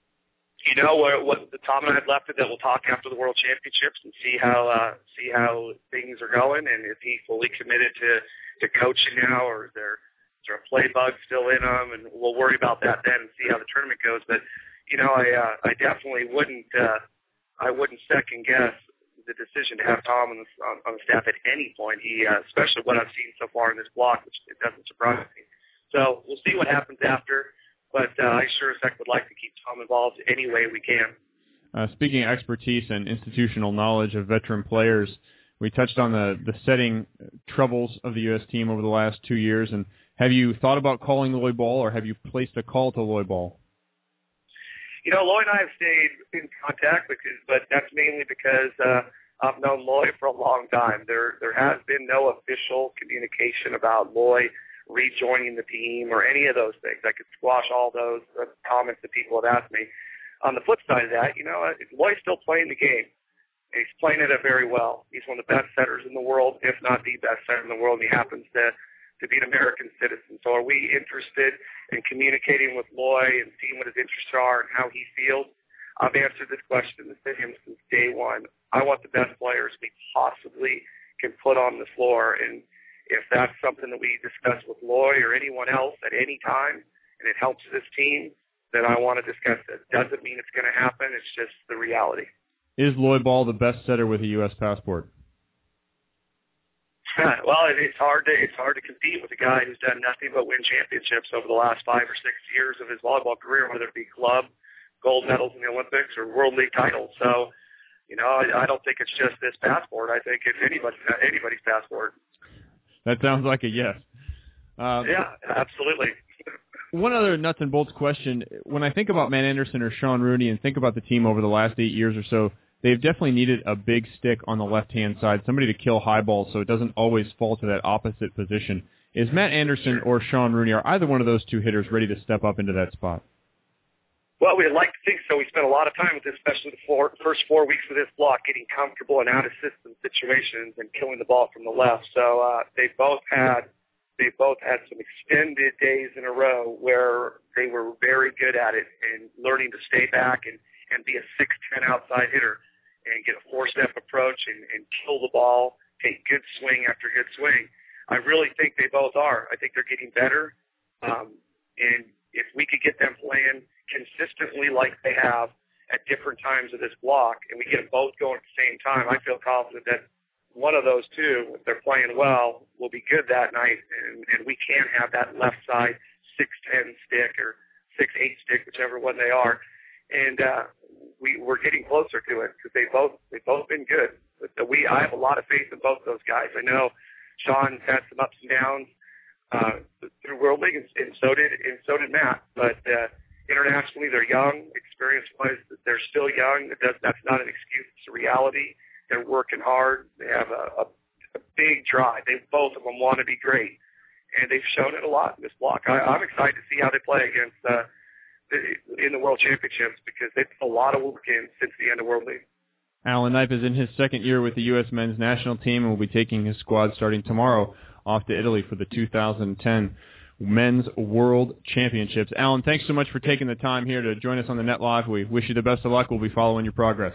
Speaker 16: You know what? What the Tom and I have left it that we'll talk after the World Championships and see how uh, see how things are going, and if he's fully committed to, to coaching now, or is there is there a play bug still in him, and we'll worry about that then and see how the tournament goes. But you know, I uh, I definitely wouldn't uh, I wouldn't second guess the decision to have Tom on the on, on the staff at any point. He uh, especially what I've seen so far in this block, which it doesn't surprise me. So we'll see what happens after. But uh, I sure as heck would like to keep Tom involved any way we can.
Speaker 9: Uh, speaking of expertise and institutional knowledge of veteran players, we touched on the, the setting troubles of the U S team over the last two years. And have you thought about calling Loy Ball, or have you placed a call to Loy Ball?
Speaker 16: You know, Loy and I have stayed in contact, because, but that's mainly because uh, I've known Loy for a long time. There, there has been no official communication about Loy rejoining the team or any of those things. I could squash all those uh, comments that people have asked me. On the flip side of that, you know, Loy's still playing the game. He's playing it very well. He's one of the best setters in the world, if not the best setter in the world, and he happens to, to be an American citizen. So are we interested in communicating with Loy and seeing what his interests are and how he feels? I've answered this question to him since day one. I want the best players we possibly can put on the floor, and if that's something that we discuss with Loy or anyone else at any time, and it helps this team, then I want to discuss it. Doesn't mean it's going to happen. It's just the reality.
Speaker 9: Is Loy Ball the best setter with a U S passport?
Speaker 16: Well, it, it's hard to it's hard to compete with a guy who's done nothing but win championships over the last five or six years of his volleyball career, whether it be club, gold medals in the Olympics, or World League titles. So, you know, I, I don't think it's just this passport. I think it's anybody, anybody's passport.
Speaker 9: That sounds like a yes. Uh,
Speaker 16: yeah, absolutely.
Speaker 9: One other nuts and bolts question. When I think about Matt Anderson or Sean Rooney and think about the team over the last eight years or so, they've definitely needed a big stick on the left-hand side, somebody to kill high balls so it doesn't always fall to that opposite position. Is Matt Anderson or Sean Rooney, are either one of those two hitters ready to step up into that spot?
Speaker 16: Well, we'd like to think so. We spent a lot of time with this, especially the four, first four weeks of this block, getting comfortable in out-of-system situations and killing the ball from the left. So uh, they both had they both had some extended days in a row where they were very good at it and learning to stay back and, and be a six ten outside hitter and get a four-step approach and, and kill the ball, take good swing after good swing. I really think they both are. I think they're getting better. Um, and if we could get them playing consistently like they have at different times of this block, and we get them both going at the same time, I feel confident that one of those two, if they're playing well, will be good that night, and, and we can have that left side six ten stick or six eight stick, whichever one they are. And uh, we, we're getting closer to it because they both they've both been good. But we I have a lot of faith in both those guys. I know Sean's had some ups and downs uh, through World League, and, and so did and so did Matt. But uh, internationally, they're young. Experience-wise, they're still young. That, that's not an excuse. It's a reality. They're working hard. They have a, a, a big drive. They both of them want to be great, and they've shown it a lot in this block. I, I'm excited to see how they play against uh, the, in the World Championships because they put a lot of work in since the end of World League.
Speaker 9: Alan Knipe is in his second year with the U S men's national team and will be taking his squad starting tomorrow off to Italy for the two thousand ten Men's World Championships. Alan, thanks so much for taking the time here to join us on the Net Live. We wish you the best of luck. We'll be following your progress.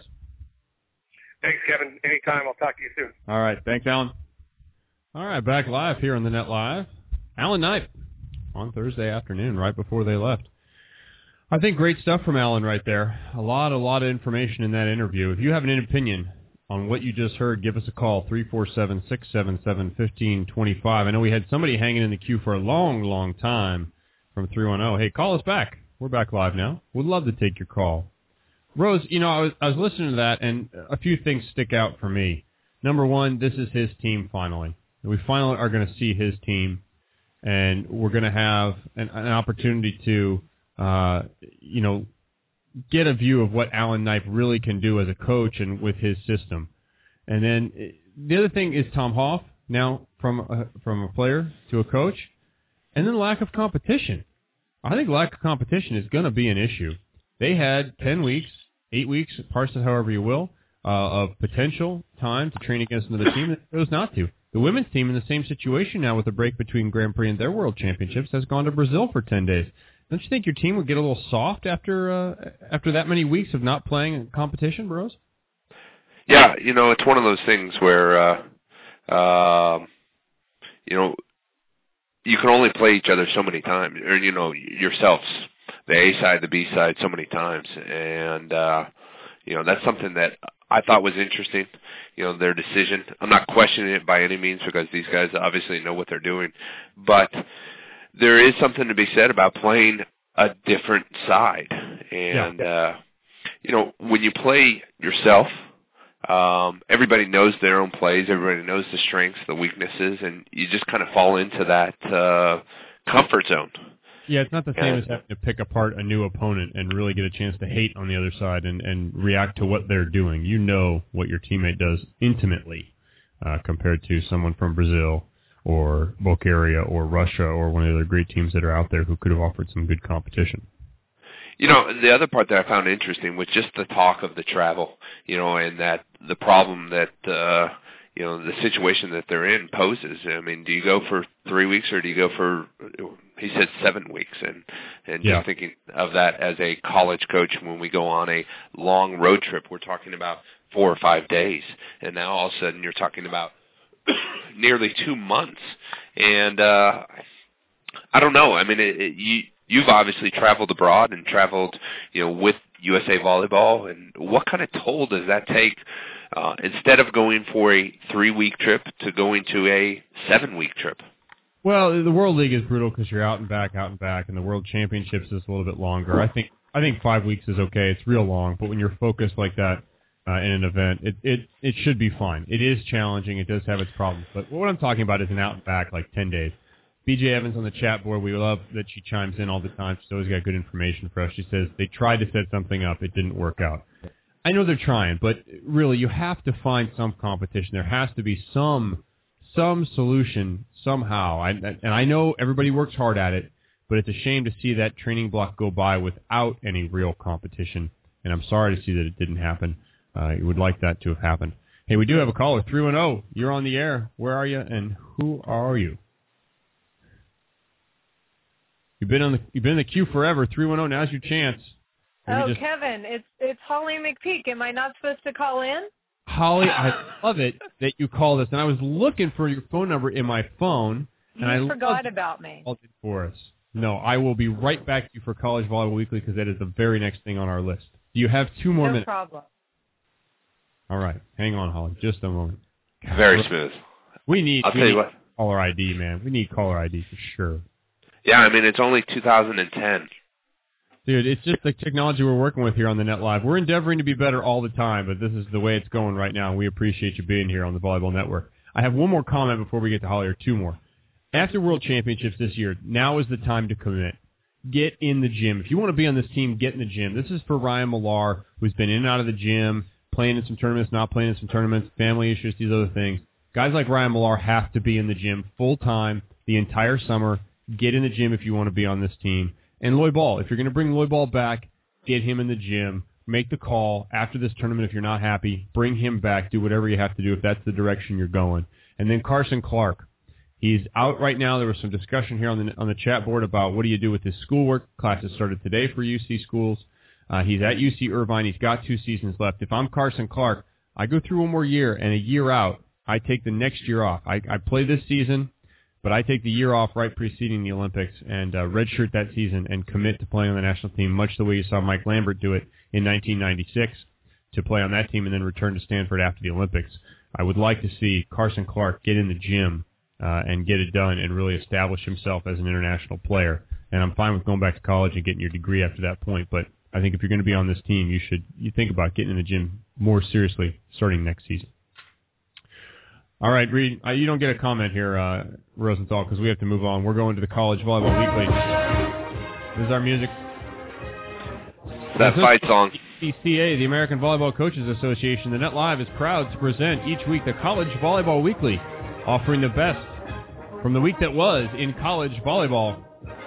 Speaker 16: Thanks, Kevin. Anytime. I'll talk to you soon.
Speaker 9: All right. Thanks, Alan.
Speaker 17: All right. Back live here on the Net Live. Alan Knipe on Thursday afternoon, right before they left. I think great stuff from Alan right there. A lot, a lot of information in that interview. If you have an opinion on what you just heard, give us a call, three four seven, six seven seven, one five two five. I know we had somebody hanging in the queue for a long, long time from three one zero. Hey, call us back. We're back live now. We'd love to take your call. Rose, you know, I was, I was listening to that, and a few things stick out for me. Number one, this is his team finally. We finally are going to see his team, and we're going to have an, an opportunity to, uh, you know, get a view of what Alan Knipe really can do as a coach and with his system. And then the other thing is Tom Hoff, now from a, from a player to a coach, and then lack of competition. I think lack of competition is going to be an issue. They had ten weeks, eight weeks, parse it however you will, uh, of potential time to train against another team that chose not to. The women's team in the same situation now with the break between Grand Prix and their World Championships has gone to Brazil for ten days. Don't you think your team would get a little soft after uh, after that many weeks of not playing in competition, Bros?
Speaker 2: Yeah, you know, it's one of those things where, uh, uh, you know, you can only play each other so many times, or, you know, yourselves, the A side, the B side, so many times. And, uh, you know, that's something that I thought was interesting, you know, their decision. I'm not questioning it by any means because these guys obviously know what they're doing. But there is something to be said about playing a different side. And, yeah. uh, you know, when you play yourself, um, everybody knows their own plays. Everybody knows the strengths, the weaknesses, and you just kind of fall into that uh, comfort zone.
Speaker 17: Yeah, it's not the same as having to pick apart a new opponent and really get a chance to hate on the other side and, and react to what they're doing. You know what your teammate does intimately uh, compared to someone from Brazil
Speaker 9: or Bulgaria or Russia or one of the other great teams that are out there who could have offered some good competition.
Speaker 2: You know, the other part that I found interesting was just the talk of the travel, you know, and that the problem that, uh, you know, the situation that they're in poses. I mean, do you go for three weeks or do you go for, he said seven weeks? And, and
Speaker 9: yeah.
Speaker 2: just thinking of that as a college coach, when we go on a long road trip, we're talking about four or five days. And now all of a sudden you're talking about nearly two months. And uh, I don't know. I mean, it, it, you, you've obviously traveled abroad and traveled, you know, with U S A Volleyball. And what kind of toll does that take uh, instead of going for a three-week trip to going to a seven-week trip?
Speaker 9: Well, the World League is brutal because you're out and back, out and back, and the World Championships is a little bit longer. I think I think five weeks is okay. It's real long, but when you're focused like that uh, in an event, it, it it should be fine. It is challenging. It does have its problems, but what I'm talking about is an out and back, like ten days. B J Evans on the chat board, we love that she chimes in all the time. She's always got good information for us. She says they tried to set something up. It didn't work out. I know they're trying, but really you have to find some competition. There has to be some some solution somehow. I, and I know everybody works hard at it, but it's a shame to see that training block go by without any real competition. And I'm sorry to see that it didn't happen. Uh, you would like that to have happened. Hey, we do have a caller, three one zero. You're on the air. Where are you, and who are you? You've been on the you've been in the queue forever. three one zero. Now's your chance. Maybe
Speaker 18: oh,
Speaker 9: just...
Speaker 18: Kevin, it's it's Holly McPeak. Am I not supposed to call in?
Speaker 9: Holly, I love it that you called us, and I was looking for your phone number in my phone, and
Speaker 18: you
Speaker 9: I
Speaker 18: forgot about me.
Speaker 9: Called it for us. No, I will be right back to you for College Volleyball Weekly because that is the very next thing on our list. Do you have two more
Speaker 18: no
Speaker 9: minutes?
Speaker 18: No problem.
Speaker 9: All right, hang on, Holly, just a moment.
Speaker 2: Very smooth.
Speaker 9: We need.
Speaker 2: I'll
Speaker 9: we
Speaker 2: tell you
Speaker 9: need
Speaker 2: what.
Speaker 9: Caller I D, man. We need caller I D for sure.
Speaker 2: Yeah, I mean, it's only two thousand ten.
Speaker 9: Dude, it's just the technology we're working with here on the Net Live. We're endeavoring to be better all the time, but this is the way it's going right now, and we appreciate you being here on the Volleyball Network. I have one more comment before we get to Holly, or two more. After World Championships this year, now is the time to commit. Get in the gym. If you want to be on this team, get in the gym. This is for Ryan Millar, who's been in and out of the gym, playing in some tournaments, not playing in some tournaments, family issues, these other things. Guys like Ryan Millar have to be in the gym full-time the entire summer. Get in the gym if you want to be on this team. And Loy Ball, if you're going to bring Loy Ball back, get him in the gym. Make the call after this tournament if you're not happy. Bring him back. Do whatever you have to do if that's the direction you're going. And then Carson Clark. He's out right now. There was some discussion here on the on the chat board about what do you do with his schoolwork. Classes started today for U C schools. Uh, he's at U C Irvine. He's got two seasons left. If I'm Carson Clark, I go through one more year, and a year out, I take the next year off. I, I play this season, but I take the year off right preceding the Olympics and uh, redshirt that season and commit to playing on the national team, much the way you saw Mike Lambert do it in nineteen ninety-six to play on that team and then return to Stanford after the Olympics. I would like to see Carson Clark get in the gym uh, and get it done and really establish himself as an international player. And I'm fine with going back to college and getting your degree after that point, but I think if you're going to be on this team, you should you think about getting in the gym more seriously starting next season. All right, Reed, uh, you don't get a comment here, uh, Rosenthal, because we have to move on. We're going to the College Volleyball Weekly. This is our music.
Speaker 2: That fight song.
Speaker 9: A C A, the American Volleyball Coaches Association, the Net Live is proud to present each week the College Volleyball Weekly, offering the best from the week that was in college volleyball.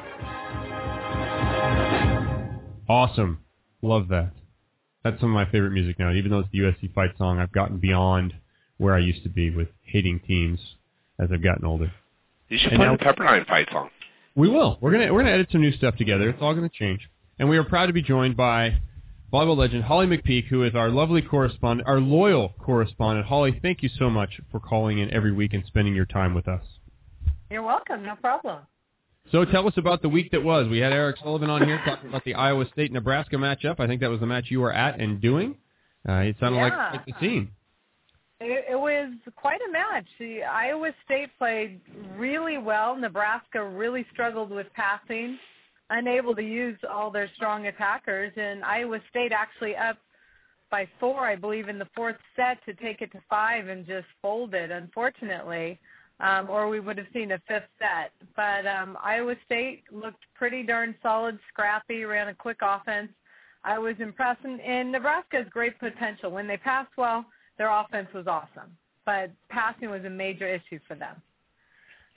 Speaker 9: Awesome. Love that. That's some of my favorite music now. Even though it's the U S C fight song, I've gotten beyond where I used to be with hating teams as I've gotten older.
Speaker 2: You should
Speaker 9: and
Speaker 2: play
Speaker 9: now,
Speaker 2: the Pepperdine fight song.
Speaker 9: We will. We're gonna we're gonna edit some new stuff together. It's all gonna change. And we are proud to be joined by volleyball legend Holly McPeak, who is our lovely correspondent, our loyal correspondent. Holly, thank you so much for calling in every week and spending your time with us.
Speaker 18: You're welcome. No problem.
Speaker 9: So tell us about the week that was. We had Eric Sullivan on here talking about the Iowa State-Nebraska matchup. I think that was the match you were at and doing. Uh, it sounded
Speaker 18: yeah.
Speaker 9: like, like the scene.
Speaker 18: It, it was quite a match. The Iowa State played really well. Nebraska really struggled with passing, unable to use all their strong attackers, and Iowa State actually up by four, I believe, in the fourth set to take it to five and just folded, unfortunately, um, or we would have seen a fifth set. But um, Iowa State looked pretty darn solid, scrappy, ran a quick offense. I was impressed, and, and Nebraska has great potential. When they pass well, their offense was awesome, but passing was a major issue for them.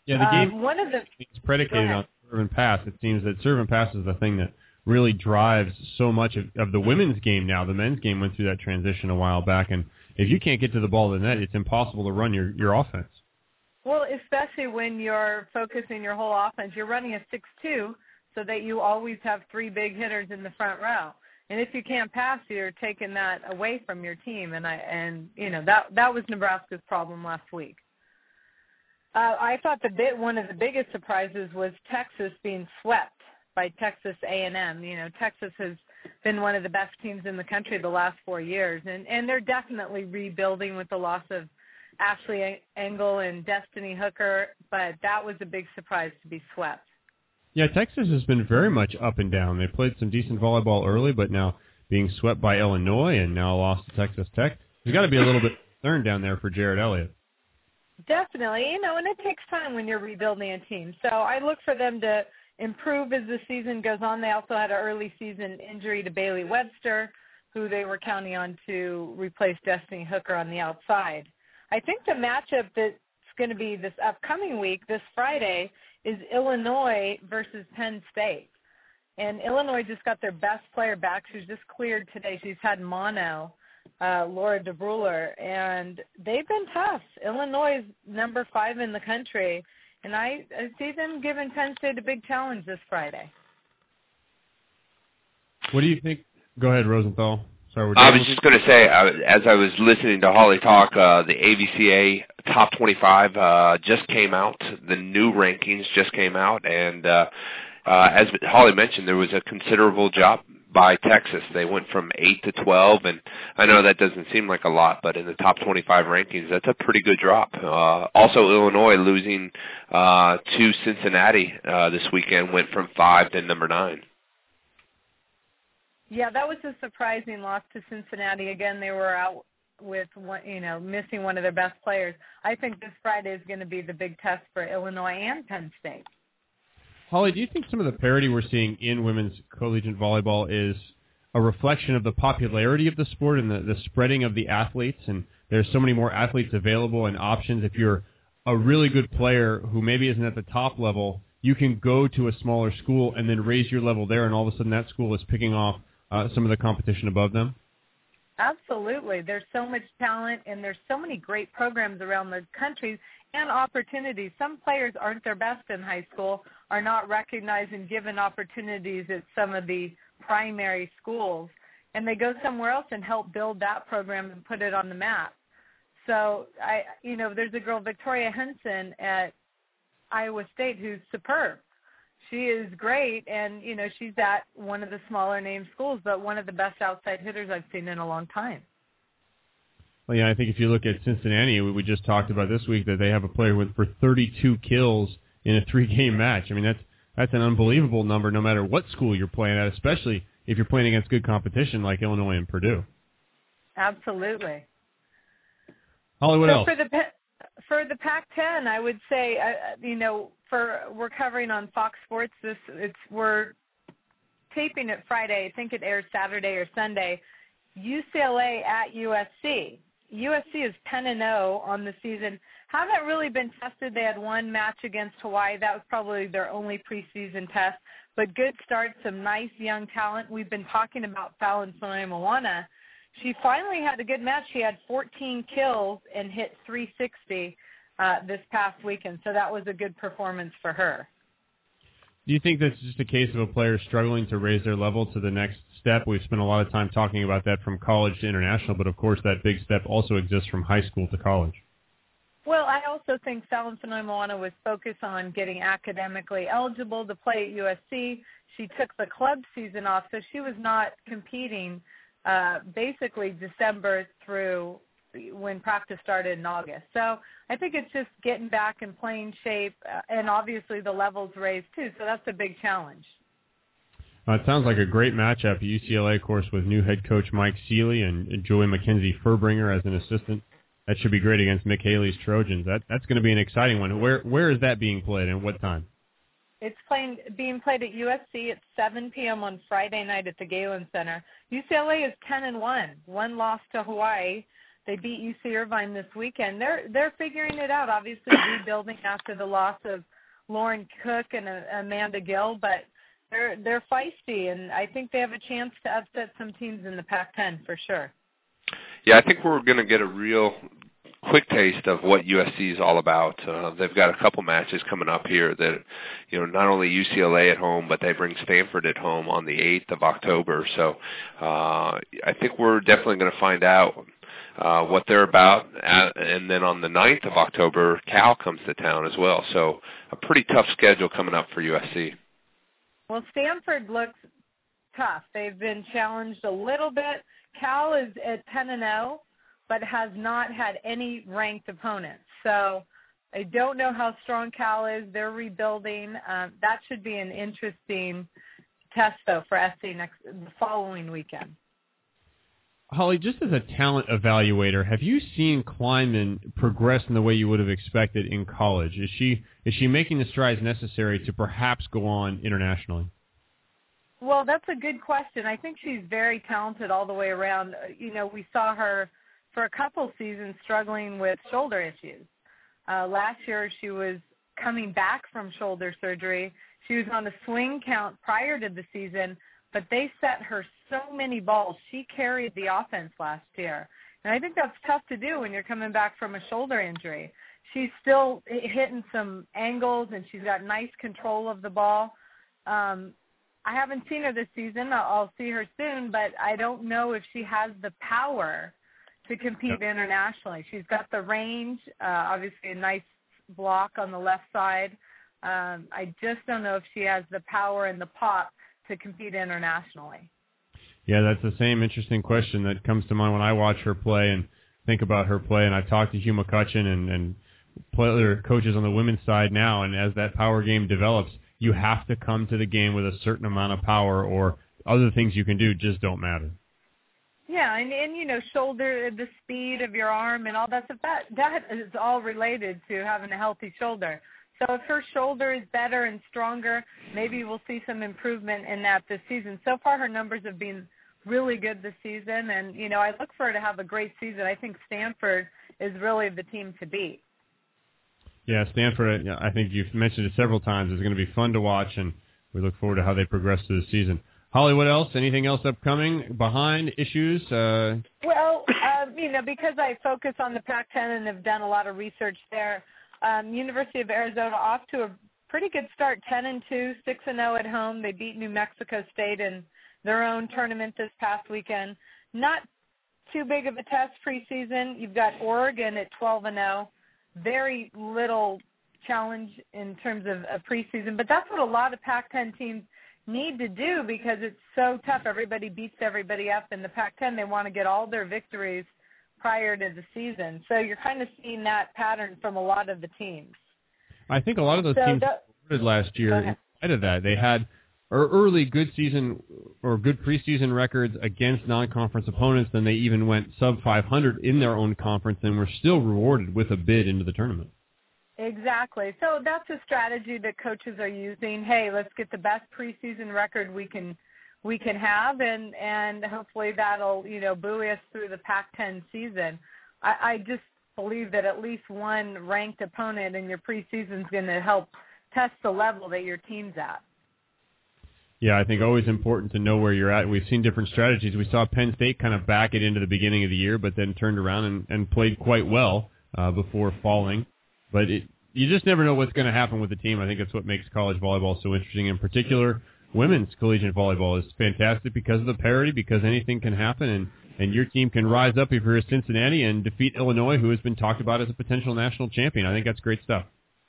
Speaker 9: Yeah, the game
Speaker 18: um, one of the
Speaker 9: is predicated on serve and pass. It seems that serve and pass is the thing that really drives so much of, of the women's game now. The men's game went through that transition a while back, and if you can't get to the ball in the net, it's impossible to run your, your offense.
Speaker 18: Well, especially when you're focusing your whole offense. You're running a six two so that you always have three big hitters in the front row. And if you can't pass, you're taking that away from your team. And, I, and you know, that that was Nebraska's problem last week. Uh, I thought the bit, one of the biggest surprises was Texas being swept by Texas A and M. You know, Texas has been one of the best teams in the country the last four years, and, and they're definitely rebuilding with the loss of Ashley Engel and Destiny Hooker, but that was a big surprise to be swept.
Speaker 9: Yeah, Texas has been very much up and down. They played some decent volleyball early, but now being swept by Illinois and now lost to Texas Tech, there's got to be a little bit concerned down there for Jared Elliott.
Speaker 18: Definitely, you know, and it takes time when you're rebuilding a team. So I look for them to improve as the season goes on. They also had an early season injury to Bailey Webster, who they were counting on to replace Destiny Hooker on the outside. I think the matchup that's going to be this upcoming week, this Friday, is Illinois versus Penn State. And Illinois just got their best player back. She's just cleared today. She's had mono, uh, Laura DeBruler, and they've been tough. Illinois is number five in the country, and I, I see them giving Penn State a big challenge this Friday.
Speaker 9: What do you think? Go ahead, Rosenthal. Sorry, we're
Speaker 2: I was just going to say, uh, as I was listening to Holly talk, uh, the A V C A Top twenty-five uh, just came out. The new rankings just came out, and uh, uh, as Holly mentioned, there was a considerable job by Texas. They went from eight to twelve, and I know that doesn't seem like a lot, but in the top twenty-five rankings, that's a pretty good drop. Uh, also, Illinois losing uh, to Cincinnati uh, this weekend went from five to number nine.
Speaker 18: Yeah, that was a surprising loss to Cincinnati. Again, they were out with one, you know, missing one of their best players. I think this Friday is going to be the big test for Illinois and Penn State.
Speaker 9: Holly, do you think some of the parity we're seeing in women's collegiate volleyball is a reflection of the popularity of the sport and the, the spreading of the athletes? And there's so many more athletes available and options. If you're a really good player who maybe isn't at the top level, you can go to a smaller school and then raise your level there, and all of a sudden that school is picking off uh, some of the competition above them?
Speaker 18: Absolutely. There's so much talent, and there's so many great programs around the country and opportunities. Some players aren't their best in high school, are not recognized and given opportunities at some of the primary schools, and they go somewhere else and help build that program and put it on the map. So, I, you know, there's a girl, Victoria Henson, at Iowa State who's superb. She is great, and, you know, she's at one of the smaller name schools, but one of the best outside hitters I've seen in a long time.
Speaker 9: Well, yeah, I think if you look at Cincinnati, we, we just talked about this week that they have a player with for thirty-two kills in a three-game match. I mean, that's that's an unbelievable number no matter what school you're playing at, especially if you're playing against good competition like Illinois and Purdue.
Speaker 18: Absolutely.
Speaker 9: Holly, what
Speaker 18: so
Speaker 9: else?
Speaker 18: For the, for the Pac ten, I would say, uh, you know, for we're covering on Fox Sports. This it's we're taping it Friday. I think it airs Saturday or Sunday. U C L A at U S C. U S C is ten and oh on the season. Haven't really been tested. They had one match against Hawaii. That was probably their only preseason test. But good start, some nice young talent. We've been talking about Fallon Sonoy-Moana. She finally had a good match. She had fourteen kills and hit three sixty uh, this past weekend. So that was a good performance for her.
Speaker 9: Do you think that's just a case of a player struggling to raise their level to the next step? We've spent a lot of time talking about that from college to international, but of course that big step also exists from high school to college.
Speaker 18: Well, I also think Fallon Sonoy-Moana was focused on getting academically eligible to play at U S C. She took the club season off, so she was not competing uh, basically December through when practice started in August. So I think it's just getting back and playing shape, uh, and obviously the levels raised too, so that's a big challenge.
Speaker 9: Uh, it sounds like a great matchup at U C L A, of course, with new head coach Mike Seeley and, and Joey Mackenzie Furbringer as an assistant. That should be great against Mick Haley's Trojans. That That's going to be an exciting one. Where Where is that being played and what time?
Speaker 18: It's playing, being played at U S C at seven p.m. on Friday night at the Galen Center. U C L A is ten and one, one loss to Hawaii. They beat U C Irvine this weekend. They're they're figuring it out. Obviously, rebuilding after the loss of Lauren Cook and uh, Amanda Gill, but they're they're feisty, and I think they have a chance to upset some teams in the Pac ten for sure.
Speaker 2: Yeah, I think we're going to get a real quick taste of what U S C is all about. Uh, they've got a couple matches coming up here that, you know, not only U C L A at home, but they bring Stanford at home on the eighth of October. So uh, I think we're definitely going to find out uh, what they're about. At, and then on the ninth of October, Cal comes to town as well. So a pretty tough schedule coming up for U S C.
Speaker 18: Well, Stanford looks tough. They've been challenged a little bit. Cal is at ten and oh. But has not had any ranked opponents. So I don't know how strong Cal is. They're rebuilding. Um, that should be an interesting test, though, for S C next the following weekend.
Speaker 9: Holly, just as a talent evaluator, have you seen Kleinman progress in the way you would have expected in college? Is she is she making the strides necessary to perhaps go on internationally?
Speaker 18: Well, that's a good question. I think she's very talented all the way around. You know, we saw her for a couple seasons struggling with shoulder issues. Uh, last year she was coming back from shoulder surgery. She was on a swing count prior to the season, but they set her so many balls. She carried the offense last year. And I think that's tough to do when you're coming back from a shoulder injury. She's still hitting some angles, and she's got nice control of the ball. Um, I haven't seen her this season. I'll, I'll see her soon, but I don't know if she has the power to compete yep. internationally. She's got the range, uh, obviously a nice block on the left side. Um, I just don't know if she has the power and the pop to compete internationally.
Speaker 9: Yeah, that's the same interesting question that comes to mind when I watch her play and think about her play. And I talk to Hugh McCutcheon and, and player coaches on the women's side now, and as that power game develops, you have to come to the game with a certain amount of power, or other things you can do just don't matter.
Speaker 18: Yeah, and, and, you know, shoulder, the speed of your arm and all that stuff, that, that is all related to having a healthy shoulder. So if her shoulder is better and stronger, maybe we'll see some improvement in that this season. So far her numbers have been really good this season, and, you know, I look for her to have a great season. I think Stanford is really the team to beat.
Speaker 9: Yeah, Stanford, I think you've mentioned it several times, is going to be fun to watch, and we look forward to how they progress through the season. Holly, what else? Anything else upcoming behind issues? Uh...
Speaker 18: Well, um, you know, because I focus on the Pac ten and have done a lot of research there, um, University of Arizona off to a pretty good start, ten and two, six and oh at home. They beat New Mexico State in their own tournament this past weekend. Not too big of a test preseason. You've got Oregon at twelve and oh. Very little challenge in terms of a preseason, but that's what a lot of Pac ten teams need to do because it's so tough. Everybody beats everybody up in the Pac ten. They want to get all their victories prior to the season. So you're kind of seeing that pattern from a lot of the teams.
Speaker 9: I think a lot of those
Speaker 18: so
Speaker 9: teams
Speaker 18: that,
Speaker 9: last year, instead of that, they had early good season or good preseason records against non-conference opponents, then they even went sub five hundred in their own conference and were still rewarded with a bid into the tournament.
Speaker 18: Exactly. So that's a strategy that coaches are using. Hey, let's get the best preseason record we can we can have, and, and hopefully that'll, you know, buoy us through the Pac ten season. I, I just believe that at least one ranked opponent in your preseason is going to help test the level that your team's at.
Speaker 9: Yeah, I think always important to know where you're at. We've seen different strategies. We saw Penn State kind of back it into the beginning of the year, but then turned around and, and played quite well uh, before falling. But it, you just never know what's going to happen with the team. I think that's what makes college volleyball so interesting. In particular, women's collegiate volleyball is fantastic because of the parity, because anything can happen, and, and your team can rise up if you're Cincinnati and defeat Illinois, who has been talked about as a potential national champion. I think that's great stuff.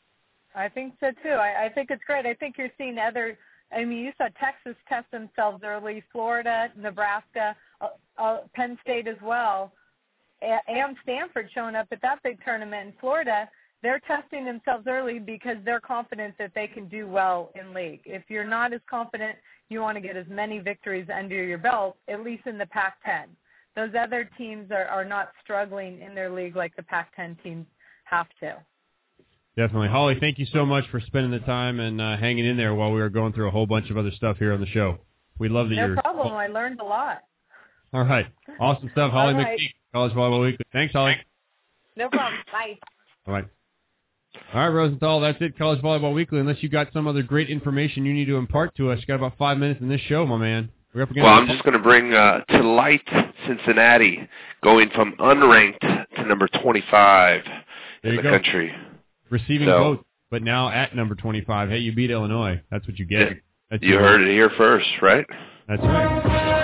Speaker 18: I think so, too. I, I think it's great. I think you're seeing other – I mean, you saw Texas test themselves early, Florida, Nebraska, uh, uh, Penn State as well, and, and Stanford showing up at that big tournament in Florida. They're testing themselves early because they're confident that they can do well in league. If you're not as confident, you want to get as many victories under your belt, at least in the Pac ten. Those other teams are, are not struggling in their league like the Pac ten teams have to.
Speaker 9: Definitely. Holly, thank you so much for spending the time and uh, hanging in there while we were going through a whole bunch of other stuff here on the show. We love that
Speaker 18: no
Speaker 9: you're...
Speaker 18: No problem. I learned a lot.
Speaker 9: All right. Awesome stuff. Holly
Speaker 18: right.
Speaker 9: McPeak, College Volleyball Weekly. Thanks, Holly.
Speaker 18: No problem. Bye.
Speaker 9: All right. All right, Rosenthal, that's it, College Volleyball Weekly. Unless you got some other great information you need to impart to us. You got about five minutes in this show, my man. We're up against
Speaker 2: well, I'm just going to bring uh, to light Cincinnati, going from unranked to number twenty-five
Speaker 9: there
Speaker 2: in
Speaker 9: you
Speaker 2: the
Speaker 9: go.
Speaker 2: country.
Speaker 9: Receiving
Speaker 2: so,
Speaker 9: votes, but now at number twenty-five. Hey, you beat Illinois. That's what you get.
Speaker 2: Yeah,
Speaker 9: That's
Speaker 2: you heard it here first, right?
Speaker 9: That's right.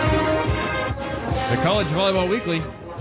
Speaker 9: The College Volleyball Weekly,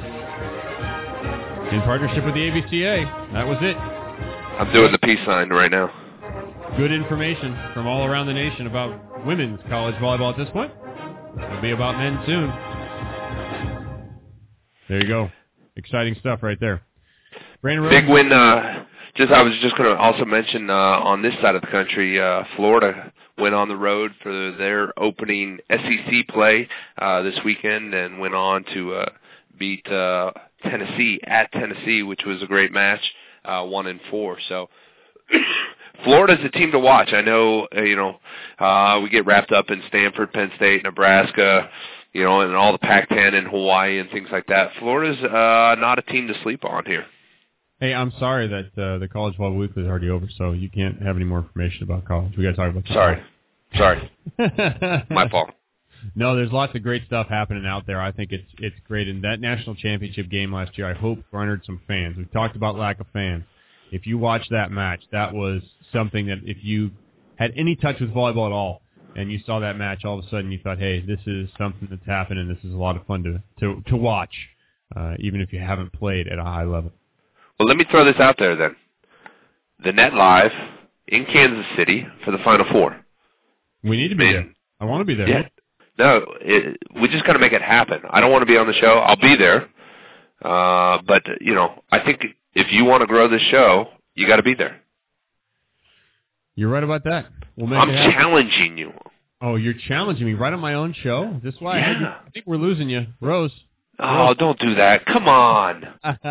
Speaker 9: in partnership with the A V C A. That was it.
Speaker 2: I'm doing the peace sign right now.
Speaker 9: Good information from all around the nation about women's college volleyball at this point. It'll be about men soon. There you go. Exciting stuff right there. Brandon
Speaker 2: Big
Speaker 9: Rose.
Speaker 2: win. Uh, just I was just going to also mention uh, on this side of the country, uh, Florida went on the road for their opening S E C play uh, this weekend and went on to uh, beat uh, Tennessee at Tennessee, which was a great match, uh, one and four. So Florida's a team to watch. I know, uh, you know, uh, we get wrapped up in Stanford, Penn State, Nebraska, you know, and all the Pac ten and Hawaii and things like that. Florida's uh, not a team to sleep on here.
Speaker 9: Hey, I'm sorry that uh, the College Volleyball Weekly is already over, so you can't have any more information about college. We got to talk about
Speaker 2: Sorry. Sorry. My fault.
Speaker 9: No, there's lots of great stuff happening out there. I think it's it's great. And that national championship game last year, I hope garnered some fans. We've talked about lack of fans. If you watched that match, that was something that if you had any touch with volleyball at all and you saw that match, all of a sudden you thought, hey, this is something that's happening. This is a lot of fun to, to, to watch, uh, even if you haven't played at a high level.
Speaker 2: Well, let me throw this out there then. The Net Live in Kansas City for the Final Four.
Speaker 9: We need to be Man. there. I want to be there.
Speaker 2: Yeah. No, it, we just got to make it happen. I don't want to be on the show. I'll be there. Uh, but, you know, I think if you want to grow this show, you got to be there.
Speaker 9: You're right about that. We'll make
Speaker 2: I'm
Speaker 9: it happen.
Speaker 2: challenging you.
Speaker 9: Oh, you're challenging me right on my own show? Is this why
Speaker 2: yeah.
Speaker 9: I, had you, I think we're losing you. Rose.
Speaker 2: Oh, Rose. Don't do that. Come on.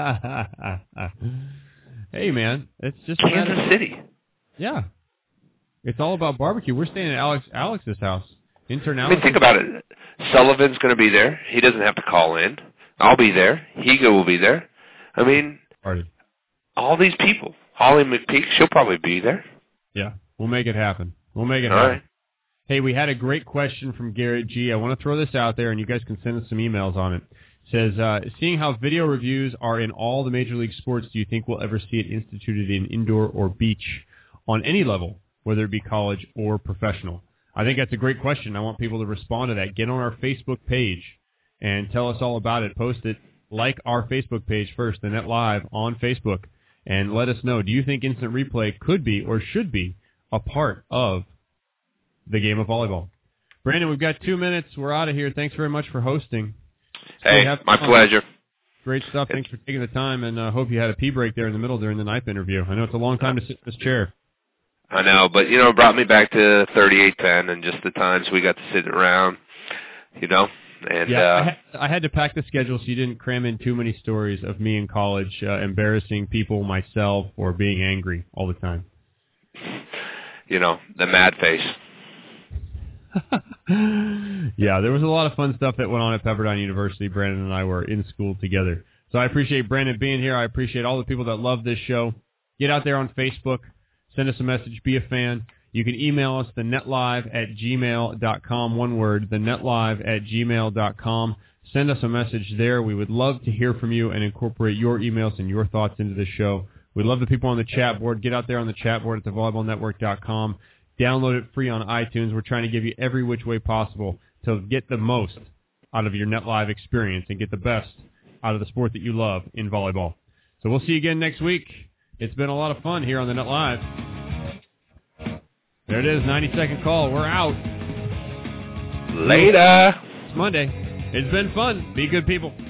Speaker 9: Hey, man. It's just
Speaker 2: Kansas
Speaker 9: matter.
Speaker 2: City.
Speaker 9: Yeah. It's all about barbecue. We're staying at Alex Alex's house. Intern Alex.
Speaker 2: I mean, think about it. Sullivan's going to be there. He doesn't have to call in. I'll be there. Higa will be there. I mean,
Speaker 9: Party.
Speaker 2: all these people. Holly McPeak, she'll probably be there.
Speaker 9: Yeah, we'll make it happen. We'll make it
Speaker 2: all
Speaker 9: happen.
Speaker 2: Right.
Speaker 9: Hey, we had a great question from Garrett G. I want to throw this out there, and you guys can send us some emails on it. It says, uh, seeing how video reviews are in all the major league sports, do you think we'll ever see it instituted in indoor or beach on any level, whether it be college or professional? I think that's a great question. I want people to respond to that. Get on our Facebook page and tell us all about it. Post it. Like our Facebook page first, the Net Live on Facebook, and let us know. Do you think instant replay could be or should be a part of the game of volleyball? Brandon, we've got two minutes. We're out of here. Thanks very much for hosting.
Speaker 2: Hey, my fun. pleasure.
Speaker 9: Great stuff. Thanks for taking the time, and I uh, hope you had a pee break there in the middle during the knife interview. I know it's a long time to sit in this chair.
Speaker 2: I know, but, you know, it brought me back to thirty-eight ten and just the times we got to sit around, you know. And,
Speaker 9: yeah,
Speaker 2: uh,
Speaker 9: I, had, I had to pack the schedule so you didn't cram in too many stories of me in college, uh, embarrassing people, myself, or being angry all the time.
Speaker 2: You know, the mad face.
Speaker 9: Yeah, there was a lot of fun stuff that went on at Pepperdine University. Brandon and I were in school together. So I appreciate Brandon being here. I appreciate all the people that love this show. Get out there on Facebook. Send us a message. Be a fan. You can email us, the netlive at gmail dot com, one word, the netlive at gmail dot com. Send us a message there. We would love to hear from you and incorporate your emails and your thoughts into the show. We love the people on the chat board. Get out there on the chat board at the volleyball network dot com. Download it free on iTunes. We're trying to give you every which way possible to get the most out of your NetLive experience and get the best out of the sport that you love in volleyball. So we'll see you again next week. It's been a lot of fun here on the NetLive. There it is, ninety-second call. We're out.
Speaker 2: Later.
Speaker 9: It's Monday. It's been fun. Be good people.